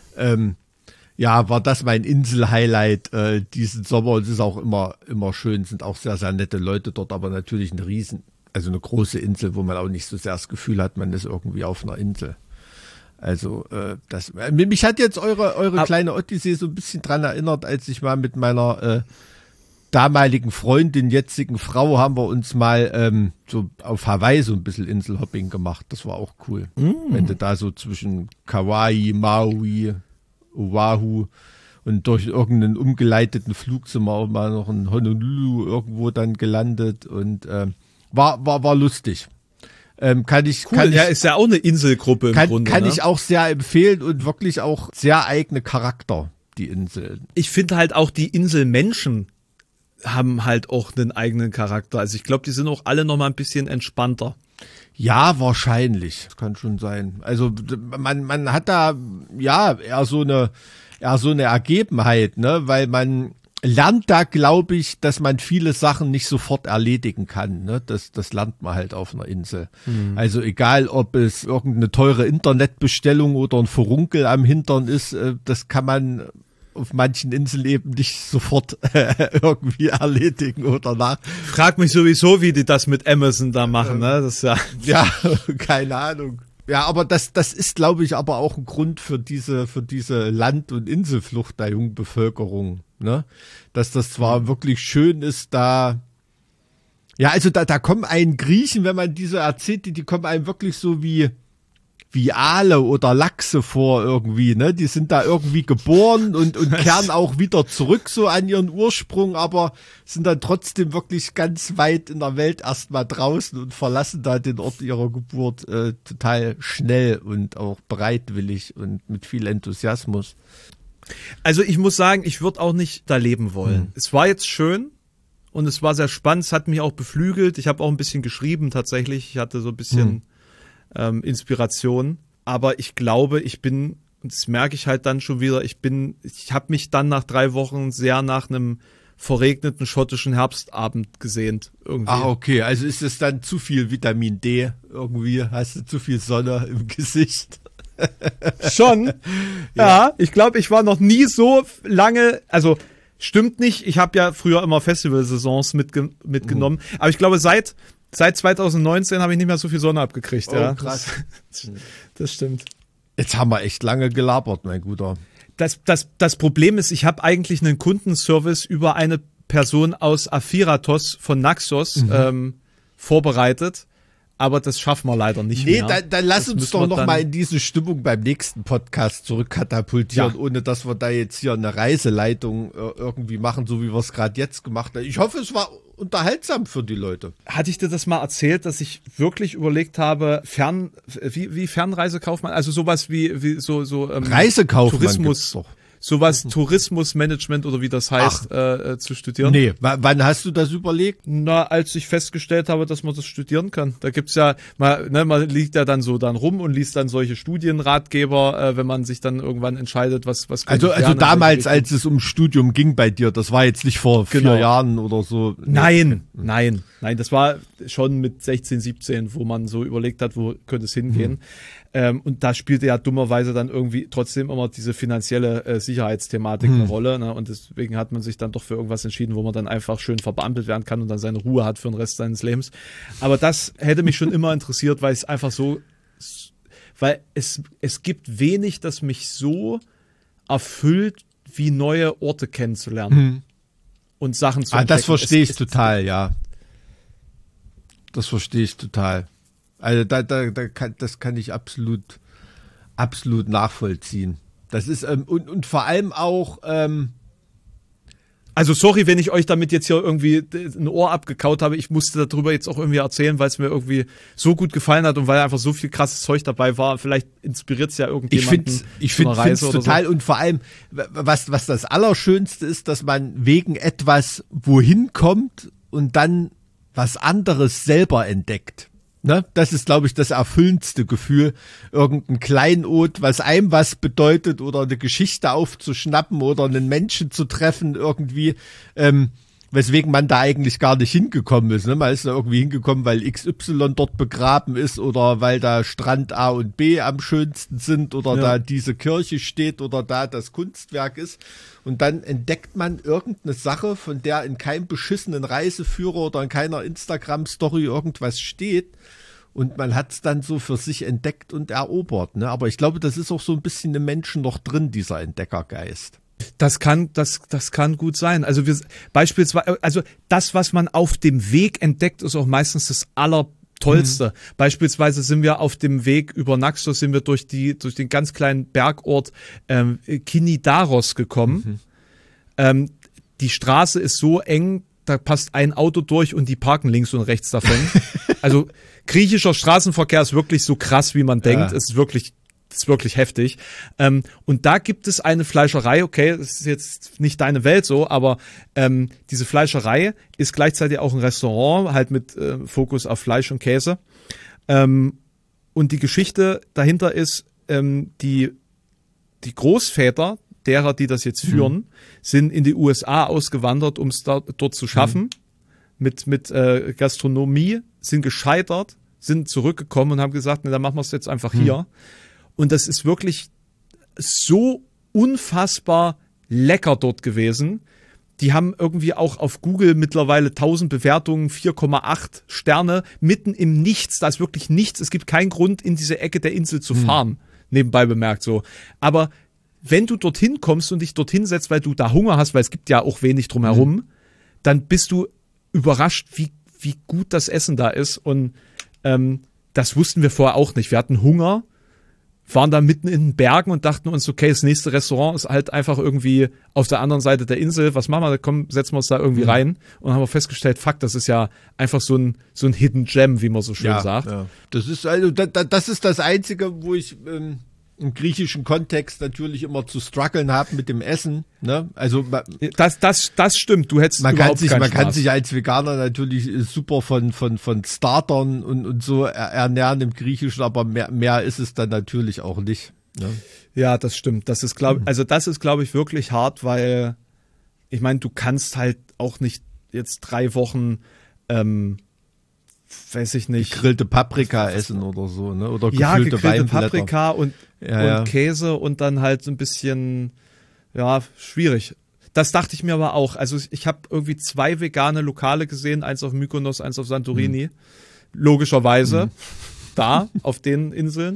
war das mein Insel-Highlight diesen Sommer. Und es ist auch immer schön, sind auch sehr, sehr nette Leute dort, aber natürlich eine große Insel, wo man auch nicht so sehr das Gefühl hat, man ist irgendwie auf einer Insel. Also mich hat jetzt eure kleine Odyssee so ein bisschen dran erinnert, als ich mal mit meiner damaligen Freundin, jetzigen Frau, haben wir uns mal so auf Hawaii so ein bisschen Inselhopping gemacht. Das war auch cool. Wenn du da so zwischen Kauai, Maui, Oahu. Und durch irgendeinen umgeleiteten Flug sind wir auch mal noch in Honolulu irgendwo dann gelandet und war lustig. Ist ja auch eine Inselgruppe im Grunde. Kann ich auch sehr empfehlen und wirklich auch sehr eigene Charakter, die Inseln. Ich finde halt auch, die Inselmenschen haben halt auch einen eigenen Charakter. Also ich glaube, die sind auch alle noch mal ein bisschen entspannter. Ja, wahrscheinlich. Das kann schon sein. Also man hat da ja eher so eine Ergebenheit, ne, weil man lernt da, glaube ich, dass man viele Sachen nicht sofort erledigen kann. Ne? Das lernt man halt auf einer Insel. Mhm. Also egal, ob es irgendeine teure Internetbestellung oder ein Furunkel am Hintern ist, das kann man auf manchen Inseln eben nicht sofort irgendwie erledigen oder nach. Frag mich sowieso, wie die das mit Amazon da machen. Ne? Das ist ja, keine Ahnung. Ja, aber das ist, glaube ich, aber auch ein Grund für diese Land- und Inselflucht der jungen Bevölkerung, ne? Dass das zwar wirklich schön ist, da kommen einen Griechen, wenn man diese erzählt, die kommen einem wirklich so wie Aale oder Lachse vor irgendwie, ne? Die sind da irgendwie geboren und kehren auch wieder zurück so an ihren Ursprung, aber sind dann trotzdem wirklich ganz weit in der Welt erstmal draußen und verlassen da den Ort ihrer Geburt total schnell und auch bereitwillig und mit viel Enthusiasmus. Also ich muss sagen, ich würde auch nicht da leben wollen. Es war jetzt schön und es war sehr spannend, es hat mich auch beflügelt. Ich habe auch ein bisschen geschrieben tatsächlich. Ich hatte so ein bisschen Inspiration. Aber ich glaube, und das merke ich halt dann schon wieder, ich habe mich dann nach 3 Wochen sehr nach einem verregneten schottischen Herbstabend gesehnt. Irgendwie. Ah, okay. Also ist es dann zu viel Vitamin D irgendwie? Hast du zu viel Sonne im Gesicht? Schon. Ja, ich glaube, ich war noch nie so lange, also stimmt nicht, ich habe ja früher immer Festivalsaisons mitgenommen, aber ich glaube, seit 2019 habe ich nicht mehr so viel Sonne abgekriegt. Oh, ja. Krass. Das stimmt. Jetzt haben wir echt lange gelabert, mein Guter. Das Problem ist, ich habe eigentlich einen Kundenservice über eine Person aus Aphiratos von Naxos vorbereitet. Aber das schaffen wir leider nicht mehr. Nee, dann lass uns doch noch mal in diese Stimmung beim nächsten Podcast zurückkatapultieren, ohne dass wir da jetzt hier eine Reiseleitung irgendwie machen, so wie wir es gerade jetzt gemacht haben. Ich hoffe, es war unterhaltsam für die Leute. Hatte ich dir das mal erzählt, dass ich wirklich überlegt habe, wie Fernreisekaufmann, also sowas wie Reisekaufmann Tourismus, sowas Tourismusmanagement oder wie das heißt, zu studieren. Nee, wann hast du das überlegt? Na, als ich festgestellt habe, dass man das studieren kann. Da gibt's ja, man liegt ja dann so rum und liest dann solche Studienratgeber, wenn man sich dann irgendwann entscheidet, was Also damals, als es um Studium ging bei dir, das war jetzt nicht vor 4 Jahren oder so. Nein, das war schon mit 16, 17, wo man so überlegt hat, wo könnte es hingehen. Und da spielte ja dummerweise dann irgendwie trotzdem immer diese finanzielle Sicherheitsthematik eine Rolle. Ne? Und deswegen hat man sich dann doch für irgendwas entschieden, wo man dann einfach schön verbeamtet werden kann und dann seine Ruhe hat für den Rest seines Lebens. Aber das hätte mich schon immer interessiert, weil es einfach so, weil es gibt wenig, das mich so erfüllt, wie neue Orte kennenzulernen und Sachen zu entdecken. Das verstehe ich total, ja. Das verstehe ich total. Also das kann ich absolut nachvollziehen. Das ist und vor allem auch also sorry, wenn ich euch damit jetzt hier irgendwie ein Ohr abgekaut habe. Ich musste darüber jetzt auch irgendwie erzählen, weil es mir irgendwie so gut gefallen hat und weil einfach so viel krasses Zeug dabei war. Vielleicht inspiriert es ja irgendjemanden. Ich finde es total so. Und vor allem, was das Allerschönste ist, dass man wegen etwas wohin kommt und dann was anderes selber entdeckt. Ne? Das ist, glaube ich, das erfüllendste Gefühl, irgendein Kleinod, was einem was bedeutet oder eine Geschichte aufzuschnappen oder einen Menschen zu treffen irgendwie, weswegen man da eigentlich gar nicht hingekommen ist. Ne? Man ist da irgendwie hingekommen, weil XY dort begraben ist oder weil da Strand A und B am schönsten sind oder da diese Kirche steht oder da das Kunstwerk ist. Und dann entdeckt man irgendeine Sache, von der in keinem beschissenen Reiseführer oder in keiner Instagram-Story irgendwas steht. Und man hat es dann so für sich entdeckt und erobert. Ne? Aber ich glaube, das ist auch so ein bisschen im Menschen noch drin, dieser Entdeckergeist. Das kann gut sein. Also beispielsweise, also das, was man auf dem Weg entdeckt, ist auch meistens das Tollste. Beispielsweise sind wir auf dem Weg über Naxos, sind wir durch den ganz kleinen Bergort Kinidaros gekommen. Die Straße ist so eng, da passt ein Auto durch und die parken links und rechts davon. Also griechischer Straßenverkehr ist wirklich so krass, wie man denkt. Es ist wirklich heftig. Und da gibt es eine Fleischerei, okay, das ist jetzt nicht deine Welt so, aber diese Fleischerei ist gleichzeitig auch ein Restaurant, halt mit Fokus auf Fleisch und Käse. Und die Geschichte dahinter ist, die Großväter derer, die das jetzt führen, sind in die USA ausgewandert, um es dort zu schaffen. Mit Gastronomie, sind gescheitert, sind zurückgekommen und haben gesagt, dann machen wir es jetzt einfach hier. Und das ist wirklich so unfassbar lecker dort gewesen. Die haben irgendwie auch auf Google mittlerweile 1000 Bewertungen, 4,8 Sterne, mitten im Nichts. Da ist wirklich nichts. Es gibt keinen Grund, in diese Ecke der Insel zu fahren. Nebenbei bemerkt so. Aber wenn du dorthin kommst und dich dorthin setzt, weil du da Hunger hast, weil es gibt ja auch wenig drumherum, dann bist du überrascht, wie gut das Essen da ist. Und das wussten wir vorher auch nicht. Wir hatten Hunger, waren da mitten in den Bergen und dachten uns, okay, das nächste Restaurant ist halt einfach irgendwie auf der anderen Seite der Insel. Was machen wir? Komm, setzen wir uns da irgendwie rein. Und haben wir festgestellt, fuck, das ist ja einfach so ein Hidden Gem, wie man so schön sagt. Ja. Das ist also das ist das Einzige, wo ich im griechischen Kontext natürlich immer zu strugglen habe mit dem Essen. Ne? Also das stimmt. Du hättest man überhaupt keinen kann Spaß. sich als Veganer natürlich super von Startern und so ernähren im Griechischen, aber mehr ist es dann natürlich auch nicht. Ne? Ja, das stimmt. Das ist glaube ich wirklich hart, weil ich meine, du kannst halt auch nicht jetzt 3 Wochen weiß ich nicht. Gegrillte Paprika essen oder so, ne? Oder gegrillte Weinblätter. Paprika und Käse und dann halt so ein bisschen, schwierig. Das dachte ich mir aber auch. Also ich habe irgendwie 2 vegane Lokale gesehen, eins auf Mykonos, eins auf Santorini. Logischerweise. Da, auf den Inseln.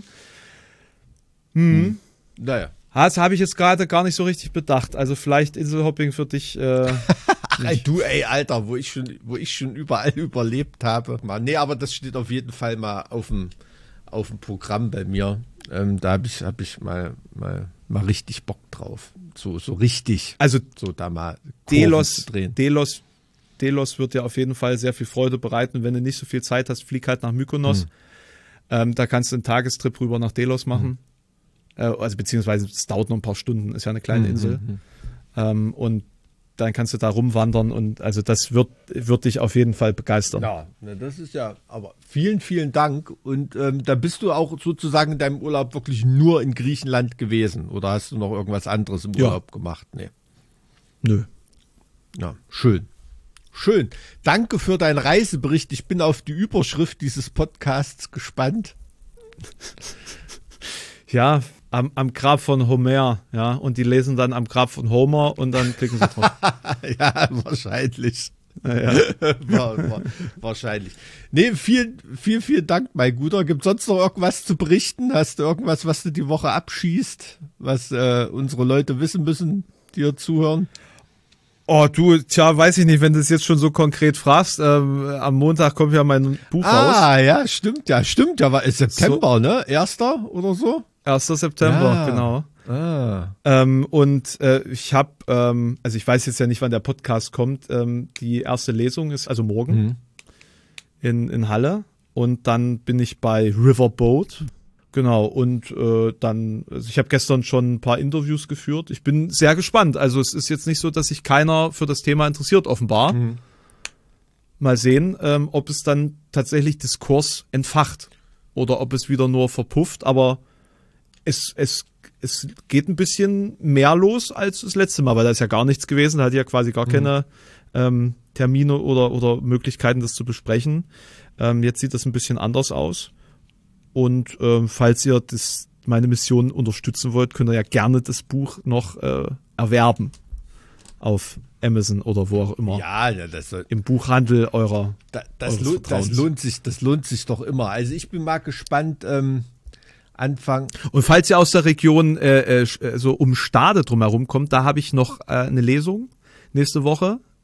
Naja. Das habe ich jetzt gerade gar nicht so richtig bedacht. Also vielleicht Inselhopping für dich. Du, Alter, wo ich schon überall überlebt habe. Nee, aber das steht auf jeden Fall mal auf dem Programm bei mir. Da hab ich mal richtig Bock drauf. So richtig. Also so da mal Kurven zu drehen. Delos wird dir auf jeden Fall sehr viel Freude bereiten. Wenn du nicht so viel Zeit hast, flieg halt nach Mykonos. Da kannst du einen Tagestrip rüber nach Delos machen. Also beziehungsweise es dauert noch ein paar Stunden, ist ja eine kleine Insel. Und dann kannst du da rumwandern und also das wird dich auf jeden Fall begeistern. Ja, das ist ja, aber vielen, vielen Dank. Und da bist du auch sozusagen in deinem Urlaub wirklich nur in Griechenland gewesen oder hast du noch irgendwas anderes im Urlaub gemacht? Nee. Nö. Ja, schön. Schön. Danke für deinen Reisebericht. Ich bin auf die Überschrift dieses Podcasts gespannt. Ja, am Grab von Homer, ja, und die lesen dann am Grab von Homer und dann klicken sie drauf. Ja, wahrscheinlich. Ja. Wahrscheinlich. Nee, vielen Dank, mein Guter. Gibt sonst noch irgendwas zu berichten? Hast du irgendwas, was du die Woche abschießt, was unsere Leute wissen müssen, die hier zuhören? Oh, weiß ich nicht, wenn du es jetzt schon so konkret fragst. Am Montag kommt ja mein Buch raus. Ja, stimmt ja. War es September, so, ne? 1. oder so? 1. September, genau. Und ich habe, also ich weiß jetzt ja nicht, wann der Podcast kommt. Die erste Lesung ist also morgen in Halle. Und dann bin ich bei Riverboat. Genau, und dann, also ich habe gestern schon ein paar Interviews geführt. Ich bin sehr gespannt. Also es ist jetzt nicht so, dass sich keiner für das Thema interessiert, offenbar. Mal sehen, ob es dann tatsächlich Diskurs entfacht oder ob es wieder nur verpufft. Aber es geht ein bisschen mehr los als das letzte Mal, weil da ist ja gar nichts gewesen. Da hatte ja quasi gar keine Termine oder Möglichkeiten, das zu besprechen. Jetzt sieht das ein bisschen anders aus. Und falls ihr meine Mission unterstützen wollt, könnt ihr ja gerne das Buch noch erwerben auf Amazon oder wo auch immer. Ja, im Buchhandel eurer das lohnt sich doch immer. Also ich bin mal gespannt. Anfang. Und falls ihr aus der Region so um Stade drumherum kommt, da habe ich noch eine Lesung nächste Woche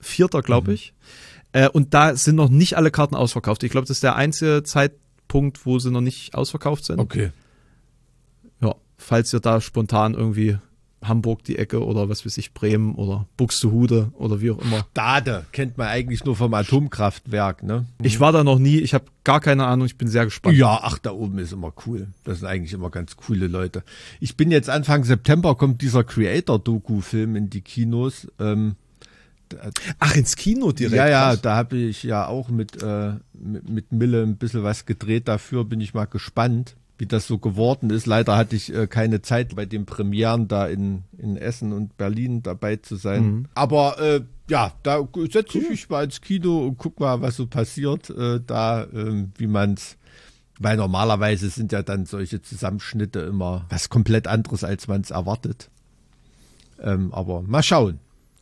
4. glaube ich. Und da sind noch nicht alle Karten ausverkauft. Ich glaube, das ist der einzige Zeitpunkt, wo sie noch nicht ausverkauft sind. Okay. Ja, falls ihr da spontan irgendwie Hamburg die Ecke oder was weiß ich, Bremen oder Buxtehude oder wie auch immer. Stade kennt man eigentlich nur vom Atomkraftwerk, ne? Ich war da noch nie, ich habe gar keine Ahnung, ich bin sehr gespannt. Ja, ach, da oben ist immer cool. Das sind eigentlich immer ganz coole Leute. Ich bin jetzt Anfang September, kommt dieser Creator-Doku-Film in die Kinos. Ach, ins Kino direkt? Ja, da habe ich ja auch mit Mille ein bisschen was gedreht. Dafür bin ich mal gespannt, wie das so geworden ist. Leider hatte ich keine Zeit, bei den Premieren da in Essen und Berlin dabei zu sein. Mhm. Aber ja, da setze ich mich mal ins Kino und guck mal, was so passiert. Wie man's. Weil normalerweise sind ja dann solche Zusammenschnitte immer was komplett anderes, als man es erwartet. Aber mal schauen.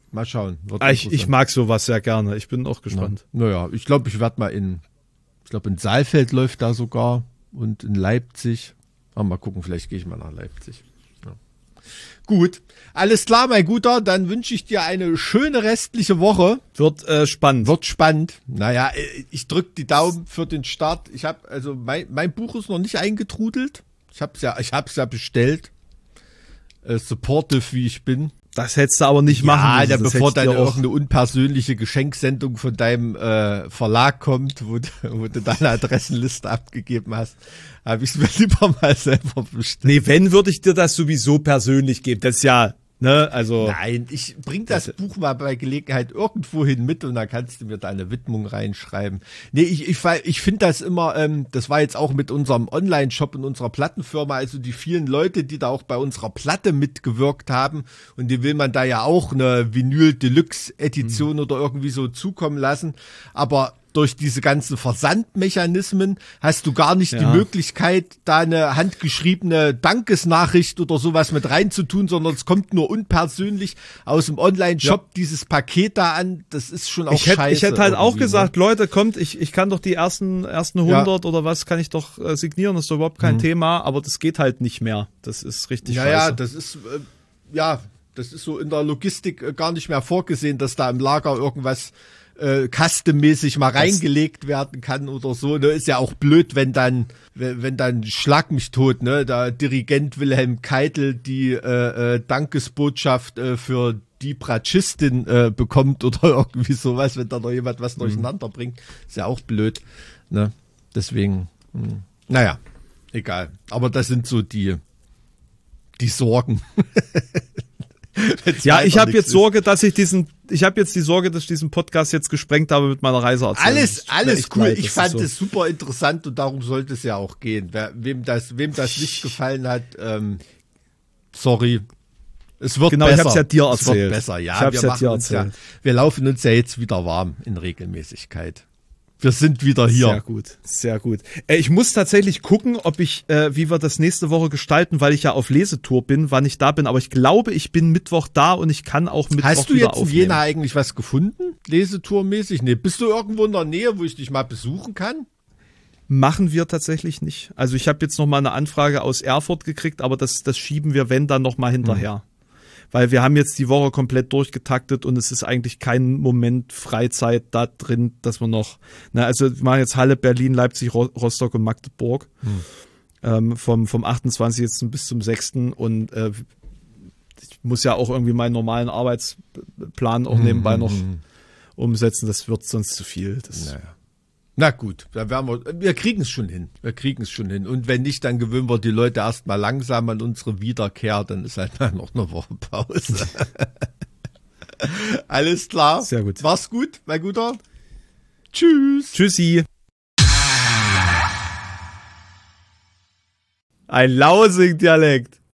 Ich mag sowas sehr gerne. Ich bin auch gespannt. Naja, ich glaube, ich werde mal in Saalfeld läuft da sogar und in Leipzig. Mal gucken, vielleicht gehe ich mal nach Leipzig. Ja. Gut, alles klar, mein Guter. Dann wünsche ich dir eine schöne restliche Woche. Wird spannend. Wird spannend. Naja, ich drücke die Daumen für den Start. Ich habe mein Buch ist noch nicht eingetrudelt. Ich hab's ja bestellt. Supportive wie ich bin. Das hättest du aber nicht machen müssen. Ja, bevor dann auch irgendeine unpersönliche Geschenksendung von deinem Verlag kommt, wo du deine Adressenliste abgegeben hast, habe ich es mir lieber mal selber bestellt. Nee, wenn, würde ich dir das sowieso persönlich geben. Das ist ja, ne, also. Nein, ich bring das Buch mal bei Gelegenheit irgendwo hin mit und dann kannst du mir deine Widmung reinschreiben. Nee, ich finde das immer, das war jetzt auch mit unserem Online-Shop in unserer Plattenfirma, also die vielen Leute, die da auch bei unserer Platte mitgewirkt haben und die will man da ja auch eine Vinyl-Deluxe-Edition oder irgendwie so zukommen lassen, aber durch diese ganzen Versandmechanismen hast du gar nicht die Möglichkeit, da eine handgeschriebene Dankesnachricht oder sowas mit reinzutun, sondern es kommt nur unpersönlich aus dem Online-Shop dieses Paket da an. Das ist schon auch scheiße. Ich hätte halt auch gesagt, Leute, kommt, ich kann doch die ersten 100 oder was kann ich doch signieren, das ist doch überhaupt kein Thema, aber das geht halt nicht mehr. Das ist richtig scheiße. Ja, das ist, das ist so in der Logistik gar nicht mehr vorgesehen, dass da im Lager irgendwas custom-mäßig mal reingelegt werden kann oder so. Ne, ist ja auch blöd, wenn dann schlag mich tot, ne, der Dirigent Wilhelm Keitel die Dankesbotschaft für die Bratschistin bekommt oder irgendwie sowas, wenn da noch jemand was durcheinander bringt. Ist ja auch blöd. Ne? Deswegen, naja, egal. Aber das sind so die Sorgen. Ja, ich habe jetzt Sorge, dass ich diesen Podcast jetzt gesprengt habe mit meiner Reiseerzählung. Alles cool. Ich fand es super interessant und darum sollte es ja auch gehen. Wem das nicht gefallen hat, sorry. Es wird besser. Ich hab's ja dir erzählt. Es wird besser, ja. Wir laufen uns ja jetzt wieder warm in Regelmäßigkeit. Wir sind wieder hier. Sehr gut. Ich muss tatsächlich gucken, ob wie wir das nächste Woche gestalten, weil ich ja auf Lesetour bin, wann ich da bin. Aber ich glaube, ich bin Mittwoch da und ich kann auch Mittwoch wieder aufnehmen. Hast du jetzt in Jena eigentlich was gefunden? Lesetourmäßig? Nee. Bist du irgendwo in der Nähe, wo ich dich mal besuchen kann? Machen wir tatsächlich nicht. Also ich habe jetzt noch mal eine Anfrage aus Erfurt gekriegt, aber das schieben wir, wenn, dann noch mal hinterher. Weil wir haben jetzt die Woche komplett durchgetaktet und es ist eigentlich kein Moment Freizeit da drin, dass wir noch, also wir machen jetzt Halle, Berlin, Leipzig, Rostock und Magdeburg. Vom 28. jetzt bis zum 6. Und ich muss ja auch irgendwie meinen normalen Arbeitsplan auch nebenbei noch umsetzen. Das wird sonst zu viel. Na gut, wir kriegen es schon hin. Und wenn nicht, dann gewöhnen wir die Leute erstmal langsam an unsere Wiederkehr. Dann ist halt mal noch eine Woche Pause. Alles klar. Sehr gut. Mach's gut, mein Guter. Tschüss. Tschüssi. Ein Lausing-Dialekt.